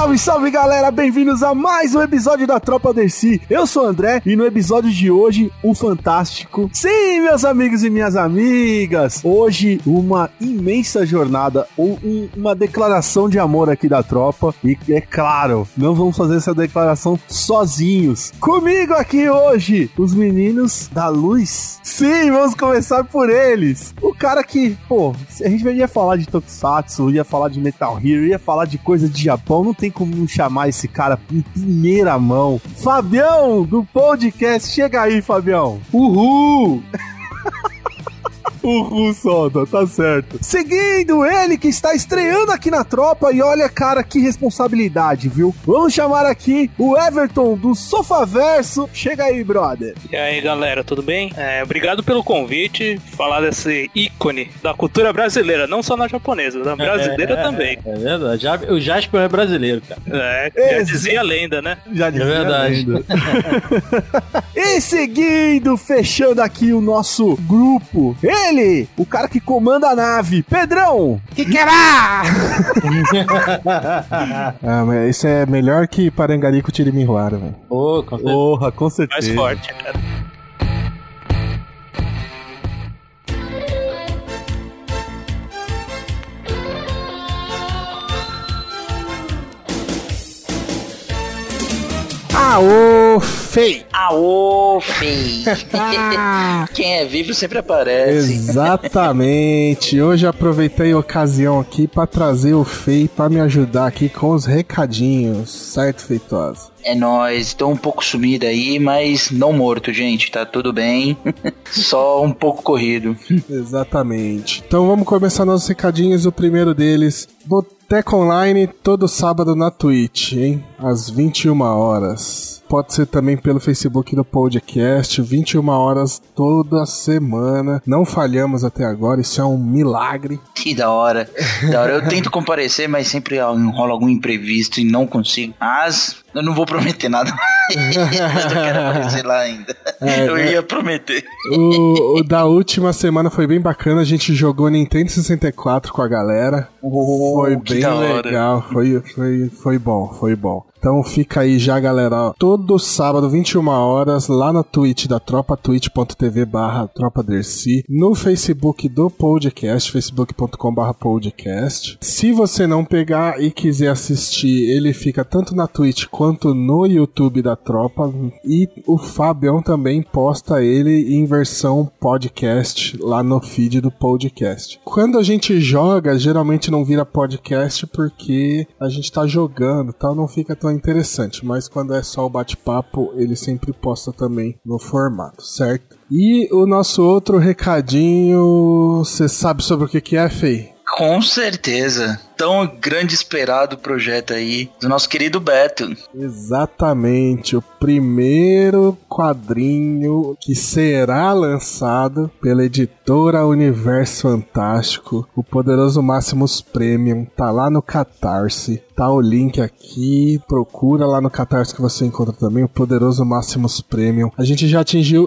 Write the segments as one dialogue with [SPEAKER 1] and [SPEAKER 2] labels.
[SPEAKER 1] Salve, salve galera, bem-vindos a mais um episódio da Tropa Dercy. Eu sou o André e no episódio de hoje, o fantástico... Sim, meus amigos e minhas amigas, hoje uma imensa jornada, ou uma declaração de amor aqui da tropa. E é claro, não vamos fazer essa declaração sozinhos. Comigo aqui hoje, os meninos da luz. Sim, vamos começar por eles. O cara que, pô, a gente ia falar de Tokusatsu, ia falar de Metal Hero, ia falar de coisa de Japão, não tem como não chamar esse cara em primeira mão. Fabião, do podcast. Chega aí, Fabião. Uhul! Uhul, solta, tá certo. Seguindo ele, que está estreando aqui na tropa, e olha, cara, que responsabilidade, viu? Vamos chamar aqui o Everton do Sofaverso. Chega aí, brother.
[SPEAKER 2] E aí, galera, tudo bem? Obrigado pelo convite, falar desse ícone da cultura brasileira, não só na japonesa, da brasileira também.
[SPEAKER 3] É verdade, o Jasper é brasileiro, cara.
[SPEAKER 2] Já dizia a lenda, né?
[SPEAKER 1] Já dizia
[SPEAKER 3] é verdade.
[SPEAKER 1] a lenda. E seguindo, fechando aqui o nosso grupo, ele, o cara que comanda a nave, Pedrão! Que querá?
[SPEAKER 4] Mas isso é melhor que Parangarico Tirimihuara, velho.
[SPEAKER 1] Porra, com certeza.
[SPEAKER 2] Mais forte, cara.
[SPEAKER 4] Aô, fei!
[SPEAKER 5] Aô, fei! Quem é vivo sempre aparece.
[SPEAKER 4] Exatamente. Hoje aproveitei a ocasião aqui pra trazer o Fei pra me ajudar aqui com os recadinhos, certo, Feitosa?
[SPEAKER 5] É nóis, tô um pouco sumido aí, mas não morto, gente, tá tudo bem. Só um pouco corrido.
[SPEAKER 4] Exatamente. Então vamos começar nossos recadinhos. O primeiro deles, Boteco Online, todo sábado na Twitch, hein? Às 21 horas. Pode ser também pelo Facebook do podcast, 21 horas toda semana. Não falhamos até agora, isso é um milagre.
[SPEAKER 5] Que da hora. Eu tento comparecer, mas sempre enrola algum imprevisto e não consigo. Mas eu não vou prometer nada. Mas eu quero aparecer lá ainda. Eu ia prometer.
[SPEAKER 4] O da última semana foi bem bacana. A gente jogou Nintendo 64 com a galera. Foi bem legal. Foi bom. Então fica aí já, galera, ó, todo sábado, 21 horas, lá na Twitch da Tropa, twitch.tv/tropadercy, no Facebook do podcast, facebook.com/podcast. Se você não pegar e quiser assistir, ele fica tanto na Twitch quanto no YouTube da Tropa, e o Fabião também posta ele em versão podcast lá no feed do podcast. Quando a gente joga, geralmente não vira podcast porque a gente tá jogando, tal, não fica tão interessante, mas quando é só o bate-papo, ele sempre posta também no formato, certo? E o nosso outro recadinho, você sabe sobre o que é, Fei?
[SPEAKER 5] Com certeza. Tão grande esperado projeto aí do nosso querido Beto.
[SPEAKER 4] Exatamente, o primeiro quadrinho que será lançado pela editora Universo Fantástico, o Poderoso Máximos Premium, tá lá no Catarse, tá o link aqui, procura lá no Catarse que você encontra também o Poderoso Máximos Premium. A gente já atingiu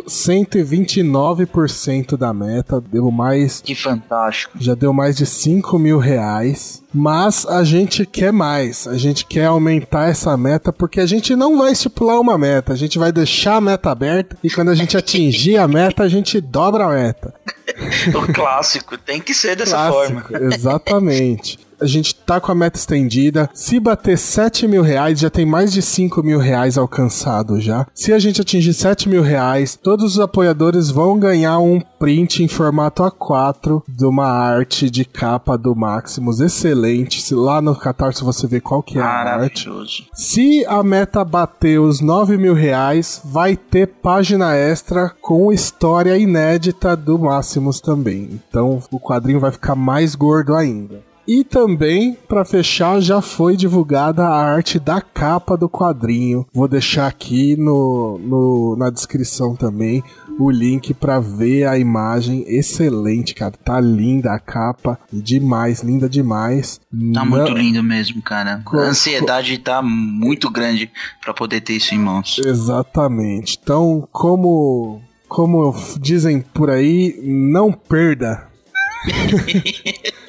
[SPEAKER 4] 129% da meta, deu mais...
[SPEAKER 5] Que fantástico.
[SPEAKER 4] Já deu mais de 5 mil reais. Mas a gente quer mais, a gente quer aumentar essa meta, porque a gente não vai estipular uma meta, a gente vai deixar a meta aberta e quando a gente atingir a meta, a gente dobra a meta.
[SPEAKER 5] O clássico, tem que ser dessa forma.
[SPEAKER 4] Exatamente. A gente tá com a meta estendida. Se bater 7 mil reais, já tem mais de 5 mil reais alcançado já. Se a gente atingir 7 mil reais, todos os apoiadores vão ganhar um print em formato A4 de uma arte de capa do Maximus excelente. Lá no Catarse você vê qual que é a arte. Se a meta bater os 9 mil reais, vai ter página extra com história inédita do Maximus também. Então o quadrinho vai ficar mais gordo ainda. E também, para fechar, já foi divulgada a arte da capa do quadrinho. Vou deixar aqui na descrição também o link para ver a imagem. Excelente, cara. Tá linda a capa. Demais, linda demais.
[SPEAKER 5] Tá muito lindo mesmo, cara. A ansiedade tá muito grande para poder ter isso em mãos.
[SPEAKER 4] Exatamente. Então, como dizem por aí, não perda.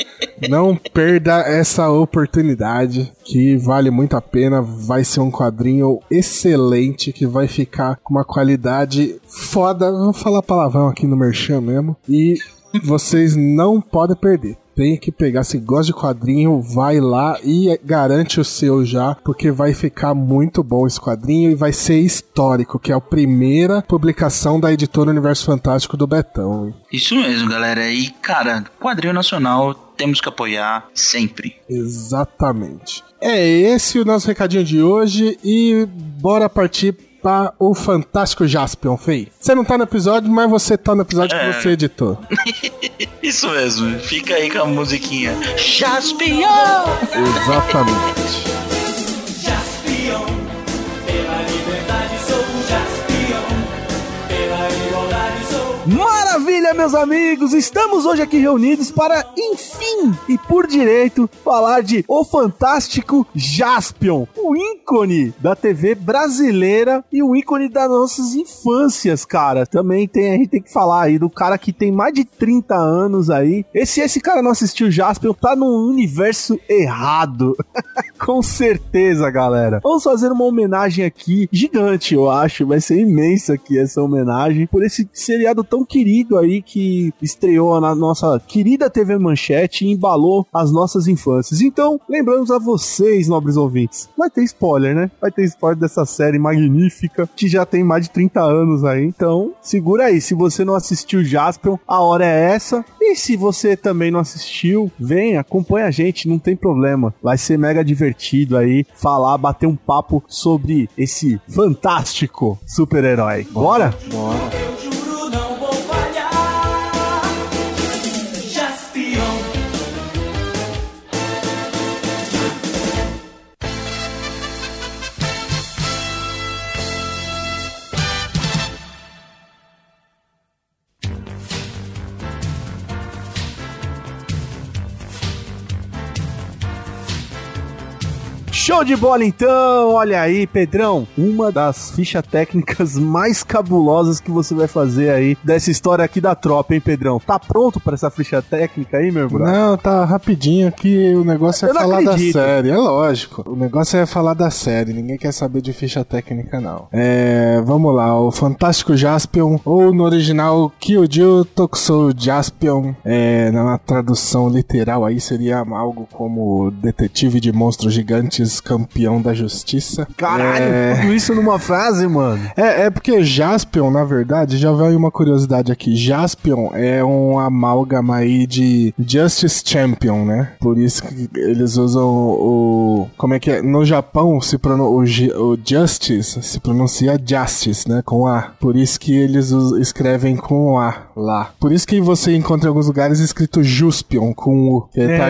[SPEAKER 4] Não perda essa oportunidade, que vale muito a pena. Vai ser um quadrinho excelente, que vai ficar com uma qualidade foda. Vou falar palavrão aqui no Merchan mesmo. E vocês não podem perder. Tem que pegar, se gosta de quadrinho, vai lá e garante o seu já, porque vai ficar muito bom esse quadrinho e vai ser histórico, que é a primeira publicação da editora Universo Fantástico do Betão.
[SPEAKER 5] Isso mesmo, galera. E, cara, quadrinho nacional temos que apoiar sempre.
[SPEAKER 4] Exatamente. É esse o nosso recadinho de hoje e bora partir para o Fantástico Jaspion, Fei. Você não tá no episódio, mas você tá no episódio que você editou.
[SPEAKER 5] Isso mesmo. Fica aí com a musiquinha. Jaspion!
[SPEAKER 4] Exatamente.
[SPEAKER 6] Jaspion, pela liberdade sou um Jaspion, pela igualdade sou.
[SPEAKER 1] Maravilha, meus amigos! Estamos hoje aqui reunidos para, enfim, e por direito, falar de O Fantástico Jaspion, o ícone da TV brasileira e o ícone das nossas infâncias, cara. Também a gente tem que falar aí do cara que tem mais de 30 anos aí. Esse cara não assistiu Jaspion, tá num universo errado. Com certeza, galera. Vamos fazer uma homenagem aqui, gigante, eu acho. Vai ser imensa aqui essa homenagem por esse seriado tão querido aí que estreou na nossa querida TV Manchete e embalou as nossas infâncias. Então, lembramos a vocês, nobres ouvintes, vai ter spoiler, né? Vai ter spoiler dessa série magnífica que já tem mais de 30 anos aí. Então, segura aí. Se você não assistiu Jaspion, a hora é essa. E se você também não assistiu, vem, acompanha a gente, não tem problema. Vai ser mega divertido aí falar, bater um papo sobre esse fantástico super-herói. Bora?
[SPEAKER 4] Bora.
[SPEAKER 6] Eu juro não vou falhar. Jaspion.
[SPEAKER 1] Show de bola, então! Olha aí, Pedrão, uma das fichas técnicas mais cabulosas que você vai fazer aí dessa história aqui da tropa, hein, Pedrão? Tá pronto pra essa ficha técnica aí, meu brother?
[SPEAKER 4] Não, tá rapidinho que o negócio é falar da série, é lógico. O negócio é falar da série, ninguém quer saber de ficha técnica, não. Vamos lá, o Fantástico Jaspion, ou no original, Kyuju Tokusou Jaspion, na tradução literal aí seria algo como Detetive de Monstros Gigantes, Campeão da Justiça.
[SPEAKER 1] Caralho, tudo isso numa frase, mano?
[SPEAKER 4] É porque Jaspion, na verdade, já veio uma curiosidade aqui. Jaspion é um amálgama aí de Justice Champion, né? Por isso que eles usam o... Como é que é? No Japão, o Justice se pronuncia Justice, né? Com A. Por isso que eles escrevem com A lá. Por isso que você encontra em alguns lugares escrito Juspion com U.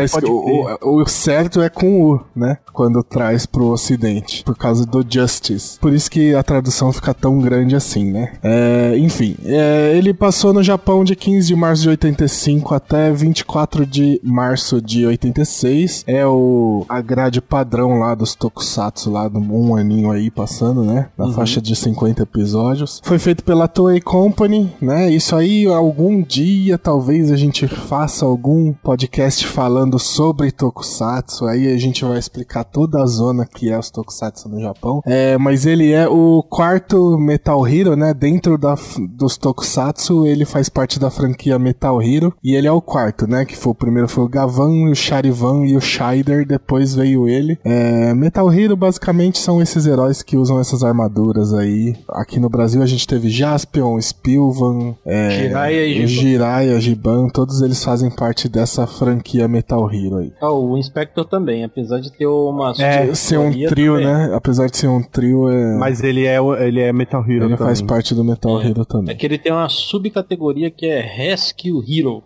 [SPEAKER 4] O certo é com U, né? Quando traz pro ocidente, por causa do Justice. Por isso que a tradução fica tão grande assim, né? Enfim, ele passou no Japão de 15 de março de 85 até 24 de março de 86. É a grade padrão lá dos Tokusatsu, lá de um aninho aí passando, né? Na faixa de 50 episódios. Foi feito pela Toei Company, né? Isso aí, algum dia, talvez a gente faça algum podcast falando sobre Tokusatsu. Aí a gente vai explicar toda a zona que é os Tokusatsu no Japão. Mas ele é o quarto Metal Hero, né? Dentro dos Tokusatsu, ele faz parte da franquia Metal Hero. E ele é o quarto, né? Que foi o primeiro foi o Gavan, o Charivan e o Shider. Depois veio ele. Metal Hero, basicamente, são esses heróis que usam essas armaduras aí. Aqui no Brasil a gente teve Jaspion, Spilvan, Jiraiya, Giban. Todos eles fazem parte dessa franquia Metal Hero aí.
[SPEAKER 3] O Inspector também, apesar de ter uma...
[SPEAKER 4] ser um trio, também, né? Apesar de ser um trio,
[SPEAKER 1] Mas ele é Metal Hero
[SPEAKER 4] ele
[SPEAKER 1] também.
[SPEAKER 4] Faz parte do Metal Hero também.
[SPEAKER 3] É que ele tem uma subcategoria que é Rescue Hero.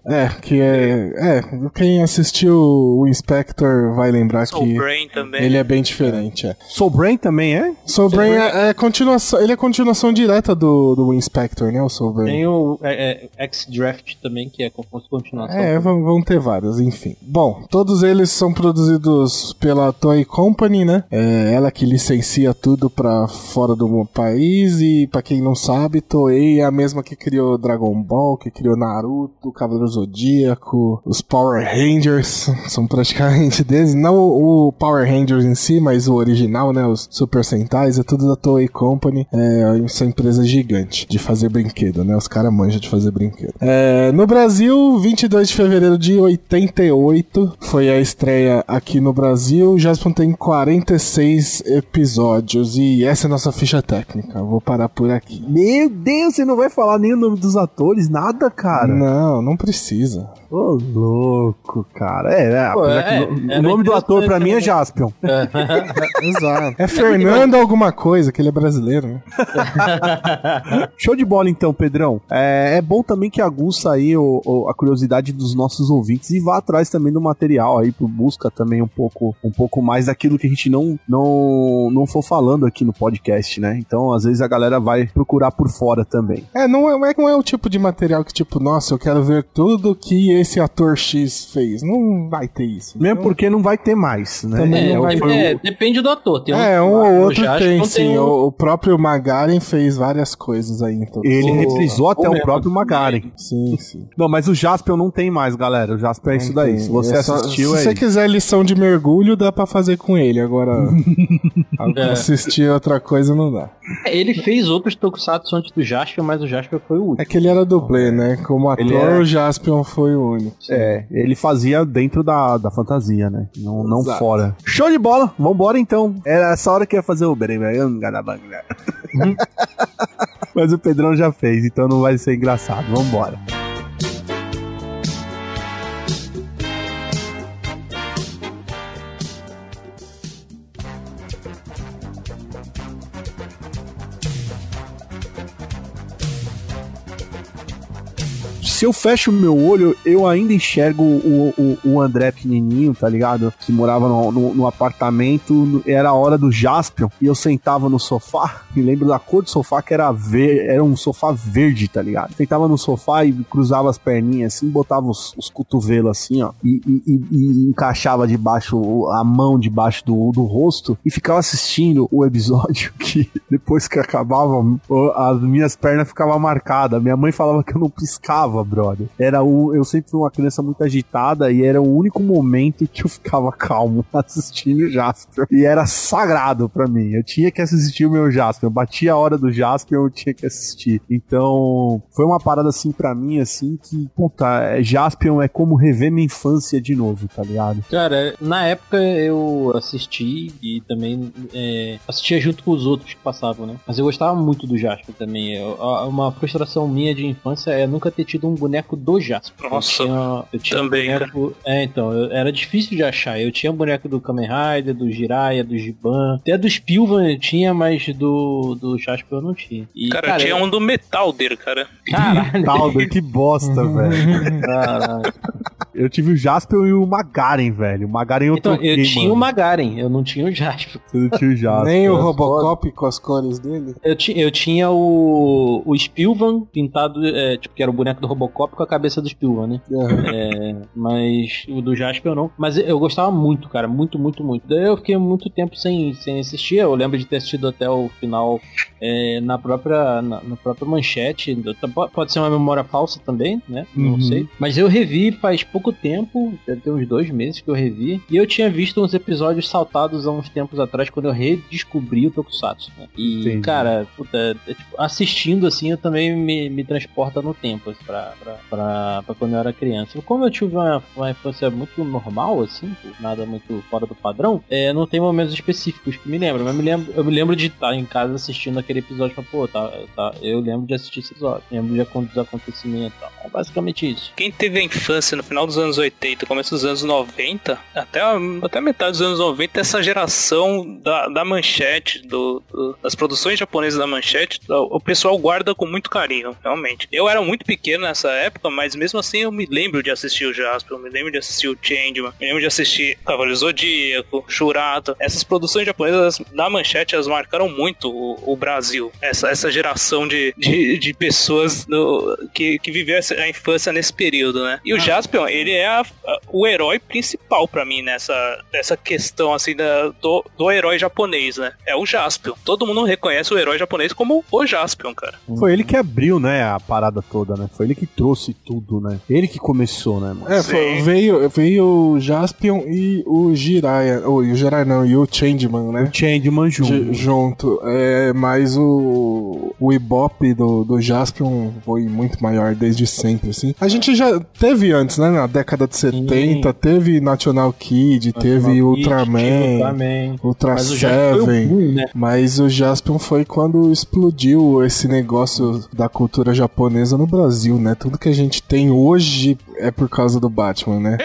[SPEAKER 4] Quem assistiu o Inspector vai lembrar
[SPEAKER 2] Soul
[SPEAKER 4] que
[SPEAKER 2] Brain também.
[SPEAKER 4] Ele é bem diferente,
[SPEAKER 1] Soul Brain também é?
[SPEAKER 4] Soul Brain é continuação, ele é continuação direta do Inspector, né? O Soul Brain.
[SPEAKER 3] Tem o X-Draft também, que é continuação.
[SPEAKER 4] Vão ter vários, enfim. Bom, todos eles são produzidos pela Toei Company, Company, né? É ela que licencia tudo pra fora do país e pra quem não sabe, Toei é a mesma que criou Dragon Ball, que criou Naruto, Cavaleiro Zodíaco, os Power Rangers, são praticamente deles. Não o Power Rangers em si, mas o original, né? Os Super Sentais, é tudo da Toei Company. Essa empresa gigante de fazer brinquedo, né? Os caras manjam de fazer brinquedo. No Brasil, 22 de fevereiro de 88 foi a estreia aqui no Brasil. O Jaspion tem 46 episódios e essa é a nossa ficha técnica. Vou parar por aqui.
[SPEAKER 1] Meu Deus, você não vai falar nem o nome dos atores, nada, cara?
[SPEAKER 4] Não precisa.
[SPEAKER 1] Ô, louco, cara. O nome do ator pra mim é Jaspion.
[SPEAKER 4] Exato. É Fernando alguma coisa, que ele é brasileiro, né?
[SPEAKER 1] Show de bola então, Pedrão. É bom também que aguça aí a curiosidade dos nossos ouvintes e vá atrás também do material aí, busca também um pouco mais daquilo que a gente não for falando aqui no podcast, né? Então, às vezes a galera vai procurar por fora também.
[SPEAKER 4] Não é o tipo de material que tipo, nossa, eu quero ver tudo que esse ator X fez. Não vai ter isso.
[SPEAKER 1] Mesmo porque não vai ter mais, né?
[SPEAKER 3] Depende do ator. Tem
[SPEAKER 4] um ou outro tem, sim. O próprio Magaren fez várias coisas aí. Então.
[SPEAKER 1] Ele reprisou até o próprio Magaren.
[SPEAKER 4] Sim.
[SPEAKER 1] Não, mas o Jaspion não tem mais, galera. O Jaspion é isso daí. Se você assistiu,
[SPEAKER 4] se você quiser lição de mergulho, dá pra fazer com ele. Agora, assistir outra coisa não dá.
[SPEAKER 3] Ele fez outros tokusatsu antes do Jaspion, mas o Jaspion foi o último.
[SPEAKER 4] É que ele era dublê, né? Como ator, o Jaspion foi o único.
[SPEAKER 1] Ele fazia dentro da fantasia, né? Não fora. Show de bola! Vambora então. Era essa hora que ia fazer o Mas o Pedrão já fez, então não vai ser engraçado. Vambora. Se eu fecho o meu olho, eu ainda enxergo o André pequenininho, tá ligado? Que morava no apartamento, era a hora do Jaspion, e eu sentava no sofá, me lembro da cor do sofá, que era um sofá verde, tá ligado? Sentava no sofá e cruzava as perninhas assim, botava os cotovelos assim, ó, e encaixava a mão debaixo do rosto, e ficava assistindo o episódio que, depois que acabava, as minhas pernas ficavam marcadas. Minha mãe falava que eu não piscava, brother. Eu sempre fui uma criança muito agitada e era o único momento que eu ficava calmo assistindo o Jaspion. E era sagrado pra mim. Eu tinha que assistir o meu Jaspion. Eu batia a hora do Jaspion, eu tinha que assistir. Então, foi uma parada assim pra mim, assim, que, puta, Jaspion é como rever minha infância de novo, tá ligado?
[SPEAKER 3] Cara, na época eu assisti e também assistia junto com os outros que passavam, né? Mas eu gostava muito do Jaspion também. Uma frustração minha de infância é nunca ter tido um boneco do Jaspion.
[SPEAKER 2] Nossa,
[SPEAKER 3] eu tinha
[SPEAKER 2] também,
[SPEAKER 3] um boneco, então, era difícil de achar. Eu tinha um boneco do Kamen Rider, do Jiraiya, do Giban, até do Spilvan eu tinha, mas do Jaspion eu não tinha. E,
[SPEAKER 2] cara, eu tinha um do Metalder, cara.
[SPEAKER 3] Caralho.
[SPEAKER 1] Metalder, que bosta, velho.
[SPEAKER 3] Caralho.
[SPEAKER 1] Eu tive o Jaspion e o Magaren, velho. O Magaren eu troquei,
[SPEAKER 3] eu tinha o Magaren, eu não tinha o Jaspion.
[SPEAKER 1] Você não tinha o Jaspion.
[SPEAKER 4] Nem o Robocop com as cores dele?
[SPEAKER 3] Eu tinha o Spilvan pintado, tipo, que era o boneco do Robocop com a cabeça do Spilvan, né? Uhum. Mas o do Jaspion não. Mas eu gostava muito, cara. Muito, muito, muito. Daí eu fiquei muito tempo sem assistir. Eu lembro de ter assistido até o final na própria manchete. Pode ser uma memória falsa também, né? Não sei. Mas eu revi faz pouco tempo. Deve ter uns 2 meses que eu revi. E eu tinha visto uns episódios saltados há uns tempos atrás, quando eu redescobri o Tokusatsu, né? E, entendi. Cara, puta, tipo, assistindo assim, eu também me transporta no tempo, assim, pra quando eu era criança. Como eu tive uma infância muito normal, assim, nada muito fora do padrão, não tem momentos específicos que me lembram. Mas eu me lembro de estar em casa assistindo aquele episódio e falar, pô, eu lembro de assistir esse episódio, lembro dos acontecimentos e tal. É basicamente isso.
[SPEAKER 2] Quem teve a infância no final dos anos 80, começo dos anos 90, até metade dos anos 90, essa geração da manchete, das produções japonesas da manchete, o pessoal guarda com muito carinho, realmente. Eu era muito pequeno nessa época, mas mesmo assim eu me lembro de assistir o Jaspion, eu me lembro de assistir o Changeman, me lembro de assistir Cavaleiro Zodíaco, Shurato. Essas produções japonesas da manchete, elas marcaram muito o Brasil. Essa geração de pessoas que viveu a infância nesse período, né? E o Jaspion, ele é o herói principal pra mim nessa questão, assim, do herói japonês, né? É o Jaspion. Todo mundo reconhece o herói japonês como o Jaspion, cara.
[SPEAKER 1] Foi ele que abriu, né, a parada toda, né? Foi ele que trouxe tudo, né? Ele que começou, né, mano?
[SPEAKER 4] Veio o Jaspion e o Jiraiya. O Jiraiya não, e o Changeman, né?
[SPEAKER 1] O Changeman junto.
[SPEAKER 4] Mas o Ibope do Jaspion foi muito maior desde sempre, assim. A gente já teve antes, né? Na década de 70, teve National Kid, teve Ultraman, Ultra Seven. Né? Mas o Jaspion foi quando explodiu esse negócio da cultura japonesa no Brasil, né? Tudo que a gente tem hoje é por causa do Batman, né?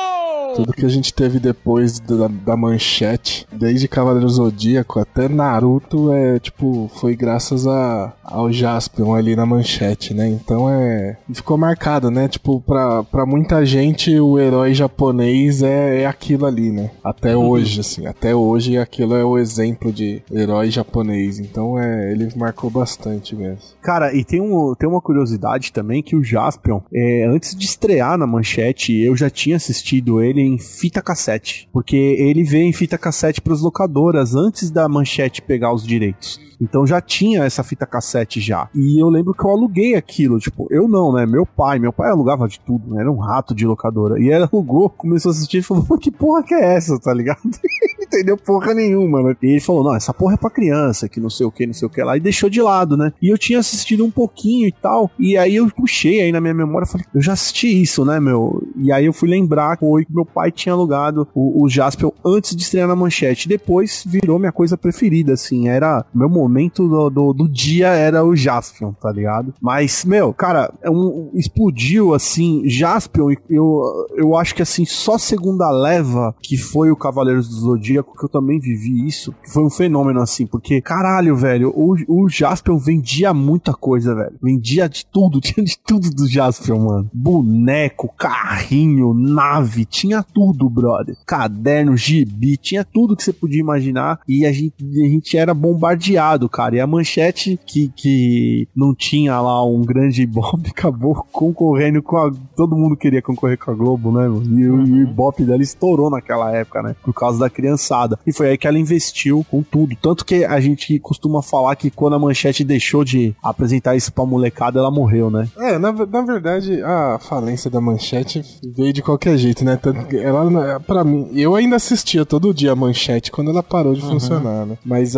[SPEAKER 4] Tudo que a gente teve depois da Manchete, desde Cavaleiro Zodíaco até Naruto, foi graças ao Jaspion ali na Manchete, né? Então ficou marcado, né? Tipo, pra muita gente o herói japonês é aquilo ali, né? Até hoje, assim, até hoje aquilo é o exemplo de herói japonês. Então ele marcou bastante mesmo.
[SPEAKER 1] Cara, e tem uma curiosidade também que o Jaspion, antes de estrear na Manchete, eu já tinha assistido ele em fita cassete, porque ele veio em fita cassete pras locadoras antes da Manchete pegar os direitos. Então já tinha essa fita cassete já. E eu lembro que eu aluguei aquilo, tipo, eu não, né? Meu pai alugava de tudo, né? Era um rato de locadora. E ele alugou, começou a assistir e falou, que porra que é essa, tá ligado? Não entendeu porra nenhuma, né? E ele falou, não, essa porra é pra criança, que não sei o que lá, e deixou de lado, né? E eu tinha assistido um pouquinho e tal, e aí eu puxei aí na minha memória, falei, eu já assisti isso, né, meu? E aí eu fui lembrar que meu pai tinha alugado o Jaspion antes de estrear na Manchete. Depois virou minha coisa preferida, assim, era meu momento do dia era o Jaspion, tá ligado? Mas, meu, cara, explodiu, assim, Jaspion, eu acho que, assim, só segunda leva, que foi o Cavaleiros do Zodíaco, que eu também vivi isso, que foi um fenômeno, assim, porque, caralho, velho, o Jaspion vendia muita coisa, velho. Vendia de tudo, tinha de tudo do Jaspion, mano. Boneco, carrinho, nave, tinha tudo, brother. Caderno, gibi, tinha tudo que você podia imaginar, e a gente era bombardeado, cara. E a Manchete, que não tinha lá um grande Ibope, acabou concorrendo com todo mundo queria concorrer com a Globo, né, mano? E o Ibope dela estourou naquela época, né? Por causa da criançada. E foi aí que ela investiu com tudo. Tanto que a gente costuma falar que quando a Manchete deixou de apresentar isso pra molecada, ela morreu, né?
[SPEAKER 4] Na verdade, a falência da Manchete veio de qualquer jeito, né? Tanto que ela, pra mim, eu ainda assistia todo dia a Manchete quando ela parou de funcionar, né? Mas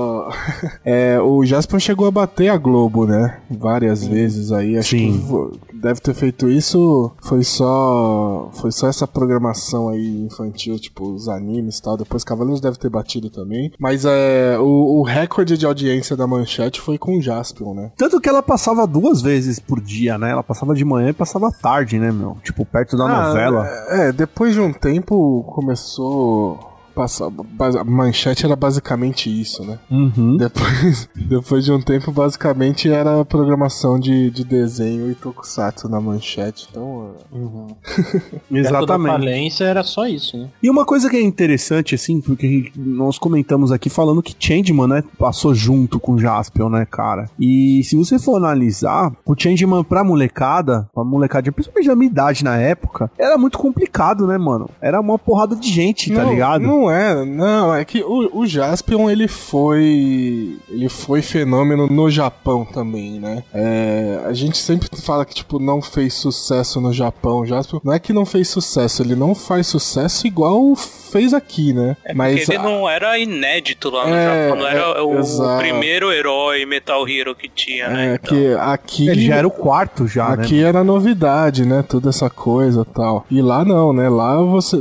[SPEAKER 4] o Jaspion chegou a bater a Globo, né? Várias vezes aí. Acho que deve ter feito isso. Foi só essa programação aí infantil, tipo os animes e tal. Depois Cavaleiros deve ter batido também. Mas o recorde de audiência da Manchete foi com o Jaspion, né?
[SPEAKER 1] Tanto que ela passava 2 vezes por dia, né? Ela passava de manhã e passava à tarde, né, meu? Tipo, perto da novela.
[SPEAKER 4] Depois de um tempo começou... A Manchete era basicamente isso, né? Depois de um tempo, basicamente era a programação de desenho e tokusatsu na Manchete. Então,
[SPEAKER 1] exatamente.
[SPEAKER 3] Da falência era só isso, né?
[SPEAKER 1] E uma coisa que é interessante, assim, porque nós comentamos aqui falando que Changeman, né, passou junto com Jaspion, né, cara? E se você for analisar, o Changeman pra molecada, principalmente da minha idade na época, era muito complicado, né, mano? Era uma porrada de gente, tá ligado?
[SPEAKER 4] Não, é que o Jaspion, ele foi fenômeno no Japão também, né? A gente sempre fala que, tipo, não fez sucesso no Japão. O Jaspion não é que não fez sucesso, ele não faz sucesso igual fez aqui, né?
[SPEAKER 2] Mas ele não era inédito lá no Japão, não era o primeiro herói Metal Hero que tinha, né? Então.
[SPEAKER 4] Que aqui...
[SPEAKER 1] Ele já era o quarto, já,
[SPEAKER 4] aqui, né? Era novidade, né? Toda essa coisa e tal. E lá não, né? Lá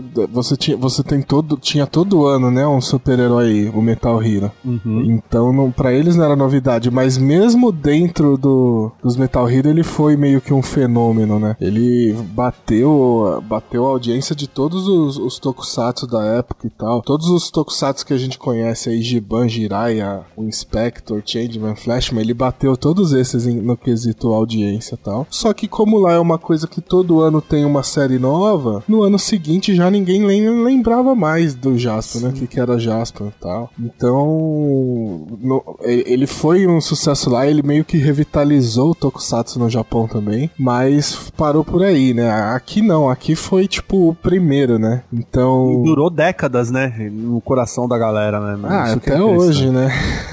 [SPEAKER 4] tinha todo ano, né? Um super-herói, o Metal Hero. Então, pra eles não era novidade, mas mesmo dentro dos Metal Hero, ele foi meio que um fenômeno, né? Ele bateu a audiência de todos os tokusatsu da época e tal. Todos os tokusatsu que a gente conhece aí, Giban, Jiraiya, o Inspector, Changeman, Flashman, ele bateu todos esses no quesito audiência e tal. Só que como lá é uma coisa que todo ano tem uma série nova, no ano seguinte já ninguém lembrava mais do Jaspion, né? O que era Jaspion e tal. Então, ele foi um sucesso lá, ele meio que revitalizou o Tokusatsu no Japão também, mas parou por aí, né? Aqui não, aqui foi tipo o primeiro, né? Então...
[SPEAKER 1] E durou décadas, né? No coração da galera, né? Isso
[SPEAKER 4] até hoje, né?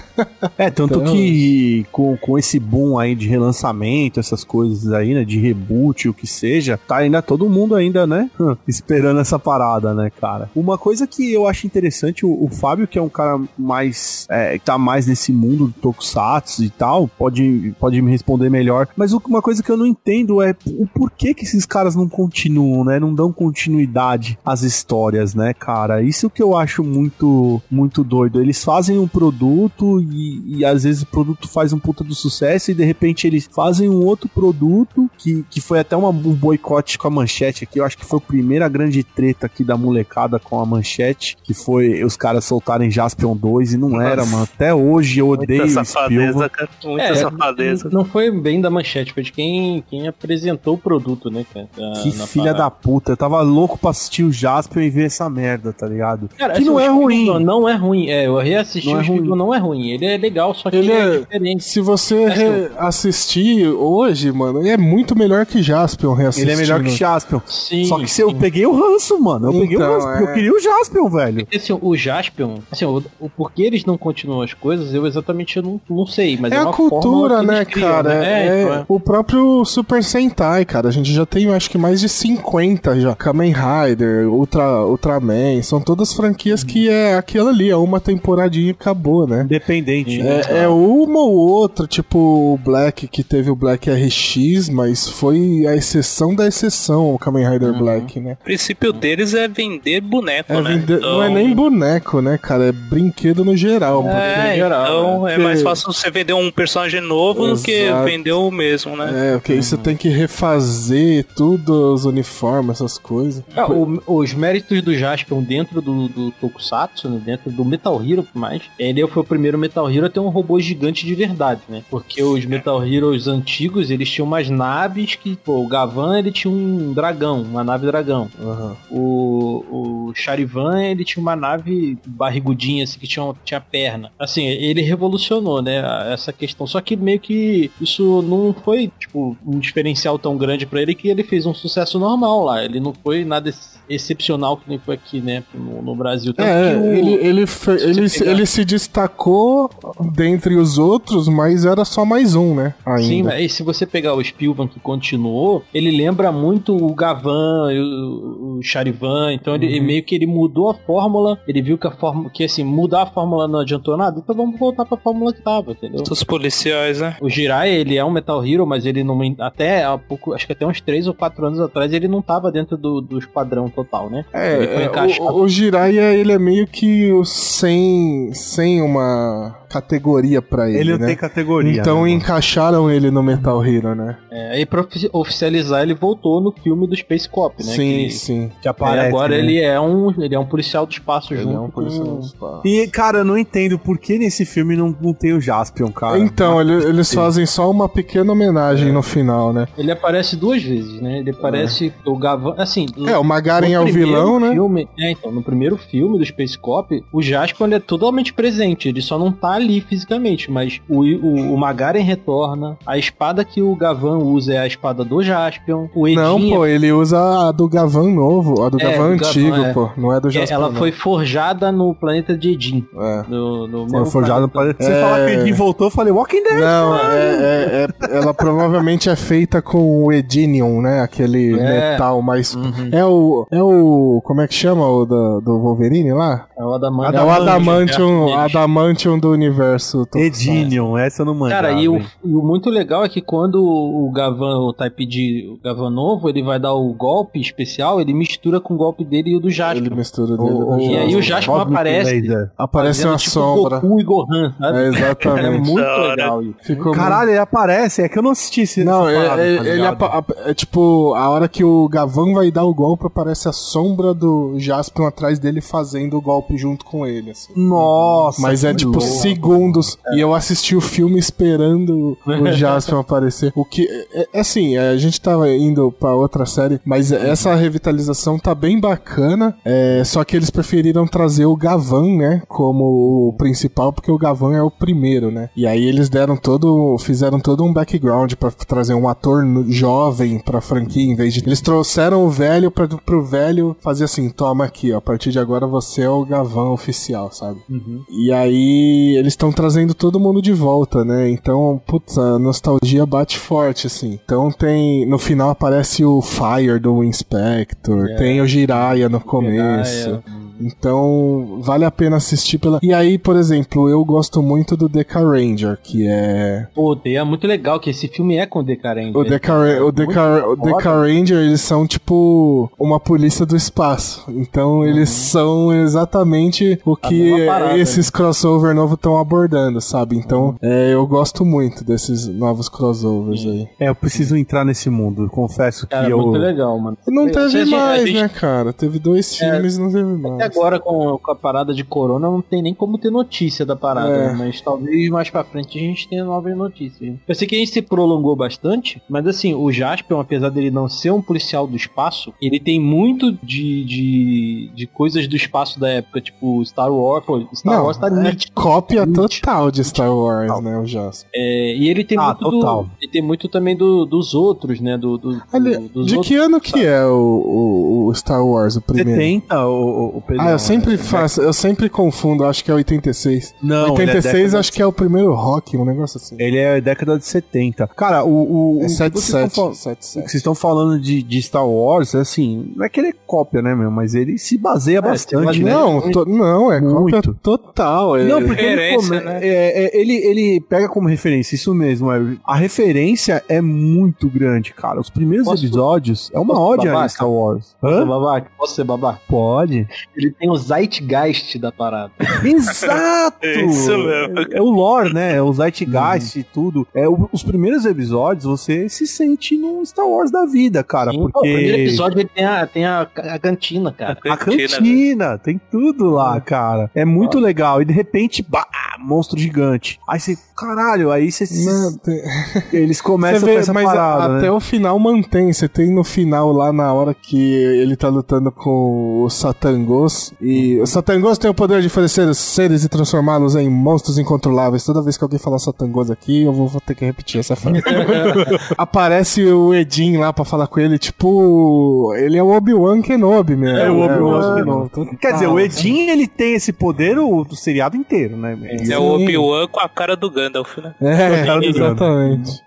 [SPEAKER 1] Tanto então, que com esse boom aí de relançamento, essas coisas aí, né, de reboot, o que seja, tá ainda todo mundo ainda, né, esperando essa parada, né, cara. Uma coisa que eu acho interessante, o Fábio, que é um cara mais, tá mais nesse mundo do Tokusatsu e tal, pode me responder melhor, mas uma coisa que eu não entendo é o porquê que esses caras não continuam, né, não dão continuidade às histórias, né, cara. Isso que eu acho muito, muito doido. Eles fazem um produto e às vezes o produto faz um puta do sucesso e de repente eles fazem um outro produto que foi até um boicote com a Manchete aqui. Eu acho que foi a primeira grande treta aqui da molecada com a Manchete, que foi os caras soltarem Jaspion 2 e não era, mano. Até hoje eu odeio
[SPEAKER 2] muita safadeza, cara. Muita safadeza.
[SPEAKER 3] Não foi bem da Manchete, foi de quem apresentou o produto, né, cara?
[SPEAKER 1] Que filha da puta. Eu tava louco pra assistir o Jaspion e ver essa merda, tá ligado?
[SPEAKER 3] Cara,
[SPEAKER 1] que não é ruim.
[SPEAKER 3] Não é ruim. Eu reassisti o Speedball, não é ruim. Ele é legal, só que ele é diferente.
[SPEAKER 4] Se você assistir hoje, mano, ele é muito melhor que Jaspion reassistindo.
[SPEAKER 1] Ele é melhor que Jaspion.
[SPEAKER 3] Sim,
[SPEAKER 1] só que eu peguei o ranço, mano. Eu peguei o ranço, porque eu queria o Jaspion, velho.
[SPEAKER 3] Assim, o Jaspion, assim, o porquê eles não continuam as coisas, eu exatamente não sei, mas é uma
[SPEAKER 4] a cultura, né, cara?
[SPEAKER 3] Né?
[SPEAKER 4] O próprio Super Sentai, cara. A gente já tem, acho que mais de 50 já. Kamen Rider, Ultraman, são todas franquias que é aquilo ali, é uma temporadinha e acabou, né?
[SPEAKER 1] Independente.
[SPEAKER 4] É uma ou outra, tipo o Black, que teve o Black RX, mas foi a exceção da exceção, o Kamen Rider Black, né?
[SPEAKER 2] O princípio deles é vender boneco, né?
[SPEAKER 4] Então... Não é nem boneco, né, cara? É brinquedo no geral.
[SPEAKER 2] Então é mais fácil você vender um personagem novo do que vender o mesmo, né?
[SPEAKER 4] Porque aí você tem que refazer tudo, os uniformes, essas coisas.
[SPEAKER 3] Os méritos do Jaspion dentro do Tokusatsu, né, dentro do Metal Hero, mais, ele foi o primeiro Metal Hero a ter um robô gigante de verdade, né? Porque os Metal Heroes antigos, eles tinham umas naves que, o Gavan, ele tinha um dragão, uma nave dragão. O Charivan, ele tinha uma nave barrigudinha, assim, que tinha perna. Assim, ele revolucionou, né, essa questão. Só que meio que isso não foi, tipo, um diferencial tão grande pra ele que ele fez um sucesso normal lá. Ele não foi nada excepcional que nem foi aqui, né, no Brasil. Tanto que
[SPEAKER 4] ele se destacou dentre os outros, mas era só mais um, né? Ainda.
[SPEAKER 3] Sim, mas se você pegar o Spielman que continuou, ele lembra muito o Gavan, o Charivan, então ele meio que ele mudou a fórmula, ele viu que assim, mudar a fórmula não adiantou nada, então vamos voltar pra fórmula que tava, entendeu?
[SPEAKER 2] Os policiais, né?
[SPEAKER 3] O Jirai, ele é um Metal Hero, mas ele não, até há pouco, acho que até uns 3 ou 4 anos atrás, ele não tava dentro do esquadrão total, né?
[SPEAKER 4] O Jirai, ele é meio que sem uma categoria pra ele,
[SPEAKER 1] Ele não
[SPEAKER 4] né?
[SPEAKER 1] tem categoria.
[SPEAKER 4] Então
[SPEAKER 1] né,
[SPEAKER 4] encaixaram ele no Metal Hero, né?
[SPEAKER 3] E pra oficializar, ele voltou no filme do Space Cop, né?
[SPEAKER 4] Sim.
[SPEAKER 1] Que aparece,
[SPEAKER 3] agora
[SPEAKER 1] né?
[SPEAKER 3] ele é um policial do espaço junto.
[SPEAKER 4] Ele é um policial do espaço.
[SPEAKER 1] E, cara, eu não entendo por que nesse filme não tem o Jaspion, cara.
[SPEAKER 4] Então, eles fazem só uma pequena homenagem no final, né?
[SPEAKER 3] Ele aparece 2 vezes, né? Ele aparece o Gavan, assim...
[SPEAKER 4] o Magaren é o vilão, né?
[SPEAKER 3] Então, no primeiro filme do Space Cop, o Jaspion, ele é totalmente presente, ele só não tá ali fisicamente, mas o Magaren retorna, a espada que o Gavan usa é a espada do Jaspion, o Edinha...
[SPEAKER 4] Não, pô, ele usa a do Gavan novo, a do Gavan antigo, pô, não é do Jaspion.
[SPEAKER 3] Ela foi forjada no planeta de Edin.
[SPEAKER 1] Foi forjada no planeta. Você falar que o Edin voltou, eu falei, Walking Dead.
[SPEAKER 4] Não, ela provavelmente é feita com o Edinium, né? Aquele metal mais... É o... Como é que chama o do Wolverine lá?
[SPEAKER 3] É o Adamantium.
[SPEAKER 4] É o Adamantium do universo.
[SPEAKER 1] Edinium, essa eu não manjava.
[SPEAKER 3] Cara, e o muito legal é que quando o Gavan, o Type D, o Gavan novo, ele vai dar o golpe especial, ele mistura com o golpe dele e o do Jaspion.
[SPEAKER 4] Ele mistura dele do
[SPEAKER 3] E aí o Jaspion aparece
[SPEAKER 4] uma
[SPEAKER 3] tipo
[SPEAKER 4] sombra.
[SPEAKER 3] Goku e Gohan, sabe?
[SPEAKER 4] Exatamente.
[SPEAKER 3] É muito legal isso.
[SPEAKER 1] Caralho, ele aparece, é que eu não assisti esse.
[SPEAKER 4] Não, é tipo, a hora que o Gavan vai dar o golpe, aparece a sombra do Jaspion atrás dele fazendo o golpe junto com ele, assim.
[SPEAKER 1] Nossa.
[SPEAKER 4] Mas é tipo segundos e eu assisti o filme esperando o Jaspion aparecer. O que, assim, a gente tava indo pra outra série, mas essa revitalização tá bem bacana, só que eles preferiram trazer o Gavan, né, como o principal, porque o Gavan é o primeiro, né? E aí eles fizeram todo um background pra trazer um ator jovem pra franquia, em vez de... Eles trouxeram o velho pro velho fazer assim, toma aqui, ó, a partir de agora você é o Gavan oficial, sabe? E aí eles estão trazendo todo mundo de volta, né? Então, putz, a nostalgia bate forte, assim. Então no final aparece o Fire do Inspector, tem o Jiraiya no começo. Então, vale a pena assistir pela... E aí, por exemplo, eu gosto muito do Deca Ranger, que é...
[SPEAKER 3] Pô, é muito legal que esse filme é com o Deca Ranger.
[SPEAKER 4] O Deca Ranger, eles são tipo uma polícia do espaço. Então, eles são exatamente o que esses crossover novos estão abordando, sabe? Então, eu gosto muito desses novos crossovers aí.
[SPEAKER 1] Eu preciso entrar nesse mundo, confesso que
[SPEAKER 3] é muito legal, mano.
[SPEAKER 4] Não teve mais, né, cara? Teve 2 filmes e não teve mais.
[SPEAKER 3] Agora com a parada de corona não tem nem como ter notícia da parada, né? Mas talvez mais pra frente a gente tenha novas notícias. Eu sei que a gente se prolongou bastante, mas assim, o Jaspion, apesar dele não ser um policial do espaço, ele tem muito de coisas do espaço da época, tipo Star Wars. Pô, Star Wars tá nítido.
[SPEAKER 4] Cópia total de Star Wars, né, o Jaspion.
[SPEAKER 3] E ele tem muito ele tem muito também dos outros, né, dos
[SPEAKER 4] de que ano que é o Star Wars, o primeiro?
[SPEAKER 1] 70, o Pedro.
[SPEAKER 4] Eu sempre confundo, acho que é 86.
[SPEAKER 1] Não,
[SPEAKER 4] 86 acho que é o primeiro Rock, um negócio assim.
[SPEAKER 1] Ele é década de 70. Cara,
[SPEAKER 4] é 77.
[SPEAKER 1] O que vocês estão falando de Star Wars, assim, não é que ele é cópia, né, meu? Mas ele se baseia bastante, né?
[SPEAKER 4] Não, é cópia total.
[SPEAKER 1] Não, porque ele pega como referência, isso mesmo. A referência é muito grande, cara. Os primeiros episódios é uma ode a Star Wars.
[SPEAKER 3] Posso ser babaca?
[SPEAKER 1] Pode.
[SPEAKER 3] Ele tem o Zeitgeist da parada.
[SPEAKER 1] Exato!
[SPEAKER 2] Isso mesmo.
[SPEAKER 1] É o lore, né? É o Zeitgeist e tudo. Os primeiros episódios você se sente no Star Wars da vida, cara. Porque...
[SPEAKER 3] O primeiro episódio ele tem a cantina, cara.
[SPEAKER 1] A cantina, tem tudo lá, cara. É muito legal. E de repente, monstro gigante. Aí você, caralho, aí você... Eles começam com essa parada,
[SPEAKER 4] até o final mantém. Você tem no final lá na hora que ele tá lutando com o Satangos. E o Satangos tem o poder de oferecer os seres e transformá-los em monstros incontroláveis. Toda vez que alguém falar Satangos aqui, eu vou ter que repetir essa frase. Aparece o Edin lá pra falar com ele, tipo... Ele é o Obi-Wan Kenobi, mesmo.
[SPEAKER 1] É o Obi-Wan Kenobi. Quer dizer, o Edin, ele tem esse poder do seriado inteiro, né?
[SPEAKER 2] É o Obi-Wan com a cara do Gandalf, né?
[SPEAKER 4] Exatamente.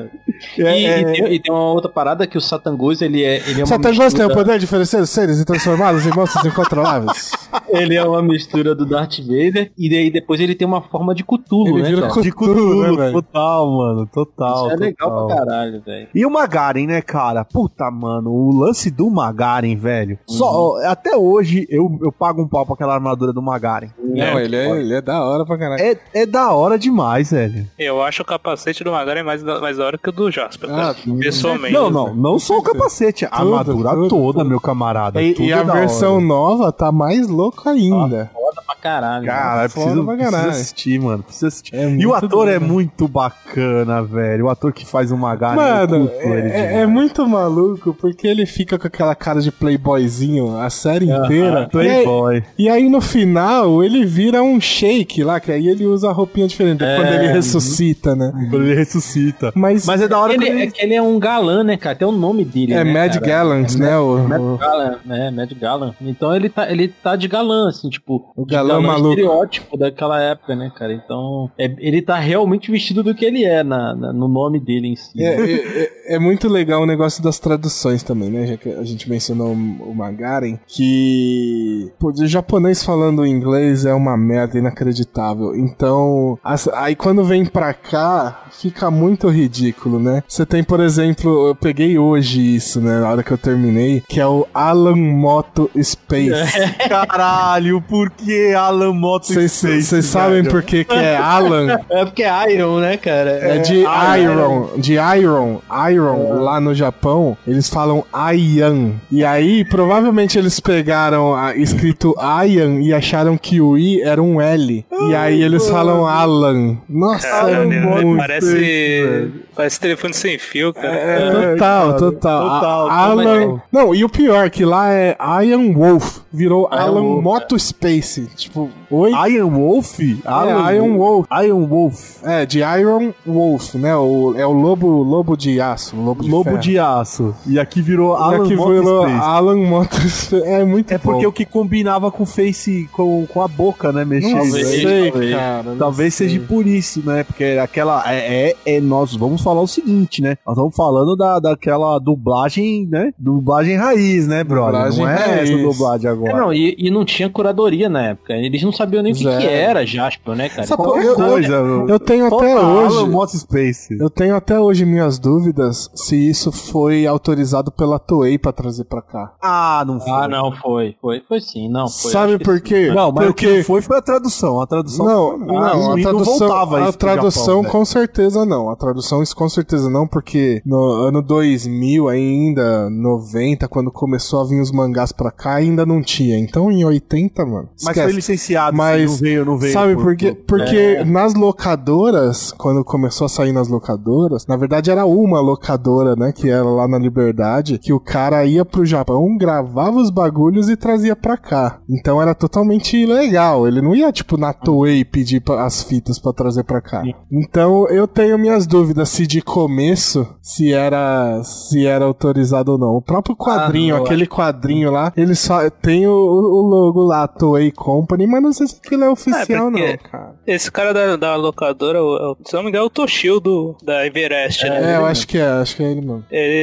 [SPEAKER 3] E tem uma outra parada que o Satangos, ele é uma
[SPEAKER 4] Satangos tem o poder de oferecer os seres e transformá-los em monstros incontroláveis.
[SPEAKER 3] Ele é uma mistura do Darth Vader e daí depois ele tem uma forma de Cthulhu, né, cara?
[SPEAKER 1] De Cthulhu, né, total, mano, total.
[SPEAKER 3] Isso é legal pra caralho, velho.
[SPEAKER 1] E o Magaren, né, cara? Puta, mano, o lance do Magaren, velho. Até hoje eu pago um pau pra aquela armadura do Magaren.
[SPEAKER 4] Não, ele é da hora pra caralho.
[SPEAKER 1] É da hora demais, velho.
[SPEAKER 2] Eu acho o capacete do Magaren mais da hora que o do Jasper, pessoalmente.
[SPEAKER 1] Não só o capacete, a armadura toda, meu camarada.
[SPEAKER 4] E a versão nova tá mais louca ainda.
[SPEAKER 3] Foda pra caralho.
[SPEAKER 1] Cara, preciso assistir, mano. Preciso assistir. E o ator é muito bacana, velho. O ator que faz o Magaren.
[SPEAKER 4] Mano, é muito maluco, porque ele fica com aquela cara de playboyzinho a série inteira.
[SPEAKER 1] Playboy.
[SPEAKER 4] E aí no final, ele vira um shake lá, que aí ele usa a roupinha diferente. Quando ele ressuscita, né?
[SPEAKER 1] Quando ele ressuscita. Mas é da hora
[SPEAKER 3] que ele é um galã, né, cara? Tem o nome dele, né,
[SPEAKER 4] Mad Gallant, né?
[SPEAKER 3] Mad Gallant, né? Mad Gallant. Então ele tá de galã, assim, tipo...
[SPEAKER 4] O galã maluco.
[SPEAKER 3] Estereótipo daquela época, né, cara? Então, ele tá realmente vestido do que ele é no nome dele em si.
[SPEAKER 4] É muito legal o negócio das traduções também, né? Já que a gente mencionou o Magaren, que... Pô, o japonês falando inglês é uma merda inacreditável. Então, aí quando vem pra cá, fica muito ridículo, né? Você tem, por exemplo, eu peguei hoje isso, né? Na hora que eu terminei, que é o Alan Moto Space.
[SPEAKER 1] Caralho, por que que Alan Moto Space?
[SPEAKER 4] Vocês sabem por que é Alan?
[SPEAKER 3] É porque é Iron, né, cara?
[SPEAKER 4] É de Iron. Lá no Japão, eles falam Aiyan. E aí, provavelmente eles pegaram escrito Aiyan e acharam que o I era um L. E aí eles falam Alan. Nossa,
[SPEAKER 2] Caralho, parece telefone sem fio, cara.
[SPEAKER 4] Total. Alan. Não, e o pior, que lá é Iron Wolf. Virou Alan
[SPEAKER 3] Wolf,
[SPEAKER 4] Moto Space. Tipo, oi?
[SPEAKER 1] Iron Wolf?
[SPEAKER 4] Iron Wolf.
[SPEAKER 1] Iron Wolf.
[SPEAKER 4] É, de Iron Wolf, né? É o lobo de aço.
[SPEAKER 1] Lobo de aço. E aqui virou
[SPEAKER 4] E
[SPEAKER 1] Alan
[SPEAKER 4] aqui
[SPEAKER 1] Moto
[SPEAKER 4] virou
[SPEAKER 1] Space.
[SPEAKER 4] Alan Moto Space. É muito
[SPEAKER 1] É
[SPEAKER 4] bom.
[SPEAKER 1] porque o que combinava com o Face, com a boca, né? Mexendo.
[SPEAKER 4] Não
[SPEAKER 3] Talvez,
[SPEAKER 4] sei,
[SPEAKER 3] talvez.
[SPEAKER 4] cara. não
[SPEAKER 1] Talvez
[SPEAKER 4] sei.
[SPEAKER 1] seja por isso, né? Porque aquela. Nós vamos falar o seguinte, né? Nós estamos falando daquela dublagem, né? Dublagem raiz, né, brother?
[SPEAKER 4] Dublagem
[SPEAKER 1] Não é
[SPEAKER 4] raiz.
[SPEAKER 1] essa dublagem agora.
[SPEAKER 3] Não, e não tinha curadoria na época. Eles não sabiam nem o que
[SPEAKER 4] Zero.
[SPEAKER 3] era Jasper, né, cara?
[SPEAKER 4] Sabe
[SPEAKER 1] Qualquer
[SPEAKER 4] eu-
[SPEAKER 1] coisa.
[SPEAKER 4] Eu tenho até
[SPEAKER 1] Alan
[SPEAKER 4] hoje.
[SPEAKER 1] Moto Space.
[SPEAKER 4] Eu tenho até hoje minhas dúvidas se isso foi autorizado pela Toei pra trazer pra cá.
[SPEAKER 1] Ah, não foi.
[SPEAKER 3] Ah, não, foi sim, não foi.
[SPEAKER 4] Sabe
[SPEAKER 3] acho que
[SPEAKER 4] por
[SPEAKER 3] sim.
[SPEAKER 4] quê?
[SPEAKER 1] Não, mas
[SPEAKER 4] porque
[SPEAKER 1] o que não foi a tradução. A tradução
[SPEAKER 4] Não, a
[SPEAKER 1] e
[SPEAKER 4] tradução,
[SPEAKER 1] voltava
[SPEAKER 4] a
[SPEAKER 1] isso pro
[SPEAKER 4] tradução
[SPEAKER 1] Japão,
[SPEAKER 4] com certeza não. A tradução isso com certeza não, porque no ano 2000 ainda, 90, quando começou a vir os mangás pra cá, ainda não tinha. Então em 80, mano,
[SPEAKER 1] Mas
[SPEAKER 4] esquece.
[SPEAKER 1] foi licenciado,
[SPEAKER 4] Mas
[SPEAKER 1] assim, não veio.
[SPEAKER 4] Sabe por quê? Porque nas locadoras, quando começou a sair nas locadoras, na verdade era uma locadora, né, que era lá na Liberdade, que o cara ia pro Japão, gravava os bagulhos e trazia pra cá. Então era totalmente ilegal. Ele não ia, tipo, na Toei pedir as fitas pra trazer pra cá. Então eu tenho minhas dúvidas se de começo, se era autorizado ou não. O próprio quadrinho,
[SPEAKER 3] não,
[SPEAKER 4] aquele quadrinho lá, ele só tem o logo lá, Toei Company, mas não sei se aquilo é oficial
[SPEAKER 2] porque
[SPEAKER 4] não, cara.
[SPEAKER 2] Esse cara da locadora, se não me engano, é o Toshio da Everest, né?
[SPEAKER 4] É, eu acho que é ele mesmo.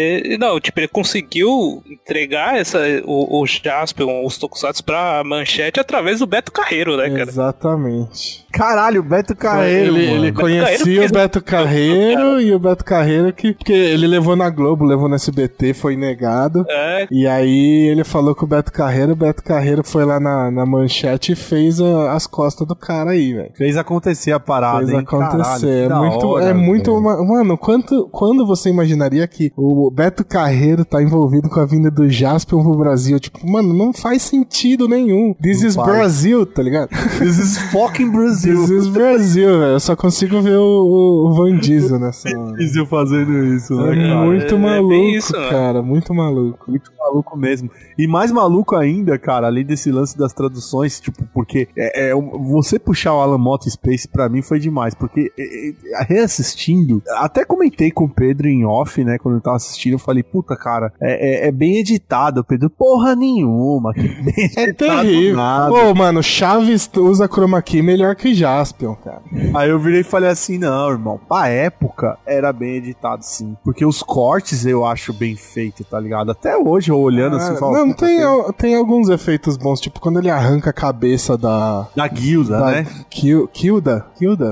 [SPEAKER 2] Ele conseguiu entregar o Jasper, os Tokusatsu pra Manchete através do Beto Carreiro, né, cara?
[SPEAKER 4] Exatamente.
[SPEAKER 1] Caralho, Beto Carreiro,
[SPEAKER 4] Ele
[SPEAKER 1] mano.
[SPEAKER 4] conhecia o Beto Carreiro e o Beto Carreiro porque ele levou na Globo, levou no SBT, foi negado.
[SPEAKER 2] É,
[SPEAKER 4] E aí ele falou com o Beto Carreiro foi lá na Manchete e fez as costas do cara aí, velho.
[SPEAKER 1] Fez acontecer a parada,
[SPEAKER 4] Fez
[SPEAKER 1] hein?
[SPEAKER 4] acontecer.
[SPEAKER 1] Caralho,
[SPEAKER 4] É muito.
[SPEAKER 1] velho.
[SPEAKER 4] Mano, quando você imaginaria que o Beto Carreiro tá envolvido com a vinda do Jaspion pro Brasil? Tipo, mano, não faz sentido nenhum. This
[SPEAKER 1] Não
[SPEAKER 4] is
[SPEAKER 1] faz.
[SPEAKER 4] Brasil, tá ligado?
[SPEAKER 1] This is fucking Brasil.
[SPEAKER 4] This is Brasil, velho. Eu só consigo ver o Van Diesel nessa hora.
[SPEAKER 1] Diesel fazendo isso, né,
[SPEAKER 4] É
[SPEAKER 1] cara?
[SPEAKER 4] muito
[SPEAKER 2] é
[SPEAKER 4] maluco,
[SPEAKER 2] bem isso, né?
[SPEAKER 4] cara. Muito maluco.
[SPEAKER 1] Muito maluco mesmo. E mais maluco ainda, cara, além desse lance das traduções, tipo, porque você puxar o Alan Moto Space pra mim foi demais, porque reassistindo, até comentei com o Pedro em off, né, quando eu tava assistindo, eu falei, puta, cara, é bem editado, Pedro, porra nenhuma, que bem
[SPEAKER 4] É
[SPEAKER 1] editado
[SPEAKER 4] terrível.
[SPEAKER 1] nada.
[SPEAKER 4] Pô, mano, Chaves usa chroma key melhor que Jaspion, cara.
[SPEAKER 1] Aí eu virei e falei assim, não, irmão, pra época era bem editado sim, porque os cortes eu acho bem feito, tá ligado? Até hoje, eu olhando assim, falo,
[SPEAKER 4] não,
[SPEAKER 1] puta,
[SPEAKER 4] tem alguns efeitos bons, tipo quando ele arranca a cabeça da
[SPEAKER 1] Guilda, né?
[SPEAKER 4] Kilda.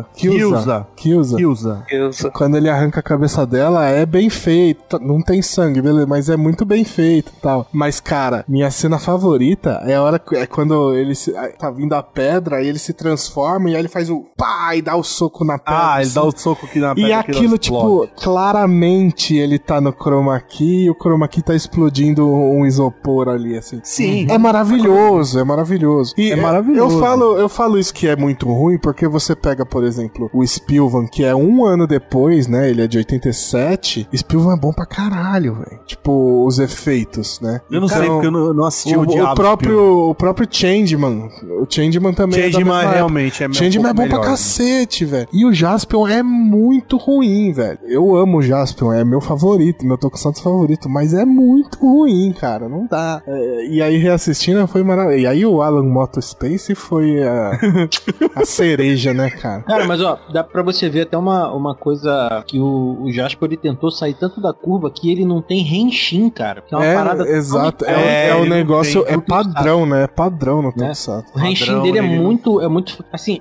[SPEAKER 4] Quando ele arranca a cabeça dela, é bem feito. Não tem sangue, beleza, mas é muito bem feito e tal. Mas, cara, minha cena favorita é quando ele tá vindo a pedra e ele se transforma e aí ele faz o pá e dá o soco na pedra.
[SPEAKER 1] Ah, ele
[SPEAKER 4] assim.
[SPEAKER 1] dá o soco aqui na pedra.
[SPEAKER 4] E
[SPEAKER 1] que ela
[SPEAKER 4] aquilo, tipo,
[SPEAKER 1] explode.
[SPEAKER 4] claramente ele tá no chroma key e o chroma key tá explodindo um isopor ali, assim.
[SPEAKER 1] Sim.
[SPEAKER 4] É maravilhoso, é maravilhoso. E
[SPEAKER 1] É maravilhoso.
[SPEAKER 4] Eu falo isso que é muito ruim porque você pega, por exemplo, o Spilvan, que é um ano depois, né? Ele é de 87. Spilvan é bom pra caralho, velho. Tipo, os efeitos, né?
[SPEAKER 1] Eu não sei, porque eu não assisti o
[SPEAKER 4] o
[SPEAKER 1] Diabo.
[SPEAKER 4] próprio Changeman. O Changeman também é da
[SPEAKER 1] Changeman
[SPEAKER 4] mesma
[SPEAKER 1] realmente é
[SPEAKER 4] época. Changeman é bom pra
[SPEAKER 1] melhor, né?
[SPEAKER 4] cacete, velho. E o Jaspion é muito ruim, velho. Eu amo o Jaspion, é meu favorito, meu Tokusatsu favorito, mas é muito ruim, cara. Não dá. E aí, reassistindo, foi maravilhoso. E aí, o Alan Moto Space foi a cereja, né, cara?
[SPEAKER 3] Cara, mas ó, dá pra você ver até uma coisa que o Jasper ele tentou sair tanto da curva que ele não tem Henshin, cara. Que é uma parada
[SPEAKER 4] exato.
[SPEAKER 3] totalmente-
[SPEAKER 1] ele
[SPEAKER 4] O
[SPEAKER 1] não
[SPEAKER 4] negócio
[SPEAKER 1] tem
[SPEAKER 4] é padrão, né? É padrão no
[SPEAKER 3] Né?
[SPEAKER 4] Tokusatsu.
[SPEAKER 3] O Henshin
[SPEAKER 1] Padrão,
[SPEAKER 3] dele é
[SPEAKER 1] ele-
[SPEAKER 3] muito, assim,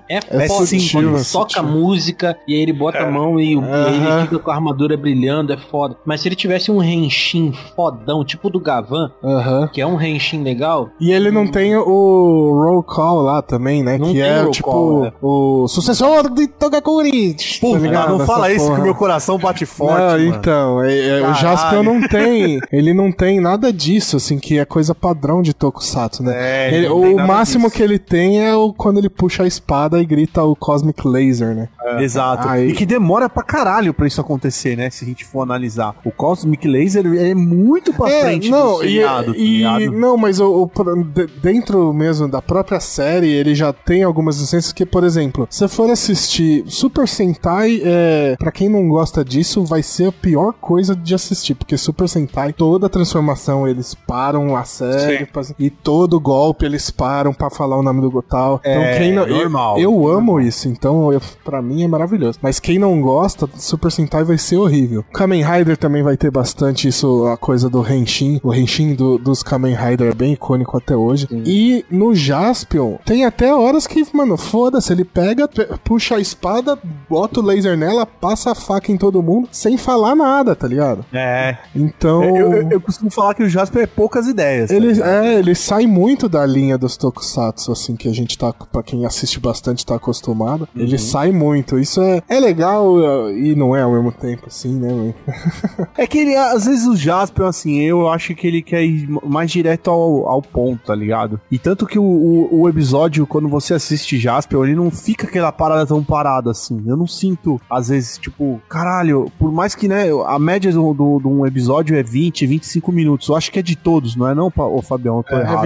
[SPEAKER 3] É foda,
[SPEAKER 1] sutil,
[SPEAKER 3] quando
[SPEAKER 1] é
[SPEAKER 3] toca
[SPEAKER 1] sutil.
[SPEAKER 3] música e aí ele bota a mão e ele fica com a armadura brilhando, é foda. Mas se ele tivesse um Henshin fodão, tipo do Gavan, que é um Henshin legal...
[SPEAKER 4] E ele não tem o roll call lá também, né?
[SPEAKER 3] Não
[SPEAKER 4] que
[SPEAKER 3] tem
[SPEAKER 4] é
[SPEAKER 3] roll
[SPEAKER 4] tipo
[SPEAKER 3] call, né?
[SPEAKER 4] o sucessor de Togakuri.
[SPEAKER 1] Puta, não
[SPEAKER 4] Essa
[SPEAKER 1] fala isso
[SPEAKER 4] porra.
[SPEAKER 1] que meu coração bate forte,
[SPEAKER 4] Não,
[SPEAKER 1] mano.
[SPEAKER 4] então, o
[SPEAKER 1] Caralho.
[SPEAKER 4] Jaspion não tem, ele não tem nada disso, assim, que é coisa padrão de Tokusatsu, né?
[SPEAKER 1] Ele não tem
[SPEAKER 4] O
[SPEAKER 1] nada
[SPEAKER 4] máximo
[SPEAKER 1] disso.
[SPEAKER 4] que ele tem é quando ele puxa a espada e grita o Cosmic Laser, né?
[SPEAKER 1] Exato.
[SPEAKER 4] Aí-
[SPEAKER 1] E que demora pra caralho pra isso acontecer, né? Se a gente for analisar. O Cosmic Laser é muito pra frente
[SPEAKER 4] não,
[SPEAKER 1] do seriado, tá
[SPEAKER 4] e
[SPEAKER 1] ligado?
[SPEAKER 4] não, mas dentro mesmo da própria série, ele já tem algumas licenças que, por exemplo, se for assistir Super Sentai, pra quem não gosta disso, vai ser a pior coisa de assistir, porque Super Sentai, toda transformação, eles param a série, e todo golpe eles param pra falar o nome do Gotal. Então, quem não,
[SPEAKER 1] normal.
[SPEAKER 4] eu amo isso, então pra mim é maravilhoso. Mas quem não gosta, Super Sentai vai ser horrível. Kamen Rider também vai ter bastante isso, a coisa do Henshin. O Henshin dos Kamen Rider é bem icônico até hoje. E no Jaspion, tem até horas que, mano, foda-se, ele pega, puxa a espada, bota o laser nela, passa a faca em todo mundo, sem falar nada, tá ligado? Então...
[SPEAKER 1] Eu costumo falar que o Jasper é poucas ideias.
[SPEAKER 4] Ele sai muito da linha dos Tokusatsu, assim, que a gente tá, pra quem assiste bastante, tá acostumado. Ele sai muito. Isso é legal e não é ao mesmo tempo, assim, né?
[SPEAKER 1] É que ele, às vezes o Jasper, assim, eu acho que ele quer ir mais direto ao ponto, tá ligado? E tanto que o episódio, quando você assiste Jasper, ele não fica aquela parada tão parada, assim. Eu não sinto, às vezes, tipo, caralho, por mais que, né, a média de um episódio é 20, 25 minutos. Eu acho que é de todos, não é não, ô Fabião? Eu tô errado.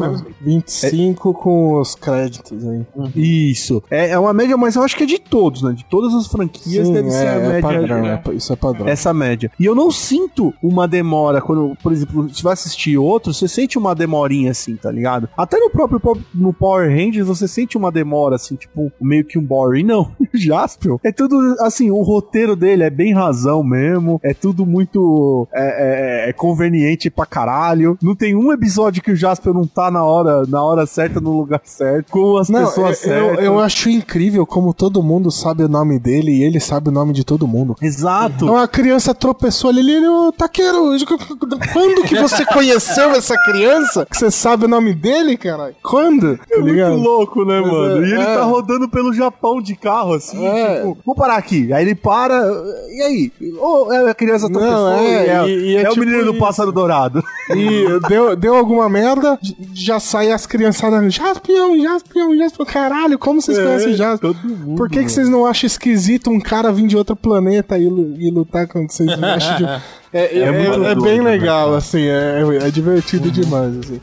[SPEAKER 4] 25 com os créditos aí.
[SPEAKER 1] Isso. É uma média, mas eu acho que é de todos, né? De todas as franquias deve ser a média.
[SPEAKER 4] Padrão, isso é padrão.
[SPEAKER 1] Essa média. E eu não sinto uma demora quando, por exemplo, você vai assistir outro, você sente uma demorinha assim, tá ligado? Até no próprio no Power Rangers você sente uma demora assim, tipo, meio que um boring. Não, o Jaspion é tudo assim, o roteiro dele é bem razão mesmo, é tudo muito conveniente pra caralho. Não tem um episódio que o Jaspion não tá na hora certa, no lugar certo, com as pessoas certas.
[SPEAKER 4] Eu acho incrível como todo mundo sabe o nome dele e ele sabe o nome de todo mundo.
[SPEAKER 1] Exato.
[SPEAKER 4] Então a criança tropeçou ali, Taquero, quando que você conheceu essa criança? Que você sabe o nome dele, cara? Quando?
[SPEAKER 1] É muito louco, né,
[SPEAKER 4] Mas
[SPEAKER 1] mano? E ele tá rodando pelo Japão de carro, assim, tipo, vou parar aqui. Aí ele para, e aí? É a criança tropeçou, é o
[SPEAKER 4] tipo
[SPEAKER 1] menino do pássaro dourado.
[SPEAKER 4] E deu alguma merda, já sai as criançadas, Jaspion, caralho, como vocês conhecem o Jaspion? Por que vocês não acham esquisito um cara vir de outro planeta e lutar quando vocês acham de... É bem legal, assim, é divertido demais, assim.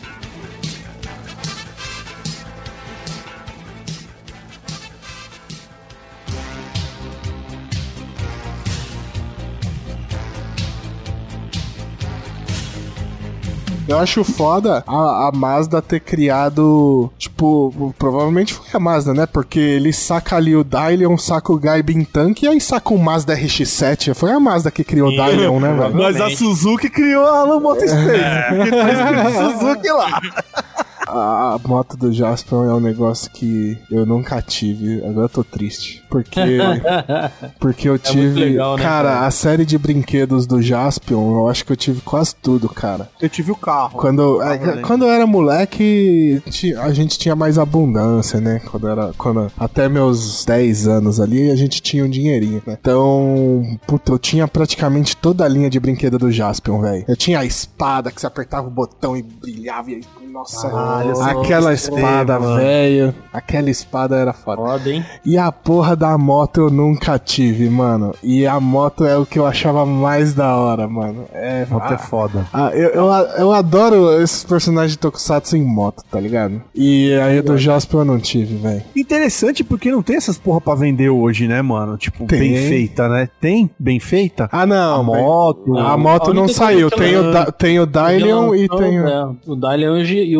[SPEAKER 4] Eu acho foda a Mazda ter criado, tipo, provavelmente foi a Mazda, né? Porque ele saca ali o Dylion, saca o Gaibin Tank e aí saca o Mazda RX-7. Foi a Mazda que criou o Dylion, né, velho?
[SPEAKER 1] Mas a Suzuki criou a Alan Motospace. Porque tá escrito Suzuki lá.
[SPEAKER 4] A moto do Jaspion é um negócio que eu nunca tive. Agora eu tô triste. Porque eu tive...
[SPEAKER 3] muito legal, né,
[SPEAKER 4] cara, a série de brinquedos do Jaspion, eu acho que eu tive quase tudo, cara.
[SPEAKER 1] Eu tive o carro.
[SPEAKER 4] Quando eu era moleque, a gente tinha mais abundância, né? Até meus 10 anos ali, a gente tinha um dinheirinho, né? Então, puta, eu tinha praticamente toda a linha de brinquedo do Jaspion, velho. Eu tinha a espada que você apertava o botão e brilhava e... Nossa, aquela espada, velho. Aquela espada era foda.
[SPEAKER 3] Foda, hein?
[SPEAKER 4] E a porra da moto eu nunca tive, mano. E a moto é o que eu achava mais da hora, mano.
[SPEAKER 1] Moto é foda.
[SPEAKER 4] Eu adoro esses personagens de Tokusatsu em moto, tá ligado? E aí do Jaspion eu não tive, velho.
[SPEAKER 1] Interessante porque não tem essas porra pra vender hoje, né, mano? Tipo,
[SPEAKER 4] Tem.
[SPEAKER 1] bem feita, né? Tem? Bem feita?
[SPEAKER 4] Ah, não.
[SPEAKER 1] A moto.
[SPEAKER 4] A moto
[SPEAKER 3] A
[SPEAKER 4] não
[SPEAKER 3] única
[SPEAKER 4] saiu.
[SPEAKER 3] coisa que
[SPEAKER 4] Tem o Dylion e tem o...
[SPEAKER 3] O Dylion e o próprio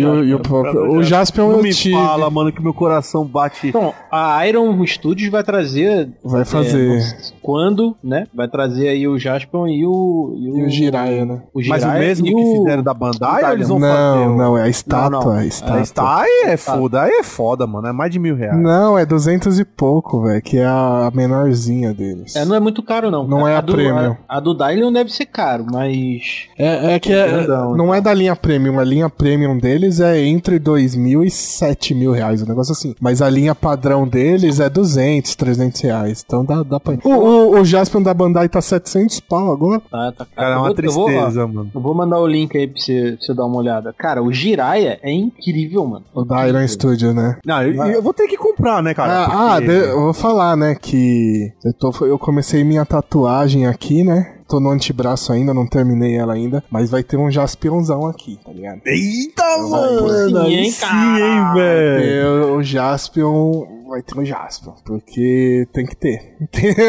[SPEAKER 4] o próprio. O Jaspion
[SPEAKER 1] Não
[SPEAKER 4] eu
[SPEAKER 1] me
[SPEAKER 4] tive.
[SPEAKER 1] fala, mano, que meu coração bate.
[SPEAKER 3] Então, a Iron Studios vai trazer.
[SPEAKER 4] Vai fazer.
[SPEAKER 3] não sei quando, né? Vai trazer aí o Jaspion e o.
[SPEAKER 4] E o Jiraiya, né?
[SPEAKER 1] Mas o mesmo
[SPEAKER 3] e
[SPEAKER 1] que fizeram da Bandai, ou eles vão fazer?
[SPEAKER 4] Não, é a estátua.
[SPEAKER 3] Não, não.
[SPEAKER 4] A estátua.
[SPEAKER 1] Aí é foda, mano. É mais de R$1.000.
[SPEAKER 4] Não, é 200 e pouco, velho, que é a menorzinha deles.
[SPEAKER 3] Não é muito caro, não.
[SPEAKER 4] Não é a premium.
[SPEAKER 3] A do Dylion deve ser caro, mas.
[SPEAKER 4] É que não é da linha premium. A linha premium deles é entre 2.000 e 7.000 reais, um negócio assim. Mas a linha padrão deles é 200, 300 reais. Então dá pra... O Jaspion da Bandai tá 700 pau agora.
[SPEAKER 3] Tá caro.
[SPEAKER 1] Cara, é uma tristeza, mano.
[SPEAKER 3] Eu vou mandar o link aí pra você dar uma olhada. Cara, o Jiraiya é incrível, mano.
[SPEAKER 4] O da Iron Studio, né?
[SPEAKER 1] Não, eu vou ter que comprar, né, cara? Porque-
[SPEAKER 4] eu vou falar, né, que eu comecei minha tatuagem aqui, né? Tô no antebraço ainda, não terminei ela ainda, mas vai ter um Jaspionzão aqui, tá ligado?
[SPEAKER 1] Eita, mano! Aí
[SPEAKER 3] hein,
[SPEAKER 1] sim,
[SPEAKER 3] cara?
[SPEAKER 1] hein, velho?
[SPEAKER 4] O Jaspion vai ter um Jaspion, porque tem que ter.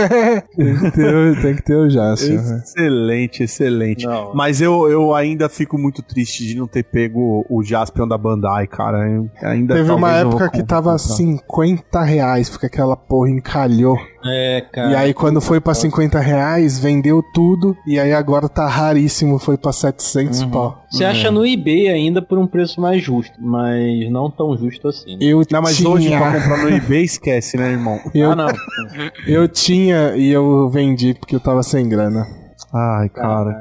[SPEAKER 4] tem que ter o Jaspion. né?
[SPEAKER 1] Excelente, excelente.
[SPEAKER 3] Não.
[SPEAKER 1] Mas eu ainda fico muito triste de não ter pego o Jaspion da Bandai, cara. Eu ainda
[SPEAKER 4] Teve uma
[SPEAKER 1] talvez eu vou
[SPEAKER 4] época que tava
[SPEAKER 1] comprar.
[SPEAKER 4] R$50, porque aquela porra encalhou.
[SPEAKER 3] É, cara.
[SPEAKER 4] E aí quando foi pra R$50, vendeu tudo, e aí agora tá raríssimo, foi pra 700 pau.
[SPEAKER 3] Você acha no eBay ainda por um preço mais justo, mas não tão justo assim.
[SPEAKER 1] Não, mas hoje pra comprar no eBay, esquece, né, irmão?
[SPEAKER 3] Não.
[SPEAKER 4] Eu tinha e eu vendi porque eu tava sem grana.
[SPEAKER 1] Ai, cara.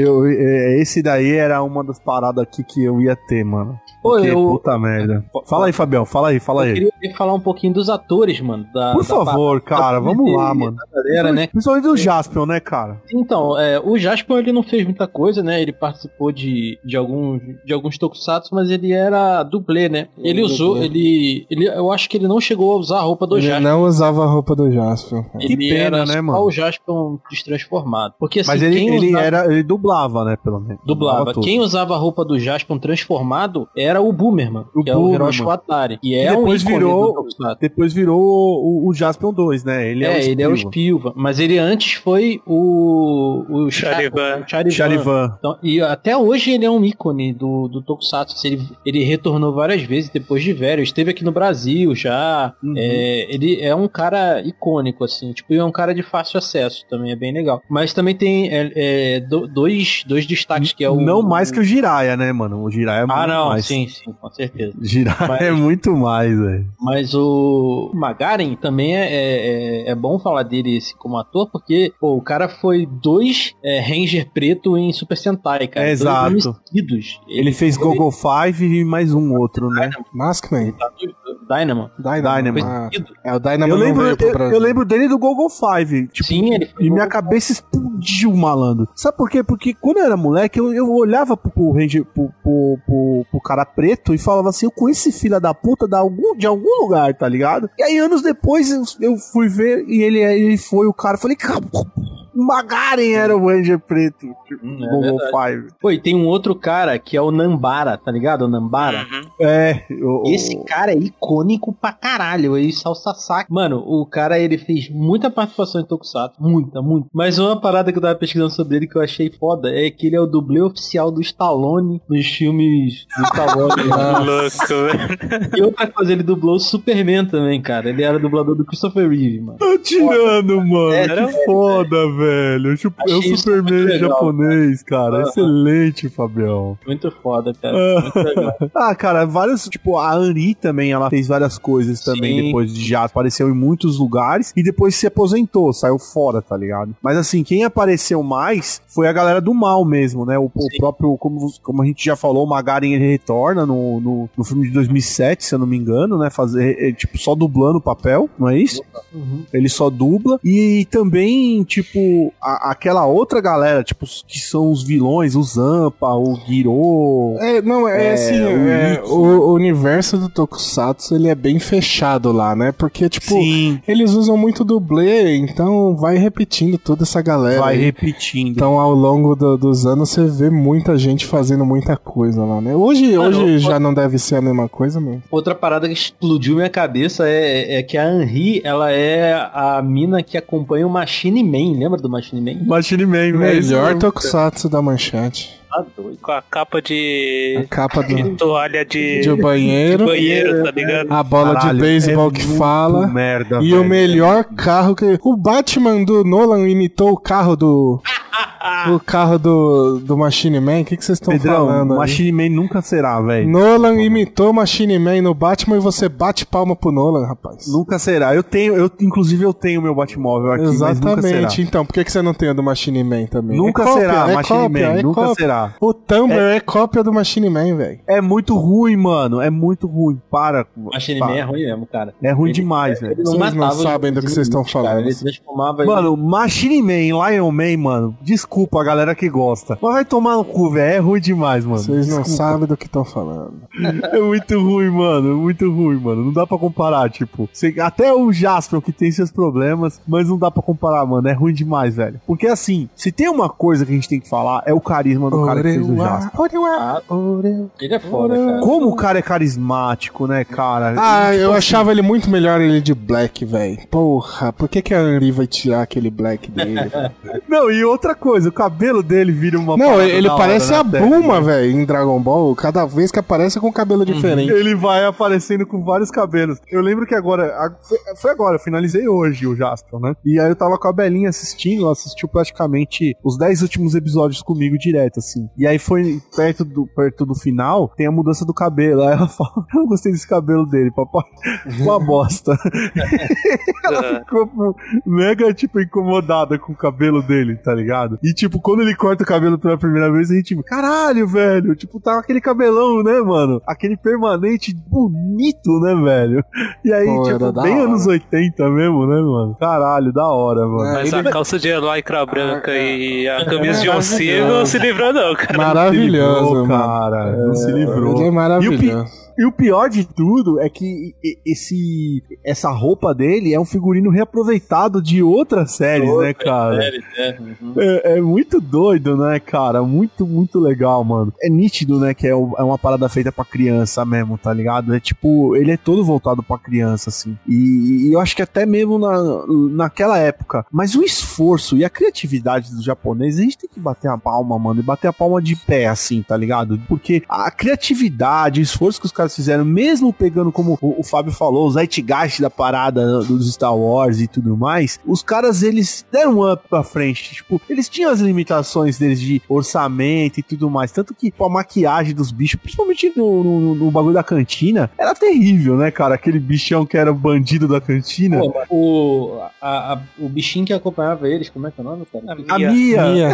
[SPEAKER 1] Esse daí era uma das paradas aqui que eu ia ter, mano.
[SPEAKER 3] Pô,
[SPEAKER 1] Porque, puta merda. Fala aí, Fabião, fala aí.
[SPEAKER 3] Eu queria falar um pouquinho dos atores, mano.
[SPEAKER 1] Por favor, cara, vamos lá, mano.
[SPEAKER 3] Galera, né?
[SPEAKER 1] Principalmente do Jaspion, né, cara?
[SPEAKER 3] Então, o Jaspion ele não fez muita coisa, né? Ele participou de alguns tokusatsu, mas ele era dublê, né? Ele usou, eu acho que ele não chegou a usar a roupa do
[SPEAKER 4] Ele
[SPEAKER 3] Jaspion.
[SPEAKER 4] não usava a roupa do Jaspion.
[SPEAKER 3] Ele
[SPEAKER 1] Que pena,
[SPEAKER 3] era
[SPEAKER 1] né,
[SPEAKER 3] só
[SPEAKER 1] mano?
[SPEAKER 3] o Jaspion destransformado. Porque assim,
[SPEAKER 1] Mas ele dublava, né, pelo menos.
[SPEAKER 3] dublava.
[SPEAKER 1] tudo.
[SPEAKER 3] Quem usava a roupa do Jaspion transformado era o Boomerman, que é o
[SPEAKER 1] Boomerman.
[SPEAKER 3] Hiroshi Watari. E
[SPEAKER 1] E
[SPEAKER 3] é
[SPEAKER 1] depois
[SPEAKER 3] um ícone
[SPEAKER 1] virou-
[SPEAKER 3] do tokusatsu.
[SPEAKER 1] Depois virou o Jaspion 2, né? Ele é o
[SPEAKER 3] Spilva. Mas ele antes foi o
[SPEAKER 2] Charivan.
[SPEAKER 1] Charivan.
[SPEAKER 3] Então, e até hoje ele é um ícone do Tokusatsu. Ele retornou várias vezes depois de velho. Esteve aqui no Brasil já. Ele é um cara icônico, assim. Tipo, e é um cara de fácil acesso também. É bem legal. Mas também tem dois destaques, que é o...
[SPEAKER 1] Não mais que o Jiraiya, né, mano? O Jiraiya é muito
[SPEAKER 3] não.
[SPEAKER 1] mais.
[SPEAKER 3] Sim, com certeza.
[SPEAKER 1] Jiraiya
[SPEAKER 3] Mas-
[SPEAKER 1] é muito mais, velho.
[SPEAKER 3] Mas o Magaren também é bom falar dele como ator, porque o cara foi 2 Ranger preto em Super Sentai, cara.
[SPEAKER 1] É,
[SPEAKER 3] 2
[SPEAKER 1] exato.
[SPEAKER 3] nomes seguidos.
[SPEAKER 1] Ele fez Gogo 5 e mais um outro, né?
[SPEAKER 4] Maskman?
[SPEAKER 3] Dynamo.
[SPEAKER 1] Dynamo.
[SPEAKER 4] Ah,
[SPEAKER 3] Seguido.
[SPEAKER 4] o Dynamo
[SPEAKER 1] Eu
[SPEAKER 4] não
[SPEAKER 1] lembro,
[SPEAKER 4] veio pro Brasil.
[SPEAKER 1] eu lembro dele do Gogo 5. Tipo,
[SPEAKER 3] Sim, ele
[SPEAKER 1] e minha cabeça explodiu, malandro. Sabe por quê? Porque quando eu era moleque, eu olhava pro Ranger, pro cara preto e falava assim, eu conheço esse filho da puta de algum lugar, tá ligado? E aí, anos depois, eu fui ver e ele foi o cara. Eu falei, cara, o Magaren era o Ranger preto. Tipo, Gogo 5.
[SPEAKER 3] Pô, e tem um outro cara que é o Nambara, tá ligado? O Nambara. Esse cara é icônico pra caralho. Ele salsa saco. Mano, o cara, ele fez muita participação em Tokusatsu. Muita. Mas uma parada que eu tava pesquisando sobre ele que eu achei foda é que ele é o dublê oficial do Stallone nos filmes do Star Wars.
[SPEAKER 2] Louco, velho.
[SPEAKER 3] E outra coisa, ele dublou o Superman também, cara. Ele era dublador do Christopher Reeve, mano.
[SPEAKER 1] Tô tirando, mano.
[SPEAKER 3] Era
[SPEAKER 1] Que foda, velho. É o
[SPEAKER 3] Achei isso
[SPEAKER 1] Superman
[SPEAKER 3] muito legal,
[SPEAKER 1] japonês, cara. Excelente, Fabião.
[SPEAKER 3] Muito foda, cara. Muito legal.
[SPEAKER 1] Cara, vários, tipo, a Anri também, ela fez várias coisas também.
[SPEAKER 3] Sim.
[SPEAKER 1] Depois de já apareceu em muitos lugares e depois se aposentou, saiu fora, tá ligado? Mas assim, quem apareceu mais foi a galera do mal mesmo, né? O próprio, como a gente já falou, o Magaren, ele retorna no filme de 2007, se eu não me engano, né? Tipo, só dublando o papel, não é isso? Ele só dubla. E também, tipo, aquela outra galera, tipo, que são os vilões, o Zampa, o Giro.
[SPEAKER 4] O universo do Tokusatsu, ele é bem fechado lá, né? Porque, tipo,
[SPEAKER 1] Sim,
[SPEAKER 4] eles usam muito dublê, então vai repetindo toda essa galera.
[SPEAKER 1] vai
[SPEAKER 4] aí.
[SPEAKER 1] repetindo.
[SPEAKER 4] Então, ao longo dos anos, você vê muita gente fazendo muita coisa lá, né? Hoje já não deve ser a mesma coisa, mano.
[SPEAKER 3] Outra parada que explodiu minha cabeça é que a Anri, ela é a mina que acompanha o Machine Man. Lembra do Machine Man?
[SPEAKER 1] Machine Man,
[SPEAKER 4] Melhor Tokusatsu da Manchete.
[SPEAKER 3] Tá doido.
[SPEAKER 2] Com a capa de.
[SPEAKER 4] A capa
[SPEAKER 2] de toalha de
[SPEAKER 4] banheiro.
[SPEAKER 2] tá ligado?
[SPEAKER 4] A bola
[SPEAKER 1] Caralho,
[SPEAKER 4] de beisebol
[SPEAKER 1] é
[SPEAKER 4] que
[SPEAKER 1] muito
[SPEAKER 4] fala.
[SPEAKER 1] merda,
[SPEAKER 4] E
[SPEAKER 1] velho.
[SPEAKER 4] o melhor carro que. O Batman do Nolan imitou o carro do. O carro do Machine Man. O que vocês estão
[SPEAKER 1] Pedrão,
[SPEAKER 4] falando? aí?
[SPEAKER 1] Machine Man nunca será, velho.
[SPEAKER 4] Nolan imitou Machine Man no Batman e você bate palma pro Nolan, rapaz.
[SPEAKER 1] Nunca será. Inclusive eu tenho meu Batmóvel aqui, mas nunca será.
[SPEAKER 4] Exatamente. Então, por que você não tem a do Machine Man também?
[SPEAKER 1] Nunca
[SPEAKER 4] cópia,
[SPEAKER 1] será, Machine
[SPEAKER 4] cópia,
[SPEAKER 1] Man, nunca
[SPEAKER 4] cópia.
[SPEAKER 1] será.
[SPEAKER 4] O Tumblr é cópia do Machine Man, velho.
[SPEAKER 1] É muito ruim, mano. É muito ruim. Para.
[SPEAKER 3] Machine
[SPEAKER 1] para.
[SPEAKER 3] Man é ruim mesmo, cara.
[SPEAKER 1] É ruim
[SPEAKER 3] Ele-
[SPEAKER 1] demais,
[SPEAKER 3] ele
[SPEAKER 1] velho.
[SPEAKER 3] não
[SPEAKER 4] Vocês não
[SPEAKER 3] matava os
[SPEAKER 4] sabem do que vocês estão
[SPEAKER 3] inimigos, cara.
[SPEAKER 4] falando.
[SPEAKER 3] Ele transformava
[SPEAKER 1] Mano, Machine Man, Lion Man, mano. Desculpa a galera que gosta. Mas vai tomar no cu, velho. É ruim demais, mano.
[SPEAKER 4] Vocês não
[SPEAKER 1] Desculpa.
[SPEAKER 4] sabem do que estão falando.
[SPEAKER 1] É muito ruim, mano. É muito ruim, mano. Não dá pra comparar, tipo. Até o Jasper, que tem seus problemas, mas não dá pra comparar, mano. É ruim demais, velho. Porque assim, se tem uma coisa que a gente tem que falar, é o carisma do cara que fez o Jasper.
[SPEAKER 3] Ele é foda, cara.
[SPEAKER 1] Como o cara é carismático, né, cara?
[SPEAKER 4] Ah,
[SPEAKER 1] Tipo
[SPEAKER 4] eu
[SPEAKER 1] assim,
[SPEAKER 4] achava ele muito melhor ele de black, velho. Porra, por que a Henry vai tirar aquele black dele?
[SPEAKER 1] Não, e outra coisa, o cabelo dele vira uma
[SPEAKER 4] Não,
[SPEAKER 1] parada
[SPEAKER 4] ele
[SPEAKER 1] da hora
[SPEAKER 4] parece
[SPEAKER 1] na
[SPEAKER 4] a
[SPEAKER 1] tela,
[SPEAKER 4] Bulma,
[SPEAKER 1] né?
[SPEAKER 4] velho, em Dragon Ball. Cada vez que aparece é com cabelo diferente.
[SPEAKER 1] Ele vai aparecendo com vários cabelos. Eu lembro que agora, foi agora, eu finalizei hoje o Jasper, né? E aí eu tava com a Belinha assistindo, ela assistiu praticamente os 10 últimos episódios comigo direto, assim. E aí foi perto do final, tem a mudança do cabelo. Aí ela fala, eu não gostei desse cabelo dele, papai. Uma bosta. Ela ficou mega, tipo, incomodada com o cabelo dele, tá ligado? E, tipo, quando ele corta o cabelo pela primeira vez, a gente, tipo, caralho, velho. Tipo, tá aquele cabelão, né, mano? Aquele permanente bonito, né, velho? E aí,
[SPEAKER 4] Pô, era
[SPEAKER 1] tipo,
[SPEAKER 4] da
[SPEAKER 1] bem
[SPEAKER 4] hora.
[SPEAKER 1] anos 80 mesmo, né, mano? Caralho, da hora, mano.
[SPEAKER 2] Mas a calça de lycra branca e a camisa de oncinha não se livrou, não, cara.
[SPEAKER 4] Maravilhoso,
[SPEAKER 1] Livrou,
[SPEAKER 4] mano.
[SPEAKER 1] cara. Não se livrou.
[SPEAKER 4] Ele é maravilhoso.
[SPEAKER 1] E o pior de tudo é que essa roupa dele é um figurino reaproveitado de outras séries, né, cara? É muito doido, né, cara? Muito, muito legal, mano. É nítido, né, que é uma parada feita pra criança mesmo, tá ligado? É tipo, ele é todo voltado pra criança, assim. E eu acho que até mesmo naquela época. Mas o esforço e a criatividade dos japoneses, a gente tem que bater a palma, mano. E bater a palma de pé, assim, tá ligado? Porque a criatividade, o esforço que os caras fizeram, mesmo pegando, como o Fábio falou, o zeitgeist da parada dos Star Wars e tudo mais, os caras, eles deram um up pra frente. Tipo, eles tinham as limitações deles de orçamento e tudo mais. Tanto que a maquiagem dos bichos, principalmente no bagulho da cantina, era terrível, né, cara? Aquele bichão que era o bandido da cantina.
[SPEAKER 3] Pô, o bichinho que acompanhava eles, como é que é o nome, cara?
[SPEAKER 1] A Mia.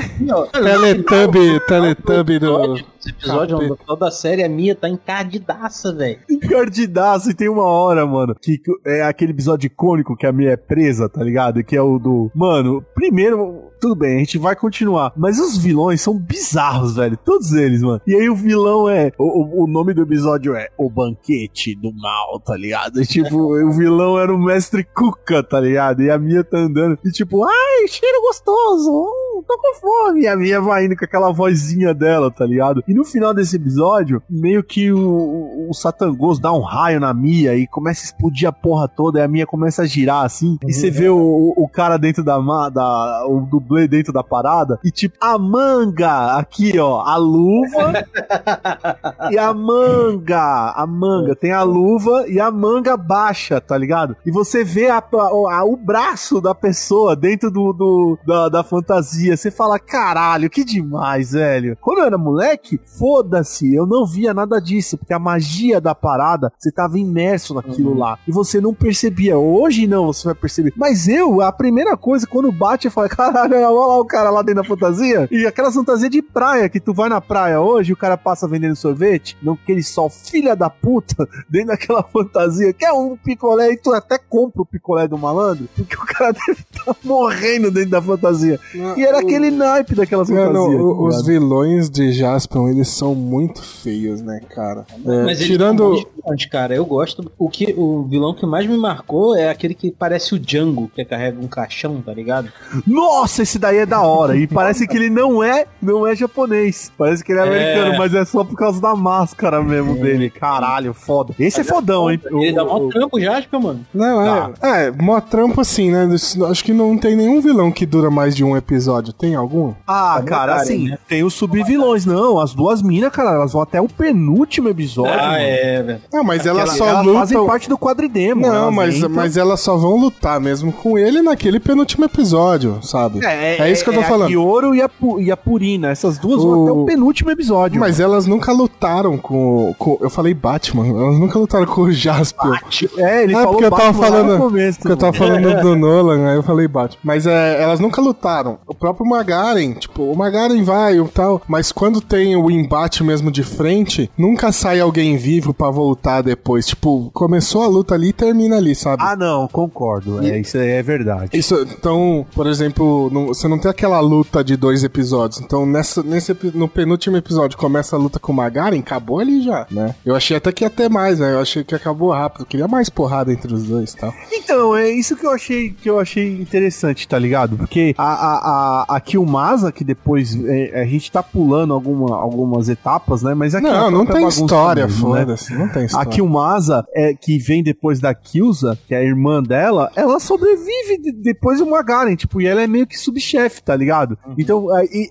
[SPEAKER 4] Teletubby do...
[SPEAKER 3] Esse episódio, no final da série, a Mia tá encardidaça, velho.
[SPEAKER 1] Encardidaço, e tem uma hora, mano, que é aquele episódio icônico que a Mia é presa, tá ligado? Que é o do... Mano, primeiro, tudo bem, a gente vai continuar, mas os vilões são bizarros, velho, todos eles, mano. E aí o vilão é... O nome do episódio é O Banquete do Mal, tá ligado? E, tipo, o vilão era o Mestre Cuca, tá ligado? E a Mia tá andando, e tipo, ai, cheiro gostoso, tô com fome. E a Mia vai indo com aquela vozinha dela, tá ligado? E no final desse episódio, meio que o Satangos dá um raio na Mia e começa a explodir a porra toda, e a Mia começa a girar assim, e você vê o cara dentro o dublê dentro da parada, e tipo, a manga, aqui ó, a luva e a manga, tem a luva e a manga baixa, tá ligado? E você vê o braço da pessoa dentro da fantasia, você fala, caralho, que demais, velho. Quando eu era moleque, foda-se, eu não via nada disso, porque a magia da parada, você tava imerso naquilo lá, e você não percebia. Hoje não, você vai perceber. Mas a primeira coisa, quando bate, eu falo, caralho, olha lá o cara lá dentro da fantasia, e aquelas fantasias de praia, que tu vai na praia hoje, e o cara passa vendendo sorvete, não aquele sol, filha da puta, dentro daquela fantasia, que é um picolé, e tu até compra o picolé do malandro, porque o cara deve estar morrendo dentro da fantasia. E era aquele naipe daquelas fantasias.
[SPEAKER 4] Os vilões de Jaspion, eles são muito feios, né, cara?
[SPEAKER 3] Mas
[SPEAKER 4] tirando...
[SPEAKER 3] eles cara, eu gosto. O vilão que mais me marcou é aquele que parece o Django, que carrega um caixão, tá ligado?
[SPEAKER 1] Nossa, esse daí é da hora. E parece que ele não é japonês. Parece que ele é americano, mas é só por causa da máscara mesmo dele. Caralho, foda. Esse é fodão, hein?
[SPEAKER 3] Ele dá mó trampo já, acho que, mano.
[SPEAKER 4] Não, mó trampo assim, né? Acho que não tem nenhum vilão que dura mais de um episódio. episódio? Tem algum?
[SPEAKER 1] Ah, cara,
[SPEAKER 3] Magaren,
[SPEAKER 1] assim,
[SPEAKER 3] né?
[SPEAKER 1] tem os subvilões. Não, as duas minas, cara, elas vão até o penúltimo episódio. mano.
[SPEAKER 3] velho.
[SPEAKER 4] Não, mas elas só
[SPEAKER 1] Elas fazem
[SPEAKER 4] lutam...
[SPEAKER 1] parte do quadridemo. né?
[SPEAKER 4] Não,
[SPEAKER 1] Elas
[SPEAKER 4] mas,
[SPEAKER 1] entram-
[SPEAKER 4] mas elas só vão lutar mesmo com ele naquele penúltimo episódio, sabe? É isso que eu tô falando.
[SPEAKER 1] A Kioro e a Purina. Essas duas vão até o penúltimo episódio.
[SPEAKER 4] Mas elas nunca lutaram com... Eu falei Batman. Elas nunca lutaram com o Jaspion.
[SPEAKER 1] Ele falou
[SPEAKER 4] porque eu tava
[SPEAKER 1] Batman lá
[SPEAKER 4] falando...
[SPEAKER 1] no começo.
[SPEAKER 4] Porque eu tava falando do Nolan, aí eu falei Batman. Mas elas nunca lutaram. O próprio Magaren, tipo, o Magaren vai e tal, mas quando tem o embate mesmo de frente, nunca sai alguém vivo pra voltar depois. Tipo, começou a luta ali e termina ali, sabe?
[SPEAKER 1] Ah, não, concordo. Isso aí é verdade.
[SPEAKER 4] Isso, então, por exemplo, você não tem aquela luta de 2 episódios. Então, no penúltimo episódio, começa a luta com o Magaren, acabou ali já, né? Eu achei até que ia ter mais, né? Eu achei que acabou rápido. Eu queria mais porrada entre os dois e tal.
[SPEAKER 1] Então, é isso que eu achei interessante, tá ligado? Porque a Killmasa, que depois a gente tá pulando algumas etapas, né? Mas aqui
[SPEAKER 4] Não tem história,
[SPEAKER 1] mesmo, né?
[SPEAKER 4] foda-se. Não tem história.
[SPEAKER 1] A Killmasa, que vem depois da Kyusa, que é a irmã dela, ela sobrevive depois do Magaren, tipo, e ela é meio que subchefe, tá ligado? Então,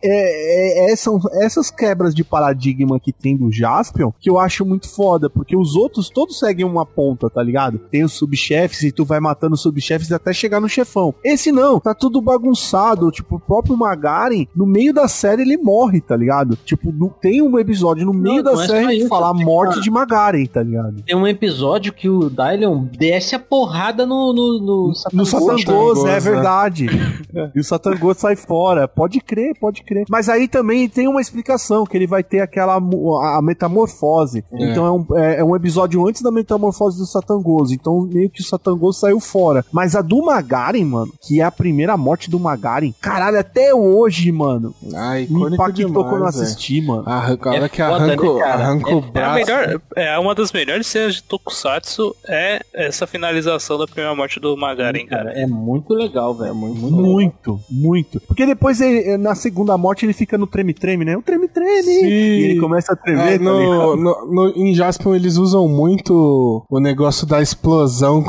[SPEAKER 1] são essas quebras de paradigma que tem do Jaspion que eu acho muito foda, porque os outros todos seguem uma ponta, tá ligado? Tem os subchefes e tu vai matando os subchefes até chegar no chefão. Esse não, tá tudo bagunçado, tipo, o próprio Magaren, no meio da série ele morre, tá ligado? Tipo, tem um episódio no meio da
[SPEAKER 3] não é só
[SPEAKER 1] série que
[SPEAKER 3] isso,
[SPEAKER 1] fala a
[SPEAKER 3] tem
[SPEAKER 1] morte
[SPEAKER 3] uma-
[SPEAKER 1] de Magaren, tá ligado?
[SPEAKER 3] Tem um episódio que o Dylion desce a porrada no
[SPEAKER 1] No
[SPEAKER 3] Satangos.
[SPEAKER 1] Satangos, é
[SPEAKER 4] né?
[SPEAKER 1] verdade. E o Satangos sai fora. Pode crer, pode crer. Mas aí também tem uma explicação, que ele vai ter a metamorfose. Então é um episódio antes da metamorfose do Satangos. Então meio que o Satangos saiu fora. Mas a do Magaren, mano, que é a primeira morte do Magaren, caralho, até hoje, mano,
[SPEAKER 4] Ai,
[SPEAKER 1] me
[SPEAKER 4] icônico
[SPEAKER 1] impactou
[SPEAKER 4] demais,
[SPEAKER 1] quando eu
[SPEAKER 4] velho.
[SPEAKER 1] assisti, mano.
[SPEAKER 4] A hora que
[SPEAKER 3] foda,
[SPEAKER 4] arranca,
[SPEAKER 3] né, cara?
[SPEAKER 4] arranca o braço.
[SPEAKER 2] Uma das melhores cenas de Tokusatsu é essa finalização da primeira morte do Magaren, cara.
[SPEAKER 3] Cara, é muito legal, velho. Muito legal.
[SPEAKER 1] Muito, muito. Porque depois, na segunda morte, ele fica no treme-treme, né? O treme-treme.
[SPEAKER 4] Sim.
[SPEAKER 1] E ele começa a tremer, tá ligado?
[SPEAKER 4] Em Jaspion eles usam muito o negócio da explosão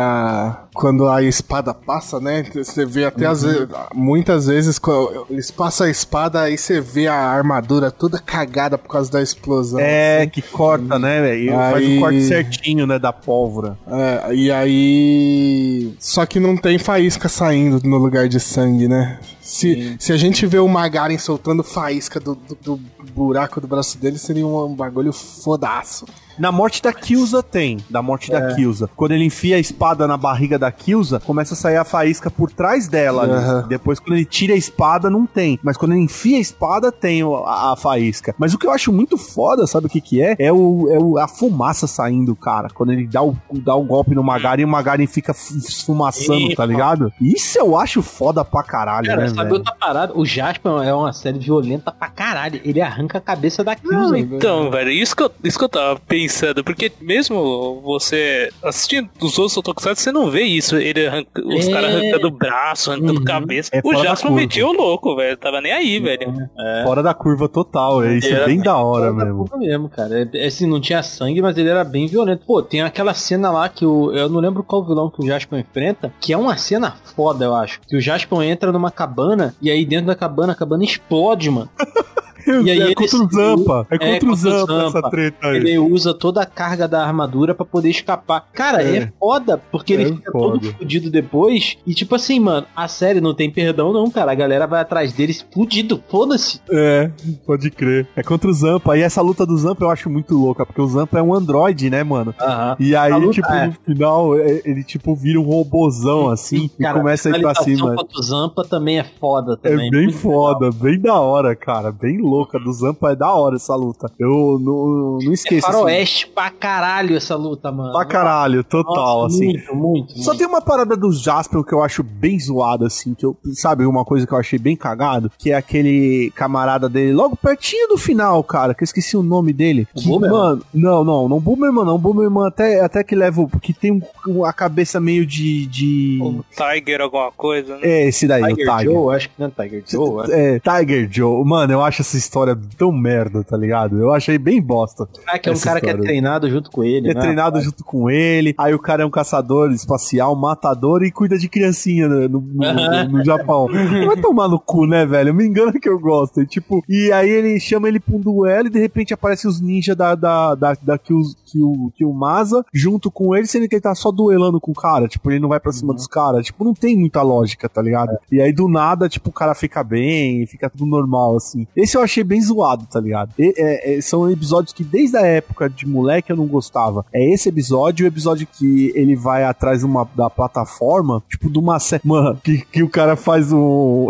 [SPEAKER 4] quando a espada passa, né? Você vê até muitas vezes quando eles passam a espada, aí você vê a armadura toda cagada por causa da explosão.
[SPEAKER 1] É, que corta, né, velho? Faz
[SPEAKER 4] Aí-
[SPEAKER 1] o corte certinho, né, da pólvora.
[SPEAKER 4] E aí. Só que não tem faísca saindo no lugar de sangue, né? Se a gente vê o Magaren soltando faísca do buraco do braço dele, seria um bagulho fodaço.
[SPEAKER 1] Na morte da Kyusa tem. Da morte da Kyusa. Quando ele enfia a espada na barriga da Kyusa, começa a sair a faísca por trás dela. Ali. Depois, quando ele tira a espada, não tem. Mas quando ele enfia a espada, tem a faísca. Mas o que eu acho muito foda, sabe o que é? É a fumaça saindo, cara. Quando ele dá o golpe no Magaren e o Magaren fica esfumaçando, tá ligado? Isso eu acho foda pra caralho,
[SPEAKER 3] Cara,
[SPEAKER 1] né,
[SPEAKER 3] sabe
[SPEAKER 1] velho?
[SPEAKER 3] outra parada? O Jaspion é uma série violenta pra caralho. Ele arranca a cabeça da Kyusa.
[SPEAKER 2] Não, então, velho, isso que eu tava pensando, porque mesmo você assistindo os outros Tokusatsu, você não vê isso, os caras arrancando o braço, arrancando cabeça.
[SPEAKER 1] É
[SPEAKER 2] O
[SPEAKER 1] fora da
[SPEAKER 2] Jasper
[SPEAKER 1] curva.
[SPEAKER 2] metia o louco, velho, tava nem aí, velho.
[SPEAKER 1] Fora da curva total. Isso é bem da hora mesmo.
[SPEAKER 3] mesmo, cara. Assim, não tinha sangue, mas ele era bem violento. Pô, tem aquela cena lá que eu não lembro qual vilão que o Jaspion enfrenta, que é uma cena foda, eu acho. Que o Jaspion entra numa cabana, e aí dentro da cabana, a cabana explode, mano. E aí ele
[SPEAKER 1] contra o Zampa. É contra o Zampa essa treta aí.
[SPEAKER 3] Ele usa toda a carga da armadura pra poder escapar. Cara, é foda, porque ele fica todo fudido depois. E tipo assim, mano, a série não tem perdão não, cara. A galera vai atrás dele fudido, foda-se.
[SPEAKER 1] É, pode crer. É contra o Zampa. E essa luta do Zampa eu acho muito louca, porque o Zampa é um androide, né, mano?
[SPEAKER 3] Aham.
[SPEAKER 1] E aí,
[SPEAKER 3] luta,
[SPEAKER 1] tipo, no final, ele tipo vira um robozão, assim,
[SPEAKER 3] Cara,
[SPEAKER 1] e começa a ir pra cima.
[SPEAKER 3] A do Zampa também é foda
[SPEAKER 1] É
[SPEAKER 3] também.
[SPEAKER 1] bem
[SPEAKER 3] muito
[SPEAKER 1] foda,
[SPEAKER 3] legal.
[SPEAKER 1] bem da hora, cara. Bem louca. Do Zampa é da hora essa luta. Eu não
[SPEAKER 3] É
[SPEAKER 1] esqueço.
[SPEAKER 3] faroeste pra caralho essa luta, mano.
[SPEAKER 1] Pra caralho, total,
[SPEAKER 3] Nossa,
[SPEAKER 1] assim.
[SPEAKER 3] Muito.
[SPEAKER 1] Só tem uma parada dos Jaspion que eu acho bem zoada, assim, que eu, sabe, uma coisa que eu achei bem cagado, que é aquele camarada dele, logo pertinho do final, cara, que eu esqueci o nome dele. Que, mano, não Boomerman não, Boomerman até que leva, porque tem a cabeça meio de...
[SPEAKER 2] O Tiger, alguma coisa, né?
[SPEAKER 1] É, esse daí,
[SPEAKER 3] Tiger
[SPEAKER 1] o Tiger.
[SPEAKER 3] Joe, acho que não é Tiger Joe.
[SPEAKER 1] É, Tiger Joe. Mano, eu acho esse histórias tão merda, tá ligado? Eu achei bem bosta.
[SPEAKER 3] Que é um cara que é treinado junto com ele,
[SPEAKER 1] É treinado junto com ele, aí o cara é um caçador espacial, matador e cuida de criancinha no Japão. Vai tomar no cu, né, velho? Me engana que eu gosto. E aí ele chama ele pra um duelo e de repente aparece os ninjas da Kiyomasa junto com ele, sendo que ele tá só duelando com o cara. Ele não vai pra cima dos caras. Não tem muita lógica, tá ligado? E aí do nada, o cara fica bem, fica tudo normal, assim. Esse eu achei bem zoado, tá ligado? São episódios que desde a época de moleque eu não gostava. É esse episódio, o episódio que ele vai atrás da plataforma, de uma série. Mano, que o cara faz um.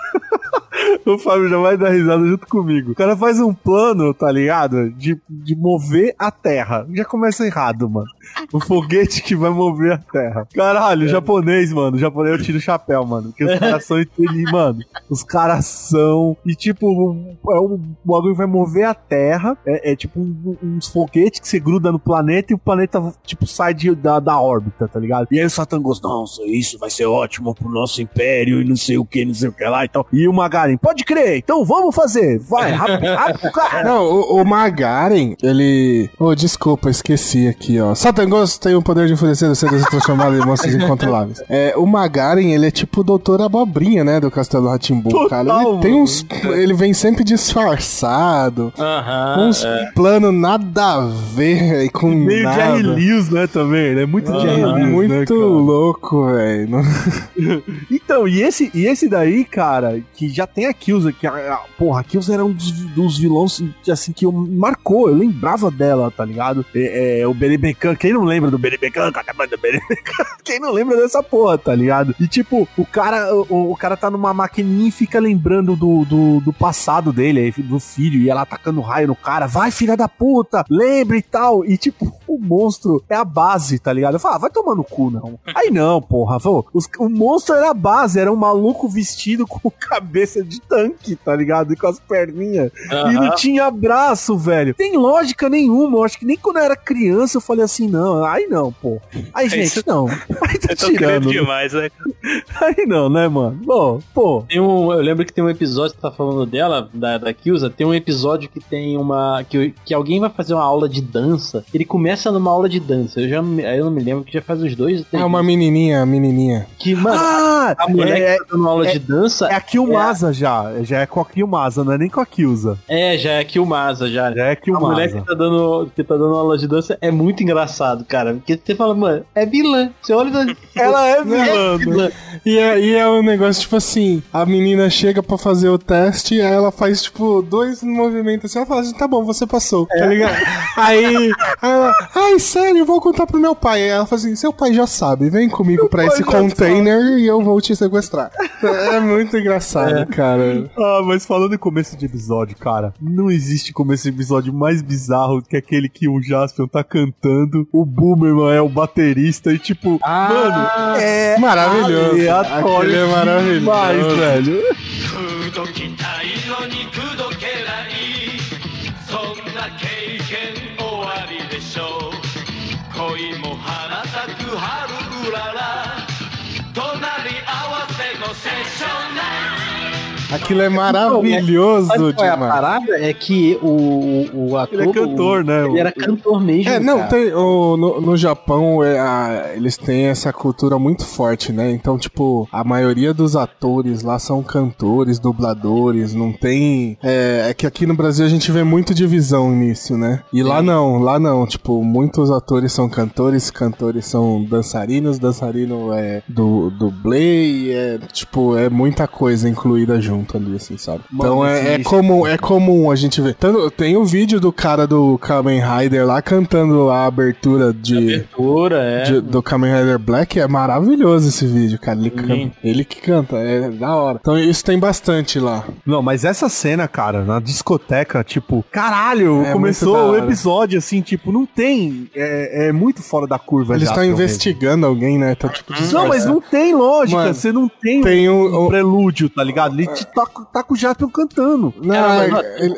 [SPEAKER 1] O Fábio já vai dar risada junto comigo. O cara faz um plano, tá ligado? De mover a Terra. Já começa errado, mano. O foguete que vai mover a Terra. Caralho, japonês, mano. Japonês eu tiro o chapéu, mano. Porque os caras são inteligentes, mano. Os caras são... E o bagulho vai mover a Terra. Uns foguetes que você gruda no planeta e o planeta, sai da órbita, tá ligado? E aí o Satan gosta, nossa, isso vai ser ótimo pro nosso império e não sei o que lá e tal. E o Magaren, pode crer, então vamos fazer. Vai, rápido, cara.
[SPEAKER 4] Não, o Magaren, ele... desculpa, esqueci aqui, ó. Satan Ghost tem o poder de enfurecer os seres transformados em monstros incontroláveis. O Magaren, ele é tipo o Doutor Abobrinha, né, do Castelo Rá-Tim-Bum, cara. Ele tem uns... Ele vem sempre disfarçado. Uns planos nada a ver com
[SPEAKER 1] meio
[SPEAKER 4] nada.
[SPEAKER 1] Jerry Lewis, né, também. Ele é muito Jerry Lewis,
[SPEAKER 4] muito louco, velho.
[SPEAKER 1] Então, e esse daí, cara, que já tem a Killsa, que a Killsa era um dos vilões, assim, que marcou, eu lembrava dela, tá ligado? O Berebekan, quem não lembra do Berebekan? Quem não lembra dessa porra, tá ligado? E o cara tá numa maquininha e fica lembrando do passado dele, do filho, e ela atacando raio no cara, vai filha da puta, lembre e tal, e o monstro é a base, tá ligado? Eu falo, vai tomar no cu, não. Aí não, porra, o monstro era a base, era um maluco vestido com cabeça de tanque, tá ligado? E com as perninhas. E não tinha braço, velho. Tem lógica nenhuma. Eu acho que nem quando eu era criança eu falei assim, não. Aí não, pô. Aí, gente, não. Aí tá tirando.
[SPEAKER 2] Demais, né?
[SPEAKER 1] Aí não, né, mano? Pô.
[SPEAKER 3] Eu lembro que tem um episódio que tá falando dela, da Killsa, tem um episódio que tem que alguém vai fazer uma aula de dança. Ele começa numa aula de dança. Eu não me lembro, que já faz uns 2 ou 3
[SPEAKER 4] uma menininha.
[SPEAKER 3] Que, mano, a mulher que tá dando aula de dança...
[SPEAKER 1] É a Kiyomasa já é com a Kiyomasa, não é nem com a Killsa.
[SPEAKER 3] Já é a Kiyomasa, já é
[SPEAKER 1] a Kiyomasa.
[SPEAKER 3] A mulher que tá dando aula de dança é muito engraçado, cara, porque você fala, mano, é vilã, você olha...
[SPEAKER 1] Ela é vilã.
[SPEAKER 4] E é um negócio, tipo assim, a menina chega pra fazer o teste, aí ela faz, 2 movimentos assim, ela fala assim, tá bom, você passou, tá ligado? Aí ela, ai, sério, eu vou contar pro meu pai. Aí ela fala assim, seu pai já sabe, vem comigo pra esse container e eu vou te sequestrar. É muito engraçado, cara.
[SPEAKER 1] Mas falando em começo de episódio, cara, não existe começo de episódio mais bizarro que aquele que o Jaspion tá cantando, o Boomerman é o baterista e mano, é
[SPEAKER 4] maravilhoso. Aquele é maravilhoso.
[SPEAKER 1] Demais, velho.
[SPEAKER 4] Aquilo é maravilhoso,
[SPEAKER 3] Sabe qual é a parada? É que o ator...
[SPEAKER 1] Ele é cantor, né?
[SPEAKER 3] Ele era cantor mesmo,
[SPEAKER 4] tem, no Japão, eles têm essa cultura muito forte, né? Então, a maioria dos atores lá são cantores, dubladores, não tem... É que aqui no Brasil a gente vê muito divisão nisso, né? E lá não, muitos atores são cantores são dançarinos, dançarino é dublê, é muita coisa incluída junto ali, assim, sabe? Então é comum a gente ver. Tem o vídeo do cara do Kamen Rider lá cantando a abertura do Kamen Rider Black, é maravilhoso esse vídeo, cara. Ele que canta, é da hora. Então isso tem bastante lá.
[SPEAKER 1] Não, mas essa cena, cara, na discoteca, caralho, começou o episódio assim, não tem, é muito fora da curva.
[SPEAKER 4] Eles estão investigando alguém, né? Tá,
[SPEAKER 1] não, mas não tem lógica, mano, você não tem um prelúdio, tá ligado? Ele tá com o Jaspion cantando.
[SPEAKER 3] Tem uma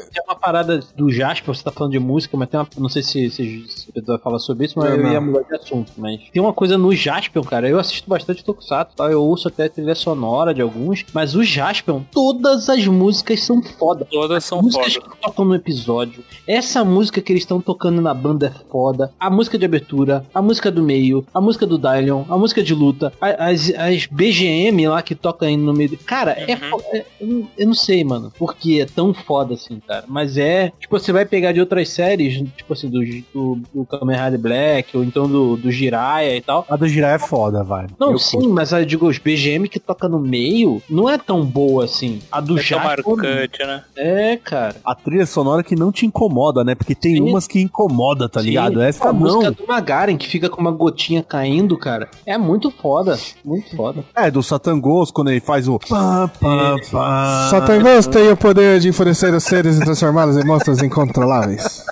[SPEAKER 3] parada do Jasper, você tá falando de música, mas tem uma. Não sei se você vai falar sobre isso, mas eu ia mudar de assunto. Mas tem uma coisa no Jasper, cara. Eu assisto bastante Tokusatsu, tá? Eu ouço até a trilha sonora de alguns, mas o Jasper, todas as músicas são foda.
[SPEAKER 2] Todas são
[SPEAKER 3] músicas
[SPEAKER 2] foda.
[SPEAKER 3] que tocam no episódio. Essa música que eles estão tocando na banda é foda. A música de abertura, a música do meio, a música do Dylion, a música de luta, as BGM lá que tocam aí no meio. Cara, eu não sei, mano, porque é tão foda assim, cara. Mas tipo, você vai pegar de outras séries, tipo assim, do Kamen Rider Black, ou então do Jiraiya e tal.
[SPEAKER 1] A do Jiraiya é foda, vai.
[SPEAKER 3] Não, sim, mas eu digo, os BGM que toca no meio não é tão boa assim. A do Jasper.
[SPEAKER 2] Marcante, né?
[SPEAKER 3] É, cara.
[SPEAKER 1] A trilha sonora que não te incomoda, né? Porque tem umas que incomoda, tá ligado? Essa
[SPEAKER 3] a
[SPEAKER 1] não.
[SPEAKER 3] música do Magaren, que fica com uma gotinha caindo, cara, é muito foda. Muito foda.
[SPEAKER 1] Do Satangos, quando ele faz o pá, pá, pá.
[SPEAKER 4] Satangos tem o poder de enfurecer os seres e transformá-los em monstros incontroláveis.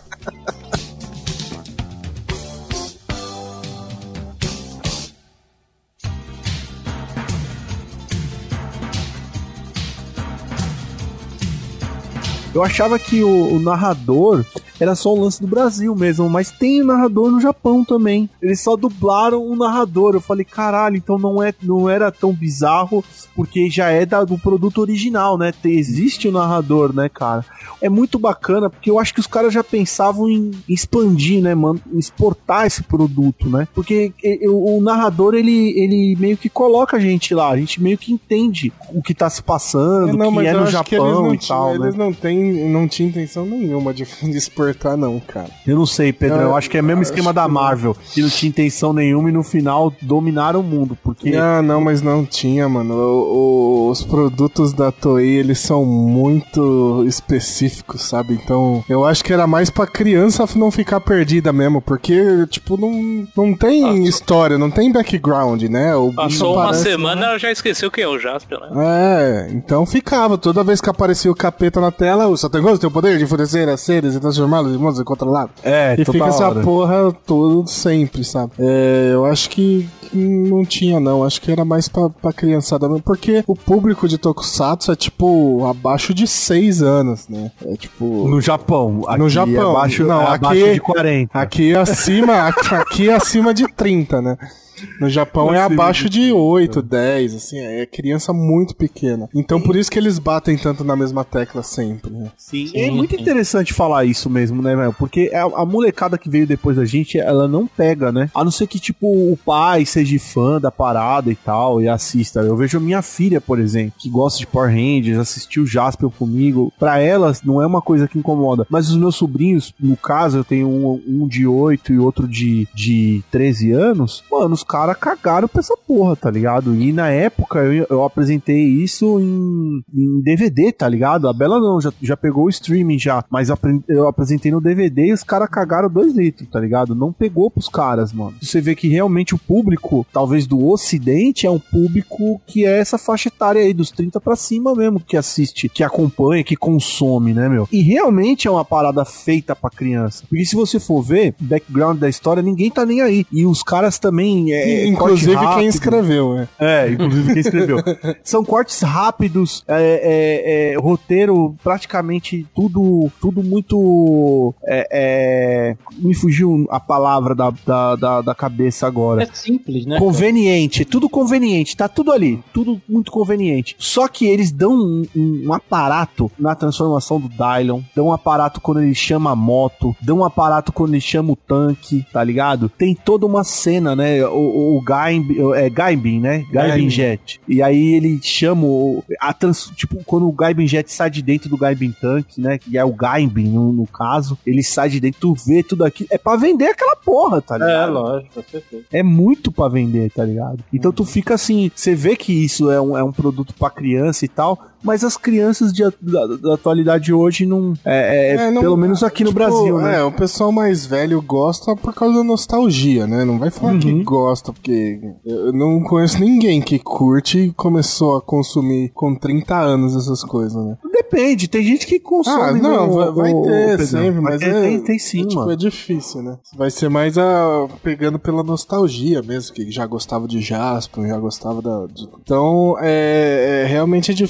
[SPEAKER 1] Eu achava que o narrador era só um lance do Brasil mesmo, mas tem narrador no Japão também. Eles só dublaram o narrador. Eu falei, caralho, então não era tão bizarro, porque já é do produto original, né? Existe o narrador, né, cara? É muito bacana, porque eu acho que os caras já pensavam em expandir, né, mano? Exportar esse produto, né? Porque o narrador, ele meio que coloca a gente lá, a gente meio que entende o que tá se passando, o que é no Japão e tal, né?
[SPEAKER 4] Eles não tinham intenção nenhuma de exportar, não, cara.
[SPEAKER 1] Eu não sei, Pedro, eu acho que é o mesmo esquema da Marvel, que não tinha intenção nenhuma e no final dominaram o mundo, porque...
[SPEAKER 4] Não, mas não tinha, mano. Os produtos da Toei, eles são muito específicos, sabe? Então, eu acho que era mais pra criança não ficar perdida mesmo, porque, tipo, não tem história, não tem background, né?
[SPEAKER 2] Passou uma semana, ela já esqueceu quem é o Jasper,
[SPEAKER 4] né? Então ficava, toda vez que aparecia o capeta na tela, o Satangos tem o poder de enfurecer as seres e transformá-los em monstros incontroláveis. E fica essa porra todo sempre, sabe? Eu acho que não tinha, não. Acho que era mais pra criançada mesmo, porque o público de Tokusatsu é, tipo, abaixo de 6 anos, né? É, tipo...
[SPEAKER 1] No Japão.
[SPEAKER 4] No Japão.
[SPEAKER 1] Abaixo de 40.
[SPEAKER 4] Aqui é acima de 30, né? No Japão é abaixo de 8, 10, assim, é criança muito pequena. Então por isso que eles batem tanto na mesma tecla sempre, né?
[SPEAKER 1] Sim, é muito interessante falar isso mesmo, né, velho? Porque a molecada que veio depois da gente, ela não pega, né? A não ser que, tipo, o pai seja fã da parada e tal, e assista. Eu vejo a minha filha, por exemplo, que gosta de Power Rangers, assistiu Jasper comigo. Pra elas, não é uma coisa que incomoda. Mas os meus sobrinhos, no caso, eu tenho um de 8 e outro de 13 anos, mano, os caras cagaram pra essa porra, tá ligado? E na época eu apresentei isso em DVD, tá ligado? A Bela não, já pegou o streaming já, mas eu apresentei no DVD e os caras cagaram 2 litros, tá ligado? Não pegou pros caras, mano. Você vê que realmente o público, talvez do ocidente, é um público que é essa faixa etária aí, dos 30 pra cima mesmo, que assiste, que acompanha, que consome, né, meu? E realmente é uma parada feita pra criança. Porque se você for ver o background da história, ninguém tá nem aí. E os caras também...
[SPEAKER 4] inclusive quem escreveu, né?
[SPEAKER 1] Inclusive quem escreveu. São cortes rápidos, roteiro praticamente tudo muito... me fugiu a palavra da cabeça agora.
[SPEAKER 3] É simples, né?
[SPEAKER 1] Conveniente, tudo conveniente, tá tudo ali, tudo muito conveniente. Só que eles dão um aparato na transformação do Dylion, dão um aparato quando ele chama a moto, dão um aparato quando ele chama o tanque, tá ligado? Tem toda uma cena, né? O Gaibin, né? Gaibin Jet. E aí ele chama tipo, quando o Gaibin Jet sai de dentro do Gaibin Tank, né? Que é o Gaibin, no caso, ele sai de dentro, tu vê tudo aqui. É pra vender aquela porra, tá ligado?
[SPEAKER 3] Lógico, com certeza.
[SPEAKER 1] É muito pra vender, tá ligado? Então tu fica assim, você vê que isso é um produto pra criança e tal, mas as crianças da atualidade hoje não... pelo menos aqui no Brasil, né?
[SPEAKER 4] O pessoal mais velho gosta por causa da nostalgia, né? Não vai falar que gosta, porque eu não conheço ninguém que curte e começou a consumir com 30 anos essas coisas, né?
[SPEAKER 1] Depende, tem gente que consome.
[SPEAKER 4] Vai ter sempre, mas
[SPEAKER 1] tem sim,
[SPEAKER 4] tipo,
[SPEAKER 1] mano.
[SPEAKER 4] É difícil, né? Vai ser mais pegando pela nostalgia mesmo, que já gostava de Jasper, já gostava Então, realmente é difícil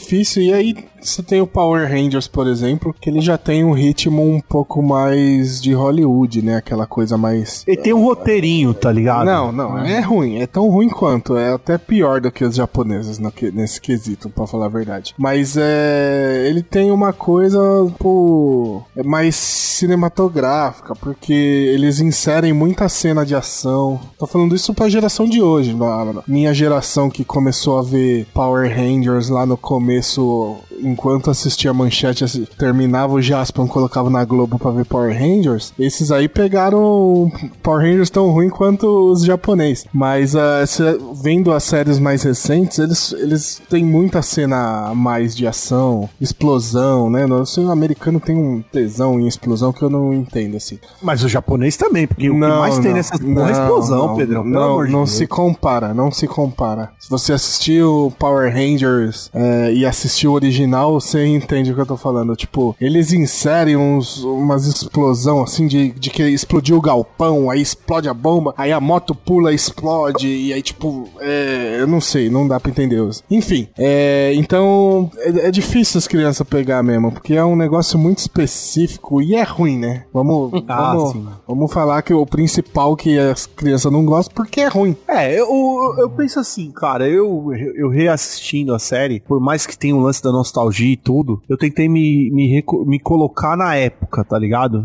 [SPEAKER 4] E aí você tem o Power Rangers, por exemplo, que ele já tem um ritmo um pouco mais de Hollywood, né? Aquela coisa mais...
[SPEAKER 1] Ele tem um roteirinho, tá ligado?
[SPEAKER 4] Não, é ruim. É tão ruim quanto. É até pior do que os japoneses nesse quesito, pra falar a verdade. Mas ele tem uma coisa, pô, mais cinematográfica, porque eles inserem muita cena de ação. Tô falando isso pra geração de hoje. Na minha geração que começou a ver Power Rangers lá no começo, enquanto assistia a Manchete, terminava o Jaspion, colocava na Globo pra ver Power Rangers, esses aí pegaram Power Rangers tão ruim quanto os japoneses. Mas vendo as séries mais recentes, eles têm muita cena a mais de ação, explosão, né? O americano tem um tesão em explosão que eu não entendo, assim.
[SPEAKER 1] Mas o japonês também, porque o que mais tem nessa porra é explosão, Pedrão.
[SPEAKER 4] Não se compara. Se você assistiu Power Rangers e assistiu o original, você entende o que eu tô falando. Tipo, eles inserem umas explosão assim de que explodiu o galpão, aí explode a bomba, aí a moto pula, explode, e aí tipo, eu não sei, não dá pra entender. Enfim, então é difícil as crianças pegar mesmo, porque é um negócio muito específico e é ruim, né? Vamos falar que o principal que as crianças não gostam porque é ruim.
[SPEAKER 1] Eu penso assim, cara, eu reassistindo a série, por mais que tenha um lance da nostalgia e tudo, eu tentei me colocar na época, tá ligado?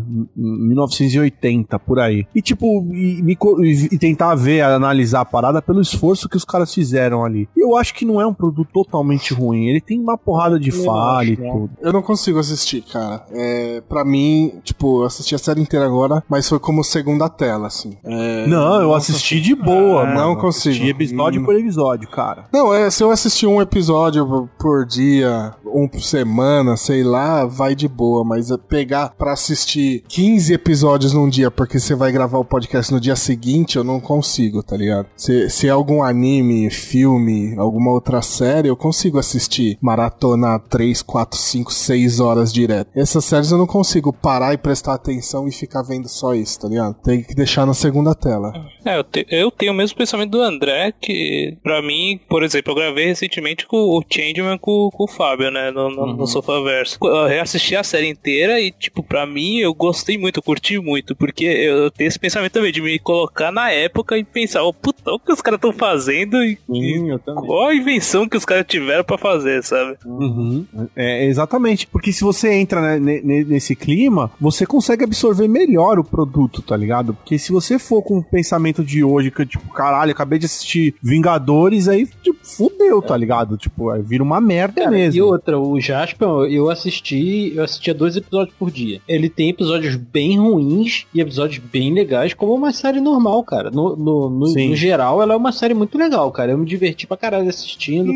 [SPEAKER 1] 1980, por aí. E tipo, e tentar analisar a parada pelo esforço que os caras fizeram ali. E eu acho que não é um produto totalmente ruim, ele tem uma porrada de falha e tudo.
[SPEAKER 4] Eu não consigo assistir, cara. Pra mim, tipo, eu assisti a série inteira agora, mas foi como segunda tela, assim.
[SPEAKER 1] Eu assisti de boa, mano.
[SPEAKER 4] Não consigo.
[SPEAKER 1] Assisti episódio por episódio, cara.
[SPEAKER 4] Não, se eu assistir um episódio por dia, um por semana, sei lá, vai de boa, mas pegar pra assistir 15 episódios num dia, porque você vai gravar o podcast no dia seguinte, eu não consigo, tá ligado? Se é algum anime, filme, alguma outra série, eu consigo assistir, maratonar 3, 4, 5, 6 horas direto. Essas séries eu não consigo parar e prestar atenção e ficar vendo só isso, tá ligado? Tem que deixar na segunda tela.
[SPEAKER 2] Eu tenho o mesmo pensamento do André, que pra mim, por exemplo, eu gravei recentemente com o Changeman com o Fábio, né, no Sofaverso. Eu reassisti a série inteira e, tipo, pra mim, eu gostei muito, eu curti muito, porque eu tenho esse pensamento também de me colocar na época e pensar, puta, o que os caras estão fazendo e qual a invenção que os caras tiveram pra fazer, sabe?
[SPEAKER 1] Exatamente, porque se você entra, né, nesse clima, você consegue absorver melhor o produto, tá ligado? Porque se você for com o pensamento de hoje, que tipo, caralho, acabei de assistir Vingadores, aí, tipo, fudeu, tá ligado? Tipo, vira uma merda mesmo.
[SPEAKER 3] E outra, o Jasper, eu assistia 2 episódios por dia. Ele tem episódios bem ruins e episódios bem legais, como uma série normal, cara. No geral, ela é uma série muito legal, cara. Eu me diverti pra caralho assistindo.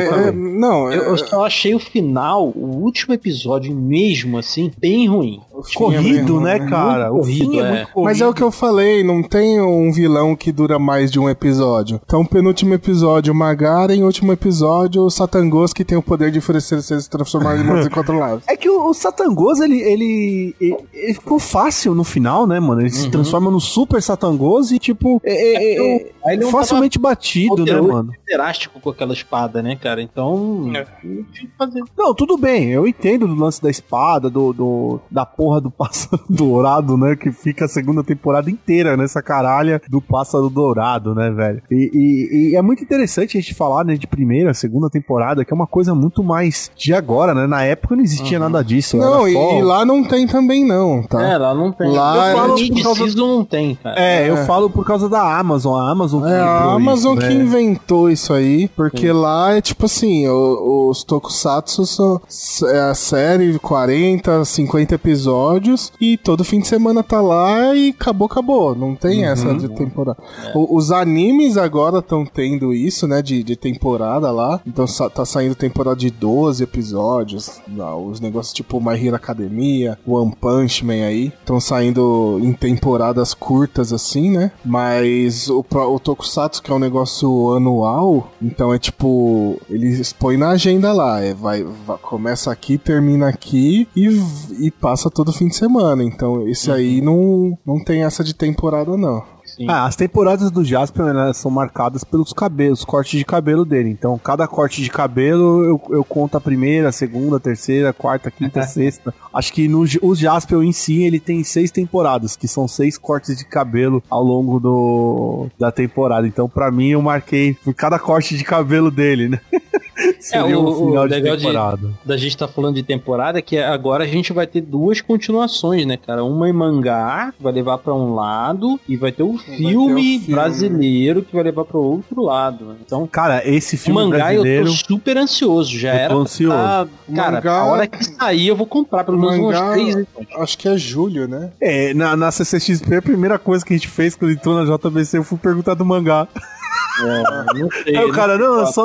[SPEAKER 3] Eu só achei o final, o último episódio mesmo, assim, bem ruim.
[SPEAKER 1] Corrido, né, cara?
[SPEAKER 3] O fim é muito corrido.
[SPEAKER 4] Mas é o que eu falei, não tem um vilão que dura mais de um episódio. Então, penúltimo episódio, Magaren, último episódio, o Satangos, que tem o poder de oferecer se transformar em monstros incontroláveis.
[SPEAKER 1] É que o Satangos, ele ficou fácil no final, né, mano? Ele se transforma no Super Satangos e, tipo,
[SPEAKER 3] ele
[SPEAKER 1] facilmente batido, né, mano?
[SPEAKER 3] Elástico com aquela espada, né, cara? Então, não tinha que fazer.
[SPEAKER 1] Não, tudo bem, eu entendo do lance da espada, da porra do pássaro dourado, né, que fica a segunda temporada inteira nessa caralha do pássaro dourado, né, velho? E é muito interessante a gente falar, né, de primeira, segunda temporada, que é uma coisa muito mais de agora, né? Na época não existia nada disso.
[SPEAKER 4] Não, e lá não tem também não, tá?
[SPEAKER 3] Lá não tem.
[SPEAKER 4] Lá
[SPEAKER 3] eu falo por causa não tem, cara.
[SPEAKER 1] Eu falo por causa da Amazon. A Amazon
[SPEAKER 4] que inventou isso aí, porque lá é tipo assim, os tokusatsu é a série 40, 50 episódios e todo fim de semana tá lá e acabou. Não tem essa de temporada. Os animes agora estão tendo isso, né, de temporada lá. Então tá saindo temporada de 12 episódios. Os negócios tipo My Hero Academia, One Punch Man aí, estão saindo em temporadas curtas assim, né? Mas o Tokusatsu, que é um negócio anual, então é tipo, eles põem na agenda lá, começa aqui, termina aqui e passa todo fim de semana. Então esse aí não tem essa de temporada não.
[SPEAKER 3] Sim.
[SPEAKER 1] As temporadas do Jaspion, elas são marcadas pelos cabelos, cortes de cabelo dele. Então, cada corte de cabelo eu conto a primeira, a segunda, a terceira, a quarta, a quinta, a sexta. Acho que o Jaspion em si, ele tem 6 temporadas, que são 6 cortes de cabelo ao longo da temporada. Então, pra mim, eu marquei por cada corte de cabelo dele, né? Seria o final de
[SPEAKER 3] legal
[SPEAKER 1] temporada.
[SPEAKER 3] Da gente tá falando de temporada, que agora a gente vai ter 2 continuações, né, cara? Uma em mangá, que vai levar pra um lado, e vai ter o filme brasileiro, que vai levar pro outro lado. Né? Então,
[SPEAKER 1] cara, esse filme
[SPEAKER 3] o mangá
[SPEAKER 1] brasileiro...
[SPEAKER 3] eu tô super ansioso, já era.
[SPEAKER 1] Ansioso.
[SPEAKER 3] Cara,
[SPEAKER 4] mangá...
[SPEAKER 3] a hora que sair eu vou comprar pelo menos umas 3.
[SPEAKER 4] Acho que é julho, né?
[SPEAKER 1] Na CCXP, a primeira coisa que a gente fez quando entrou na JBC, eu fui perguntar do mangá.
[SPEAKER 3] Não sei.
[SPEAKER 1] Aí o cara,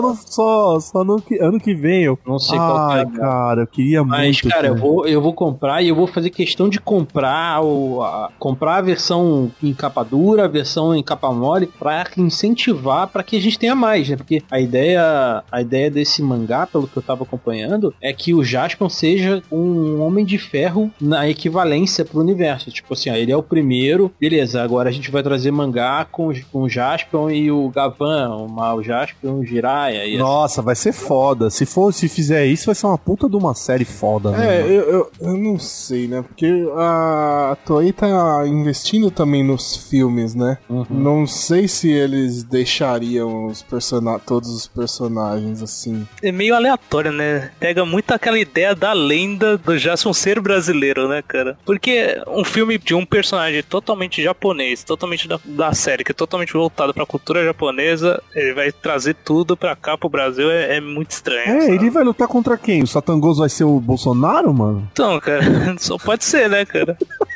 [SPEAKER 1] só no ano que vem. Eu
[SPEAKER 3] não sei qual que é.
[SPEAKER 1] Cara, eu queria muito.
[SPEAKER 3] Mas, cara, eu vou comprar e eu vou fazer questão de comprar a versão em capa dura, a versão em capa mole, pra incentivar pra que a gente tenha mais, né? Porque a ideia desse mangá, pelo que eu tava acompanhando, é que o Jaspion seja um Homem de Ferro na equivalência pro universo. Tipo assim, ele é o primeiro, beleza, agora a gente vai trazer mangá com o Jaspion e o Gavan, o Jaspion, o Jiraiya. E
[SPEAKER 1] nossa, vai ser foda. Se fizer isso, vai ser uma puta de uma série foda.
[SPEAKER 4] Eu não sei, né? Porque a Toei tá investindo também nos filmes, né?
[SPEAKER 3] Uhum.
[SPEAKER 4] Não sei se eles deixariam todos os personagens assim.
[SPEAKER 2] É meio aleatório, né? Pega muito aquela ideia da lenda do Jaspion ser brasileiro, né, cara? Porque um filme de um personagem totalmente japonês, totalmente da série, que é totalmente voltado pra cultura japonesa, ele vai trazer tudo pra cá, pro Brasil, é muito estranho. Sabe?
[SPEAKER 1] Ele vai lutar contra quem? O Satangoso vai ser o Bolsonaro, mano?
[SPEAKER 2] Então, cara, só pode ser, né, cara?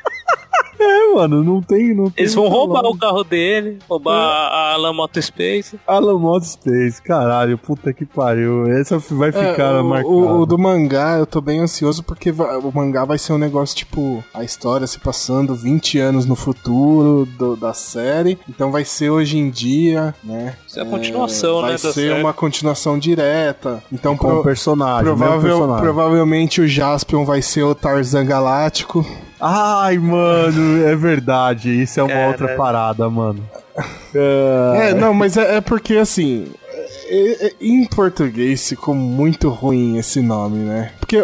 [SPEAKER 1] Mano, não tem.
[SPEAKER 2] Eles vão roubar o carro dele, roubar a Alan Moto Space.
[SPEAKER 1] Alan Moto Space, caralho, puta que pariu. Essa vai ficar marcada.
[SPEAKER 4] O do mangá, eu tô bem ansioso porque o mangá vai ser um negócio tipo a história se passando 20 anos no futuro da série. Então vai ser hoje em dia, né?
[SPEAKER 2] Isso é a continuação, né?
[SPEAKER 4] Vai ser uma continuação direta. Então,
[SPEAKER 1] com o personagem.
[SPEAKER 4] Provavelmente o Jaspion vai ser o Tarzan Galáctico.
[SPEAKER 1] Ai, mano, é verdade. Isso é uma outra parada, mano.
[SPEAKER 4] Não, mas é porque assim. Em português ficou muito ruim esse nome, né? Porque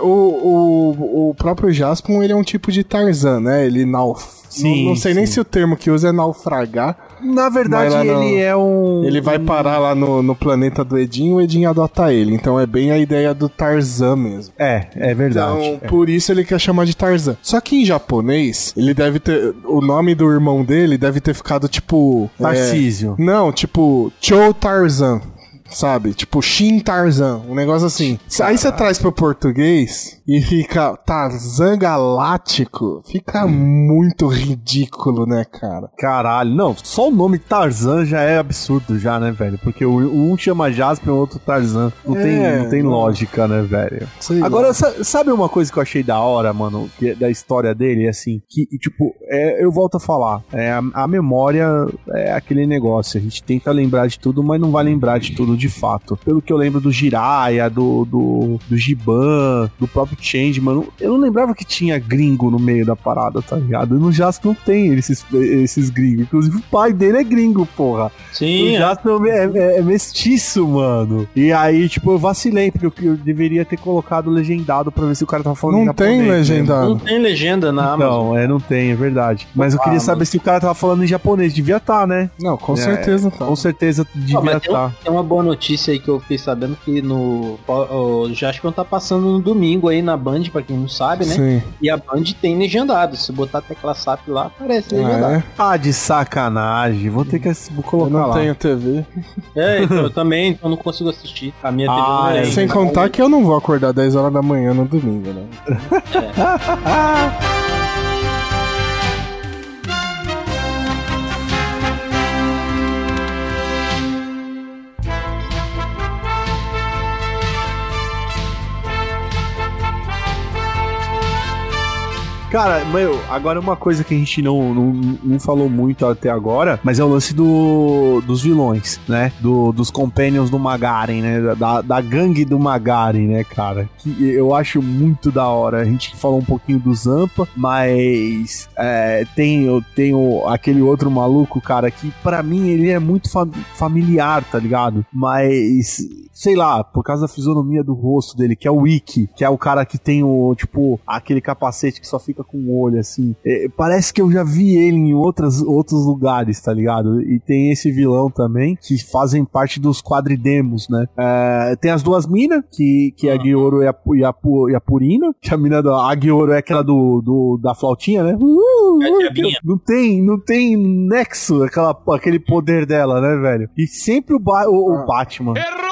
[SPEAKER 4] o próprio Jaspion, ele é um tipo de Tarzan, né? Ele não sei nem se o termo que usa é naufragar.
[SPEAKER 1] Na verdade, ele é um...
[SPEAKER 4] Ele vai parar lá no planeta do Edinho, o Edinho adota ele. Então é bem a ideia do Tarzan mesmo.
[SPEAKER 1] É verdade.
[SPEAKER 4] Então, por isso ele quer chamar de Tarzan. Só que em japonês, ele deve ter... O nome do irmão dele deve ter ficado tipo...
[SPEAKER 1] Tarcísio.
[SPEAKER 4] Não, tipo... Cho Tarzan. Sabe? Tipo, Shin Tarzan, um negócio assim. Aí você traz pro português e fica Tarzan Galáctico. Fica muito ridículo, né, cara?
[SPEAKER 1] Caralho, não, só o nome Tarzan já é absurdo já, né, velho? Porque um chama Jaspion, o outro Tarzan. Não tem lógica, né, velho? Agora, sabe uma coisa que eu achei da hora, mano, da história dele, assim, que, tipo, eu volto a falar, a memória é aquele negócio, a gente tenta lembrar de tudo, mas não vai lembrar de tudo de fato. Pelo que eu lembro do Jiraiya, do Giban, do próprio Change, mano, eu não lembrava que tinha gringo no meio da parada, tá ligado? No Jaspion tem esses gringos. Inclusive o pai dele é gringo, porra.
[SPEAKER 3] Sim.
[SPEAKER 1] O Jaspion é mestiço, mano. E aí, tipo, eu vacilei, porque eu deveria ter colocado legendado pra ver se o cara tava falando japonês.
[SPEAKER 4] Não tem legendado.
[SPEAKER 3] Não tem legenda na Amazon.
[SPEAKER 1] Não, não tem, é verdade. Mas eu queria saber se o cara tava falando em japonês. Devia estar, né?
[SPEAKER 4] Não, com certeza tá.
[SPEAKER 1] Com certeza devia estar.
[SPEAKER 3] Tem uma boa notícia aí que eu fiquei sabendo que o Jaspion tá passando no domingo aí na Band, pra quem não sabe, né?
[SPEAKER 4] Sim.
[SPEAKER 3] E a Band tem legendado. Se botar a tecla SAP lá, aparece legendado.
[SPEAKER 1] De sacanagem. Vou ter que colocar lá.
[SPEAKER 4] Eu não tenho TV.
[SPEAKER 3] Então, eu também, então não consigo assistir. A minha TV não é.
[SPEAKER 4] Sem contar que eu não vou acordar 10 horas da manhã no domingo, né?
[SPEAKER 1] Cara, agora uma coisa que a gente não falou muito até agora, mas é o lance dos vilões, né? Dos Companions do Magaren, né? Da gangue do Magaren, né, cara? Que eu acho muito da hora. A gente falou um pouquinho do Zampa, mas tem aquele outro maluco, cara, que pra mim ele é muito familiar, tá ligado? Mas, sei lá, por causa da fisionomia do rosto dele, que é o Ikki, que é o cara que tem aquele capacete que só fica com o olho, assim. Parece que eu já vi ele em outros lugares, tá ligado? E tem esse vilão também, que fazem parte dos quadridemos, né? Tem as duas minas, que é a Gyoro e a Purina, que a Gyoro é aquela da flautinha, né? Não tem nexo aquele poder dela, né, velho? E sempre o Batman.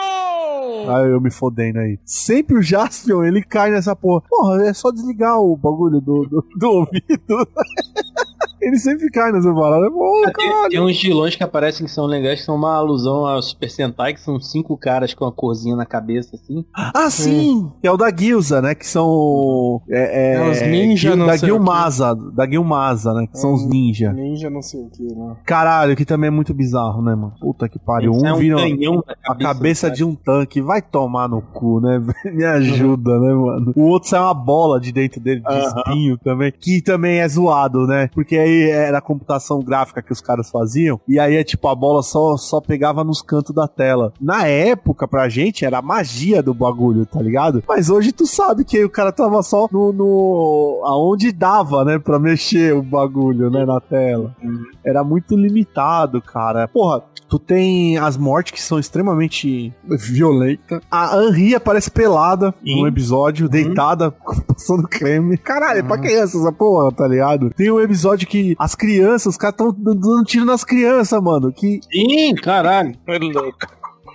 [SPEAKER 1] Eu me fodendo aí. Sempre o Jaspion, ele cai nessa porra. Porra, é só desligar o bagulho do ouvido. Ele sempre cai nessa parada.
[SPEAKER 3] Tem uns vilões que aparecem que são legais, que são uma alusão ao Super Sentai, que são 5 caras com a corzinha na cabeça, assim.
[SPEAKER 1] Ah, sim! Que é o da Gilza, né? Que são...
[SPEAKER 4] os ninja, não
[SPEAKER 1] da
[SPEAKER 4] sei
[SPEAKER 1] Da Guilmaza, né? Que são os ninja.
[SPEAKER 4] Ninja não sei o que, né?
[SPEAKER 1] Caralho, que também é muito bizarro, né, mano? Puta que pariu. Vira a cabeça de um tanque. Vai tomar no cu, né? Me ajuda, né, mano? O outro sai uma bola de dentro dele, de espinho também. Que também é zoado, né? Porque aí era a computação gráfica que os caras faziam. E aí a bola só pegava nos cantos da tela. Na época, pra gente, era a magia do bagulho, tá ligado? Mas hoje tu sabe que o cara tava só aonde dava, né? Pra mexer o bagulho, né? Na tela. Era muito limitado, cara. Porra, tu tem as mortes que são extremamente violentas. A Henri aparece pelada num episódio, deitada, passando creme. Caralho, é pra criança essa porra, tá ligado? Tem um episódio que as crianças, os caras tão dando tiro nas crianças, mano.
[SPEAKER 3] Sim, caralho.
[SPEAKER 2] É louco.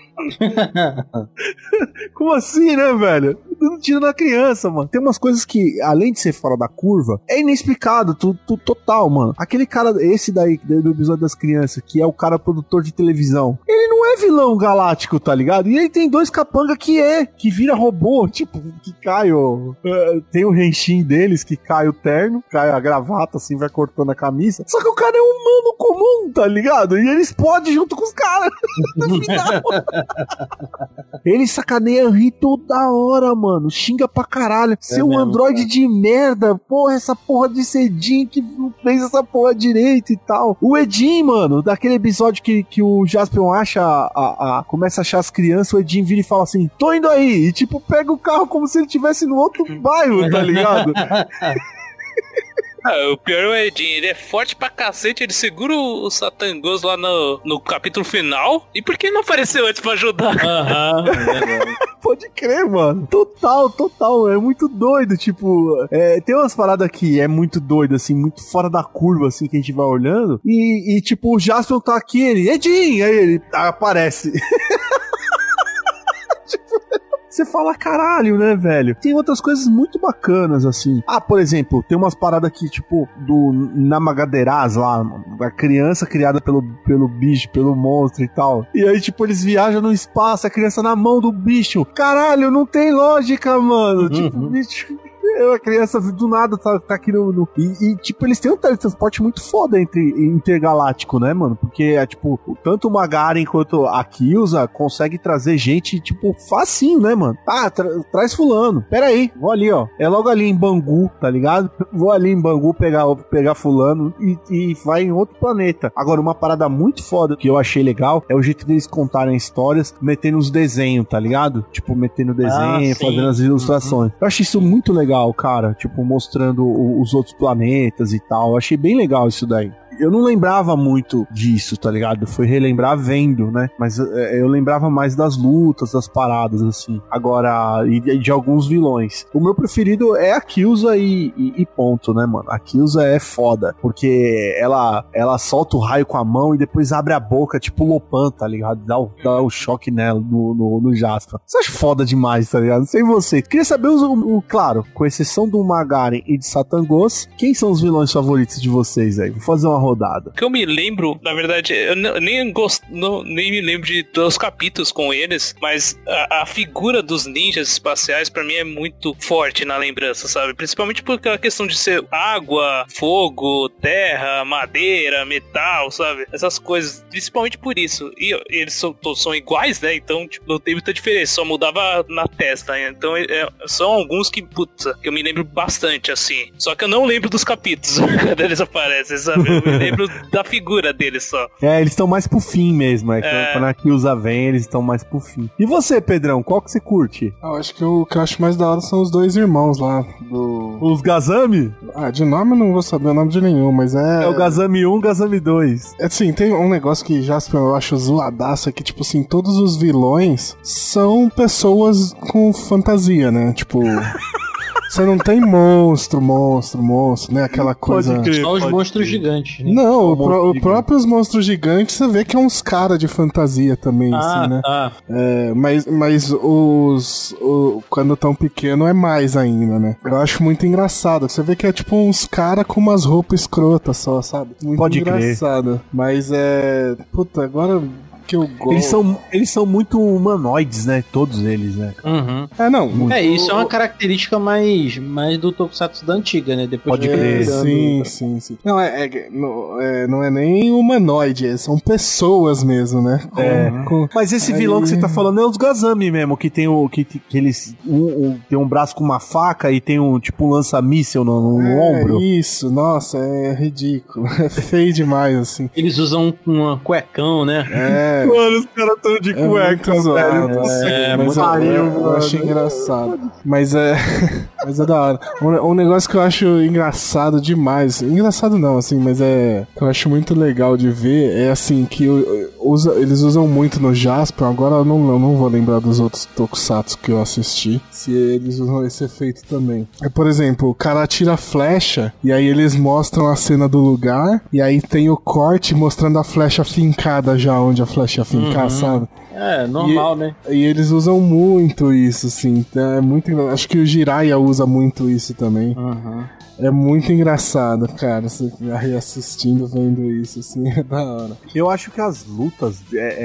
[SPEAKER 1] Como assim, né, velho? Dando tiro na criança, mano. Tem umas coisas que, além de ser fora da curva, é inexplicado, total, mano. Aquele cara, esse daí, do episódio das crianças, que é o cara produtor de televisão, ele não é vilão galáctico, tá ligado? E ele tem 2 capanga que vira robô, tipo, que cai tem o Henshin deles, que cai o terno, cai a gravata, assim, vai cortando a camisa. Só que o cara é um humano comum, tá ligado? E ele explode junto com os caras no final. Ele sacaneia Henri toda hora, mano. Xinga pra caralho. Seu mesmo, androide de merda. Porra, essa porra de Edin que fez essa porra direito e tal. O Edin, mano, daquele episódio que o Jaspion começa a achar as crianças, o Edin vira e fala assim, tô indo aí. E tipo, pega o carro como se ele estivesse no outro bairro, tá ligado?
[SPEAKER 2] O pior é o Edin, ele é forte pra cacete, ele segura o Satangos lá no capítulo final. E por que ele não apareceu antes pra ajudar?
[SPEAKER 1] Pode crer, mano. Total. É muito doido, tipo... tem umas paradas que é muito doido, assim, muito fora da curva, assim, que a gente vai olhando. E tipo, o Jaspion tá aqui, ele... Edin! Aí ele aparece. Você fala, caralho, né, velho? Tem outras coisas muito bacanas, assim. Por exemplo, tem umas paradas aqui, tipo, do Namagadeiras lá, a criança criada pelo bicho, pelo monstro e tal. E aí, tipo, eles viajam no espaço, a criança na mão do bicho. Caralho, não tem lógica, mano. Tipo, bicho... A criança do nada tá aqui tipo, eles têm um teletransporte muito foda intergaláctico, né, mano? Porque, tipo, tanto o Magaren quanto a Kyuza consegue trazer gente, tipo, facinho, né, mano? Traz fulano. Pera aí, vou ali, ó. É logo ali em Bangu, tá ligado? Vou ali em Bangu pegar fulano e vai em outro planeta. Agora, uma parada muito foda que eu achei legal é o jeito deles contarem histórias metendo os desenhos, tá ligado? Tipo, metendo desenho, fazendo as ilustrações. Eu achei isso muito legal, cara, tipo, mostrando os outros planetas e tal. Eu achei bem legal isso daí. Eu não lembrava muito disso, tá ligado? Foi relembrar vendo, né? Mas eu lembrava mais das lutas, das paradas, assim. Agora, e de alguns vilões. O meu preferido é a Kyuza e ponto, né, mano? A Kyuza é foda, porque ela solta o raio com a mão e depois abre a boca, tipo Lopan, tá ligado? Dá o choque nela, no Jasper. Você acha foda demais, tá ligado? Não sei você. Queria saber, claro, com exceção do Magaren e de Satangos, quem são os vilões favoritos de vocês aí? Vou fazer uma rodada.
[SPEAKER 2] O que eu me lembro, na verdade, eu nem me lembro dos capítulos com eles, mas a figura dos ninjas espaciais pra mim é muito forte na lembrança, sabe? Principalmente por aquela questão de ser água, fogo, terra, madeira, metal, sabe? Essas coisas, principalmente por isso. E eles são iguais, né? Então, tipo, não tem muita diferença, só mudava na testa, né? Então, são alguns que, putz, que eu me lembro bastante, assim. Só que eu não lembro dos capítulos quando eles aparecem, sabe? Eu me lembro da figura deles só.
[SPEAKER 1] Eles estão mais pro fim mesmo, quando a Kyusa vem, eles estão mais pro fim. E você, Pedrão, qual que você curte?
[SPEAKER 4] Eu acho que o que eu acho mais da hora são os dois irmãos lá,
[SPEAKER 1] Os Gazami?
[SPEAKER 4] De nome eu não vou saber o nome de nenhum, mas
[SPEAKER 1] É o Gazami 1, Gazami 2.
[SPEAKER 4] Assim, tem um negócio que Jasper eu acho zoadaço, é que, tipo assim, todos os vilões são pessoas com fantasia, né? Tipo... Você não tem monstro, né? Aquela coisa...
[SPEAKER 1] Pode crer,
[SPEAKER 3] Só os
[SPEAKER 1] pode
[SPEAKER 3] monstros
[SPEAKER 1] crer.
[SPEAKER 3] gigantes, né?
[SPEAKER 4] Não, os próprios monstros gigantes, você vê que é uns caras de fantasia também, assim, né?
[SPEAKER 3] Tá.
[SPEAKER 4] Mas quando tão pequeno é mais ainda, né? Eu acho muito engraçado. Você vê que é tipo uns caras com umas roupas escrotas só, sabe? Muito
[SPEAKER 1] Pode crer.
[SPEAKER 4] engraçado. Mas Puta, agora... Que eu gosto.
[SPEAKER 1] Eles são muito humanoides, né? Todos eles, né?
[SPEAKER 3] Uhum.
[SPEAKER 4] Não.
[SPEAKER 3] Isso é uma característica mais do Tokusatsu da antiga, né? Depois
[SPEAKER 1] Pode crer.
[SPEAKER 4] Sim. Não, não é nem humanoide, são pessoas mesmo, né?
[SPEAKER 1] Mas esse vilão que você tá falando é os Gazami mesmo, que tem que eles tem um braço com uma faca e tem tipo um lança-míssel no ombro.
[SPEAKER 4] Isso, nossa, é ridículo. É feio demais, assim.
[SPEAKER 3] Eles usam um cuecão, né?
[SPEAKER 1] Mano, os caras tão de cueca, velho.
[SPEAKER 4] Mas eu achei engraçado. Mas é da hora. Um negócio que eu acho engraçado demais. Engraçado não, assim, mas que eu acho muito legal de ver é assim, que eles usam muito no Jasper. Agora eu não vou lembrar dos outros Tokusatsu que eu assisti, se eles usam esse efeito também. Por exemplo, o cara atira a flecha e aí eles mostram a cena do lugar e aí tem o corte mostrando a flecha fincada já onde a flecha ia fincar, sabe?
[SPEAKER 3] Normal, né?
[SPEAKER 4] E eles usam muito isso, assim. Então é muito engraçado. Acho que o Jiraiya usa muito isso também. É muito engraçado, cara. Você reassistindo, vendo isso, assim, é da hora.
[SPEAKER 1] Eu acho que as lutas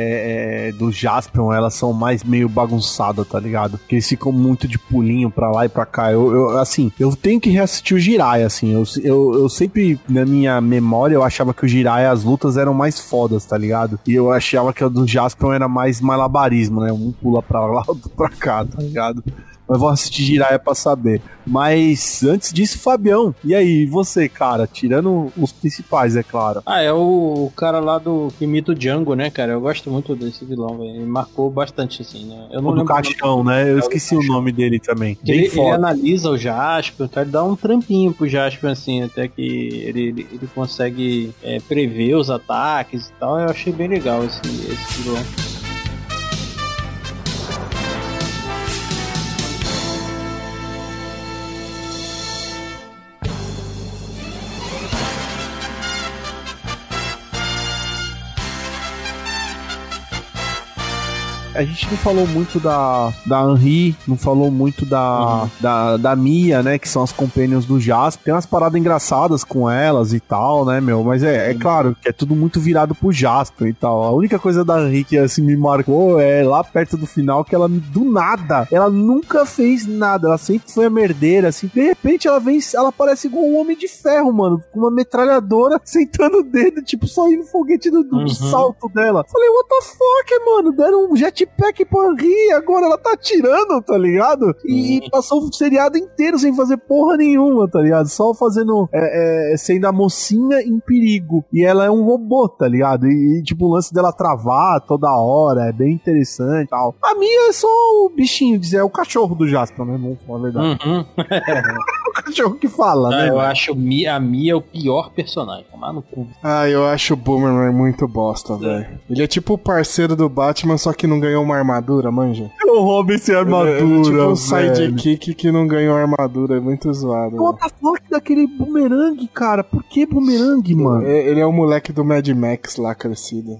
[SPEAKER 1] do Jaspion, elas são mais meio bagunçadas, tá ligado? Porque eles ficam muito de pulinho pra lá e pra cá. Eu tenho que reassistir o Jiraiya, assim. Eu sempre, na minha memória, eu achava que o Jiraiya, as lutas eram mais fodas, tá ligado? E eu achava que a do Jaspion era mais malabarismo, né? Um pula pra lá, outro pra cá, tá ligado? Mas vou assistir Jiraiya pra saber. Mas antes disso, Fabião, e aí, você, cara? Tirando os principais, é claro.
[SPEAKER 3] É o cara lá do Kimito Django, né, cara? Eu gosto muito desse vilão, velho. Ele marcou bastante, assim, né? Eu não
[SPEAKER 1] do caixão, né? Eu esqueci o nome dele também. Bem
[SPEAKER 3] ele analisa o Jasper, tá? Ele dá um trampinho pro Jasper, assim, até que ele consegue prever os ataques e tal. Eu achei bem legal esse vilão.
[SPEAKER 1] A gente não falou muito da Henri, não falou muito da Mia, né? Que são as companions do Jasper. Tem umas paradas engraçadas com elas e tal, né, meu? Mas é claro que é tudo muito virado pro Jasper e tal. A única coisa da Henri que assim me marcou é lá perto do final que ela, do nada, ela nunca fez nada. Ela sempre foi a merdeira, assim. De repente ela parece igual um Homem de Ferro, mano. Com uma metralhadora sentando o dedo, tipo, só indo foguete do salto dela. Falei, what the fuck, mano? Deram um jetpack pra Henri, agora ela tá atirando, tá ligado? E passou o seriado inteiro sem fazer porra nenhuma, tá ligado? Só fazendo, sendo a mocinha em perigo. E ela é um robô, tá ligado? E tipo, o lance dela travar toda hora, é bem interessante e tal. A Mia é só o bichinho, é o cachorro do Jasper, né? Vamos falar a verdade. O cachorro que fala, né?
[SPEAKER 3] Eu acho a Mia o pior personagem. Tomar no cu.
[SPEAKER 4] Eu acho o Boomerang muito bosta, velho. Ele é tipo o parceiro do Batman, só que não ganhou uma armadura, manja.
[SPEAKER 1] O Robin sem armadura,
[SPEAKER 4] ele é tipo um
[SPEAKER 1] velho.
[SPEAKER 4] sidekick que não ganhou armadura, é muito zoado.
[SPEAKER 1] What the fuck daquele Boomerang, cara? Por que Boomerang, mano?
[SPEAKER 4] Ele é o moleque do Mad Max lá, crescido.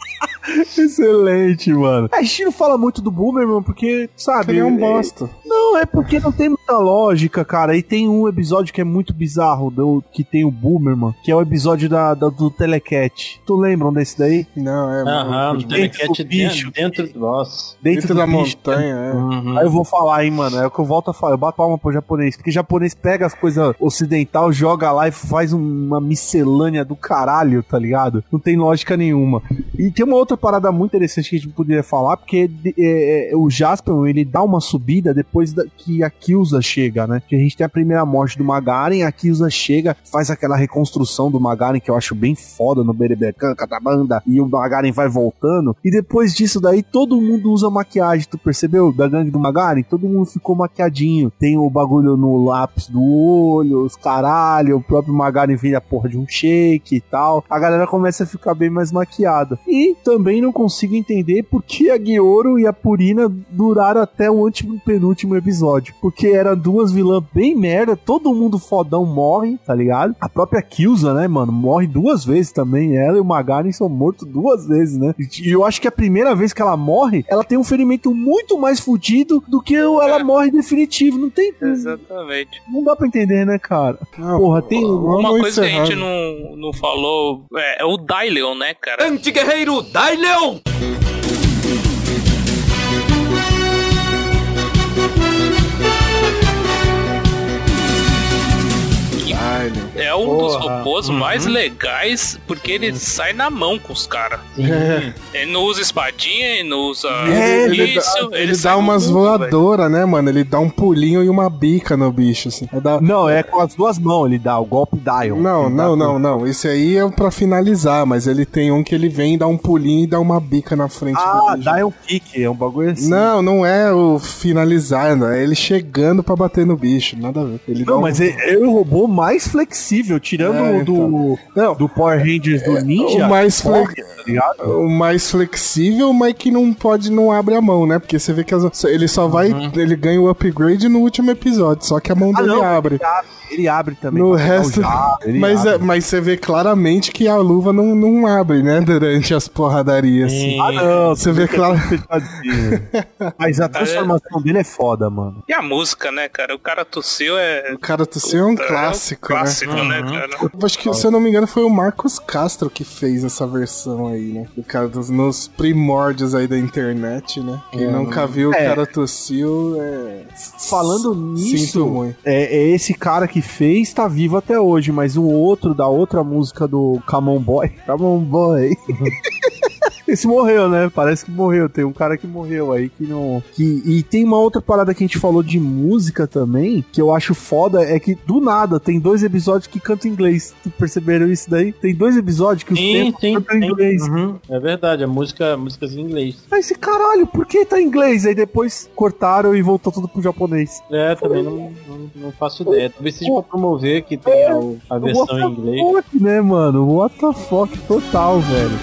[SPEAKER 1] Excelente, mano. A gente não fala muito do Boomerang, porque, sabe...
[SPEAKER 4] Ele é um bosta.
[SPEAKER 1] Não, Não, é porque não tem muita lógica, cara. E tem um episódio que é muito bizarro, que tem o Boomerman, que é o episódio do Telecat. Tu lembram desse daí?
[SPEAKER 4] Não, é...
[SPEAKER 3] Aham, o Telecat
[SPEAKER 1] bicho.
[SPEAKER 3] dentro do nossa.
[SPEAKER 4] Dentro da
[SPEAKER 1] bicho,
[SPEAKER 4] montanha, é.
[SPEAKER 3] Uhum.
[SPEAKER 1] Aí eu vou falar, hein, mano. É o que eu volto a falar. Eu bato palma pro japonês. Porque japonês pega as coisas ocidental, joga lá e faz uma miscelânea do caralho, tá ligado? Não tem lógica nenhuma. E tem uma outra parada muito interessante que a gente poderia falar, porque o Jasper, ele dá uma subida depois que a Kyusa chega, né? Que a gente tem a primeira morte do Magaren, a Kyusa chega, faz aquela reconstrução do Magaren, que eu acho bem foda no Berebecan, Catabanda, e o Magaren vai voltando. E depois disso daí, todo mundo usa maquiagem, tu percebeu? Da gangue do Magaren, todo mundo ficou maquiadinho. Tem o bagulho no lápis do olho, os caralho, o próprio Magaren vira a porra de um shake e tal. A galera começa a ficar bem mais maquiada. E também não consigo entender por que a Gyoro e a Purina duraram até o penúltimo episódio. Porque eram duas vilãs bem merda, todo mundo fodão morre, tá ligado? A própria Kyusa, né, mano, morre 2 vezes também. Ela e o Magaren são mortos 2 vezes, né? E eu acho que a primeira vez que ela morre, ela tem um ferimento muito mais fudido do que ela morre definitivo. Não tem...
[SPEAKER 2] Exatamente.
[SPEAKER 1] Não dá pra entender, né, cara?
[SPEAKER 4] Não,
[SPEAKER 1] Porra, tem...
[SPEAKER 2] Uma
[SPEAKER 4] vamos
[SPEAKER 2] coisa que a
[SPEAKER 4] encerrar.
[SPEAKER 2] gente não falou é o Daileon, né, cara?
[SPEAKER 6] Anti-guerreiro Daileon!
[SPEAKER 2] É um dos
[SPEAKER 3] Porra.
[SPEAKER 2] robôs mais legais, porque ele sai na mão com os caras.
[SPEAKER 4] É.
[SPEAKER 2] Ele não usa espadinha, ele não usa
[SPEAKER 4] Ele
[SPEAKER 2] sai
[SPEAKER 4] dá
[SPEAKER 2] no
[SPEAKER 4] umas
[SPEAKER 2] mundo, velho.
[SPEAKER 4] voadoras, né, mano? Ele dá um pulinho e uma bica no bicho, assim.
[SPEAKER 1] Não, é com as 2 mãos ele dá o golpe Dion.
[SPEAKER 4] Não. Esse aí é pra finalizar, mas ele tem um que ele vem, dá um pulinho e dá uma bica na frente do bicho.
[SPEAKER 1] Dion Kick, é um bagulho assim.
[SPEAKER 4] Não é o finalizar, não. É ele chegando pra bater no bicho. Nada a ver. Ele dá
[SPEAKER 1] Não,
[SPEAKER 4] um...
[SPEAKER 1] mas é o robô mais flexível, tirando o
[SPEAKER 4] Não.
[SPEAKER 1] do Power Rangers do Ninja.
[SPEAKER 4] o mais
[SPEAKER 1] corre, tá ligado?
[SPEAKER 4] O mais flexível, mas que não abre a mão, né? Porque você vê que ele só vai. Ele ganha o upgrade no último episódio, só que a mão dele abre.
[SPEAKER 1] Ele abre também.
[SPEAKER 4] No
[SPEAKER 1] pra pegar o
[SPEAKER 4] resto.
[SPEAKER 1] jato, ele
[SPEAKER 4] Mas,
[SPEAKER 1] abre.
[SPEAKER 4] mas você vê claramente que a luva não abre, né? Durante as porradarias. Assim.
[SPEAKER 1] Não,
[SPEAKER 4] Você vê claro.
[SPEAKER 1] Mas a transformação dele é foda, mano.
[SPEAKER 2] E a música, né, cara? O cara tossiu
[SPEAKER 4] O cara tossiu é um clássico,
[SPEAKER 2] clássico,
[SPEAKER 4] né?
[SPEAKER 2] né, cara?
[SPEAKER 4] Eu acho que, se eu não me engano, foi o Marcos Castro que fez essa versão aí, né? O cara nos primórdios aí da internet, né? Quem nunca viu o cara tossiu,
[SPEAKER 1] Falando
[SPEAKER 4] Sinto
[SPEAKER 1] nisso,
[SPEAKER 4] muito.
[SPEAKER 1] é esse cara que fez, tá vivo até hoje, mas o outro, da outra música do Come On Boy, esse morreu, né? Parece que morreu. Tem um cara que morreu aí que não... E tem uma outra parada que a gente falou de música também, que eu acho foda, é que do nada tem 2 episódios que cantam inglês. Tu perceberam isso daí? Tem 2 episódios que os tempos cantam em inglês.
[SPEAKER 3] Uhum. É verdade, músicas em inglês.
[SPEAKER 1] Aí esse caralho, por que tá em inglês? Aí depois cortaram e voltou tudo pro japonês.
[SPEAKER 3] É, também não faço ideia. Talvez seja pra promover que tenha a versão em inglês.
[SPEAKER 1] What the fuck, né, mano? What the fuck total, velho.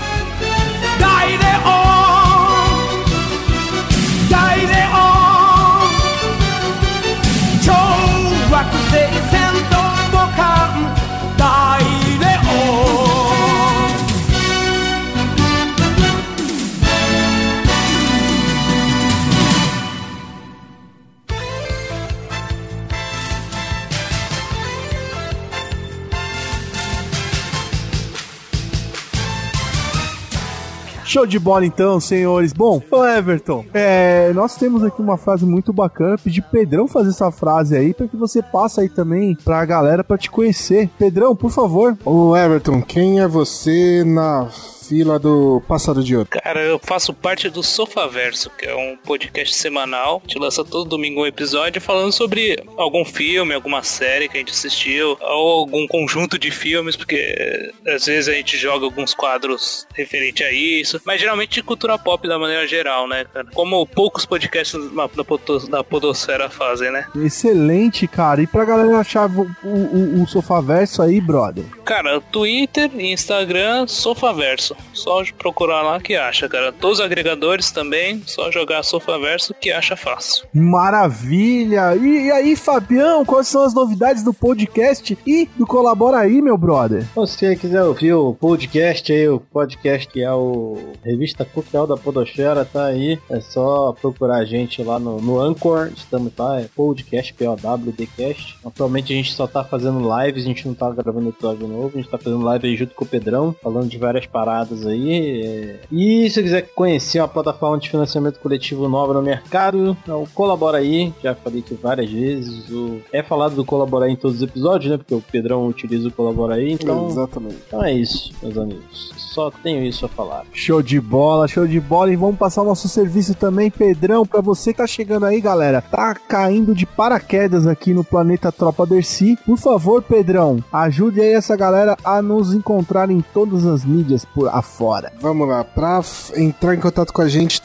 [SPEAKER 1] Show de bola então, senhores. Bom, ô Everton, nós temos aqui uma frase muito bacana. Pedir Pedrão fazer essa frase aí pra que você passe aí também pra galera pra te conhecer. Pedrão, por favor.
[SPEAKER 4] Ô Everton, quem é você na fila do Passado de Ouro?
[SPEAKER 2] Cara, eu faço parte do Sofaverso, que é um podcast semanal. A gente lança todo domingo um episódio falando sobre algum filme, alguma série que a gente assistiu, ou algum conjunto de filmes, porque às vezes a gente joga alguns quadros referente a isso, mas geralmente de cultura pop da maneira geral, né, cara? Como poucos podcasts da podosfera fazem, né?
[SPEAKER 1] Excelente, cara. E pra galera achar o Sofaverso aí, brother?
[SPEAKER 2] Cara, Twitter e Instagram, Sofaverso. Só procurar lá que acha, cara. Todos os agregadores também, só jogar Sofaverso que acha fácil.
[SPEAKER 1] Maravilha! E aí, Fabião, quais são as novidades do podcast e do Colabora aí, meu brother?
[SPEAKER 3] Se você quiser ouvir o podcast aí, o podcast que é o Revista Cultural da Podosfera, tá aí. É só procurar a gente lá no Anchor. Estamos lá, é podcast, POWDcast. Atualmente a gente só tá fazendo lives, a gente não tá gravando episódio novo, a gente tá fazendo live aí junto com o Pedrão, falando de várias paradas aí. E se você quiser conhecer uma plataforma de financiamento coletivo nova no mercado, é o Colabora aí, já falei aqui várias vezes. É falado do Colabora aí em todos os episódios, né? Porque o Pedrão utiliza o Colabora aí, então.
[SPEAKER 4] Exatamente.
[SPEAKER 3] Então é isso, meus amigos. Só tenho isso a falar.
[SPEAKER 1] Show de bola, show de bola. E vamos passar o nosso serviço também, Pedrão, pra você que tá chegando aí, galera. Tá caindo de paraquedas aqui no planeta Tropa Dercy. Por favor, Pedrão, ajude aí essa galera a nos encontrar em todas as mídias por afora.
[SPEAKER 4] Vamos lá, pra entrar em contato com a gente,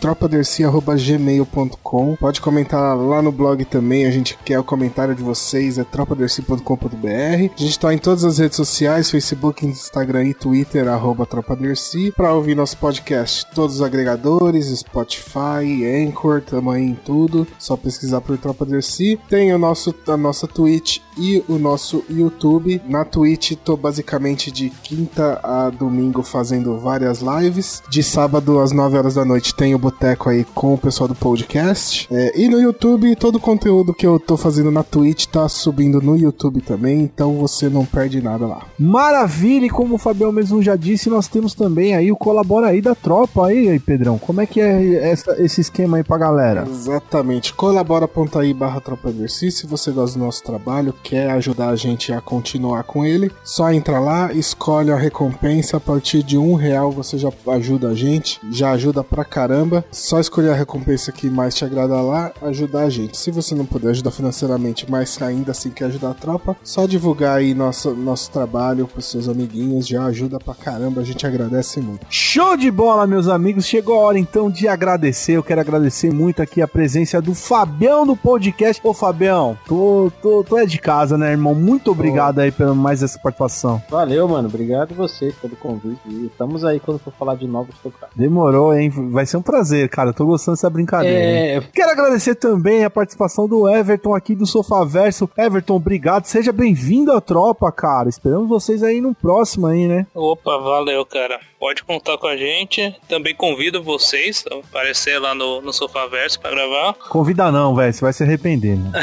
[SPEAKER 4] tropadercy@gmail.com. Pode comentar lá no blog também, a gente quer o comentário de vocês, é tropadercy.com.br. A gente tá em todas as redes sociais, Facebook, Instagram e Twitter, @tropadercy. Pra ouvir nosso podcast, todos os agregadores, Spotify, Anchor, tamo aí em tudo, só pesquisar por Tropa Dercy. Tem a nossa Twitch e o nosso YouTube. Na Twitch tô basicamente de quinta a domingo fazendo várias lives. De sábado às 9 horas da noite tem o Boteco aí com o pessoal do podcast. E no YouTube, todo o conteúdo que eu tô fazendo na Twitch tá subindo no YouTube também, então você não perde nada lá.
[SPEAKER 1] Maravilha, e como o Fabião mesmo já disse, nós temos também aí o Colabora aí da Tropa aí, Pedrão. Como é que é esse esquema aí pra galera?
[SPEAKER 4] Exatamente, colabora.aí/Tropa Dercy. Se você gosta do nosso trabalho, quer ajudar a gente a continuar com ele, só entra lá, escolhe a recompensa. A partir de R$1 você já ajuda a gente, já ajuda pra caramba. Só escolher a recompensa que mais te agrada lá, ajudar a gente. Se você não puder ajudar financeiramente, mas ainda assim quer ajudar a tropa, só divulgar aí nosso trabalho pros seus amiguinhos, já ajuda pra caramba, a gente agradece muito.
[SPEAKER 1] Show de bola, meus amigos, chegou a hora então de agradecer. Eu quero agradecer muito aqui a presença do Fabião do podcast. Ô Fabião, tu é de casa, né, irmão? Muito obrigado aí pela mais essa participação.
[SPEAKER 3] Valeu, mano, obrigado você pelo convite e estamos aí quando for falar de novos tocados.
[SPEAKER 1] Demorou, hein? Vai ser um prazer, cara, eu tô gostando dessa brincadeira. Quero agradecer também a participação do Everton aqui do Sofaverso. Everton, obrigado, seja bem-vindo à tropa, cara. Esperamos vocês aí no próximo aí, né?
[SPEAKER 2] Opa, valeu, cara. Pode contar com a gente. Também convido vocês a aparecer lá no Sofaverso pra gravar.
[SPEAKER 1] Convida não, velho. Você vai se arrepender, né?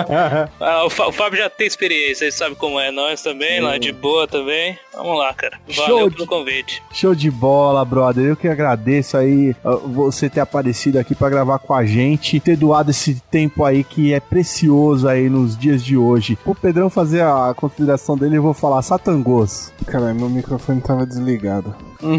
[SPEAKER 2] O Fábio já tem experiência, ele sabe como é. Nós também, lá de boa também. Vamos lá, cara. Valeu pelo convite.
[SPEAKER 1] Show de bola, brother. Eu que agradeço aí você ter aparecido aqui pra gravar com a gente, ter doado esse tempo aí que é precioso aí nos dias de hoje. Pro Pedrão fazer a consideração dele, eu vou falar Satangos.
[SPEAKER 4] Caralho, meu microfone tava desligado.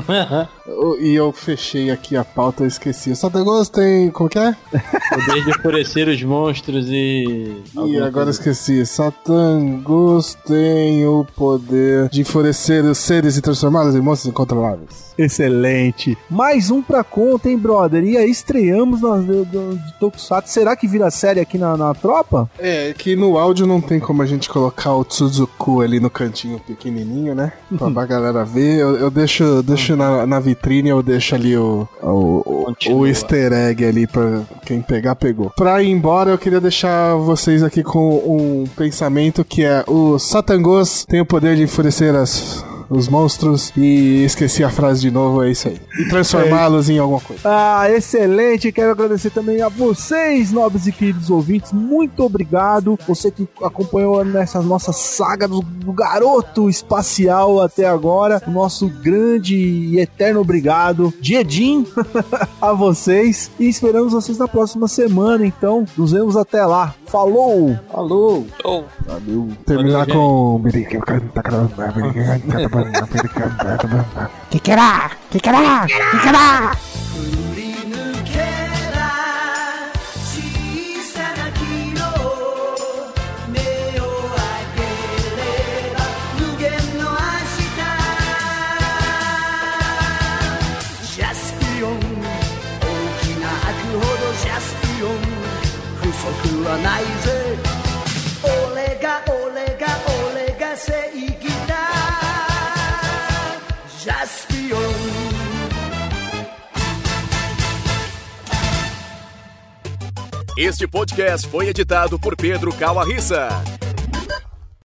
[SPEAKER 4] E eu fechei aqui a pauta, eu esqueci. O Satangos tem... como que é?
[SPEAKER 3] Poder de enfurecer os monstros e
[SPEAKER 4] agora esqueci. Satangos tem o poder de enfurecer os seres e transformá-los em monstros incontroláveis.
[SPEAKER 1] Excelente. Mais um pra conta, hein, brother? E aí estreamos de Tokusatsu. Será que vira série aqui na tropa?
[SPEAKER 4] É que no áudio não tem como a gente colocar o Tsuzuku ali no cantinho pequenininho, né? Pra galera ver. Eu deixo na vitrine, eu deixo ali o easter egg ali pra quem pegar, pegou. Pra ir embora, eu queria deixar vocês aqui com um pensamento que é: o Satangos tem o poder de enfurecer os monstros, e esqueci a frase de novo, é isso aí. E transformá-los em alguma coisa.
[SPEAKER 1] Ah, excelente. Quero agradecer também a vocês, nobres e queridos ouvintes. Muito obrigado. Você que acompanhou nessa nossa saga do garoto espacial até agora. O nosso grande e eterno obrigado, Diedim, a vocês. E esperamos vocês na próxima semana. Então, nos vemos até lá. Falou!
[SPEAKER 3] Falou!
[SPEAKER 1] Valeu!
[SPEAKER 4] Terminar com...
[SPEAKER 1] Que será?
[SPEAKER 7] Jaspion Este podcast foi editado por Pedro Calarissa.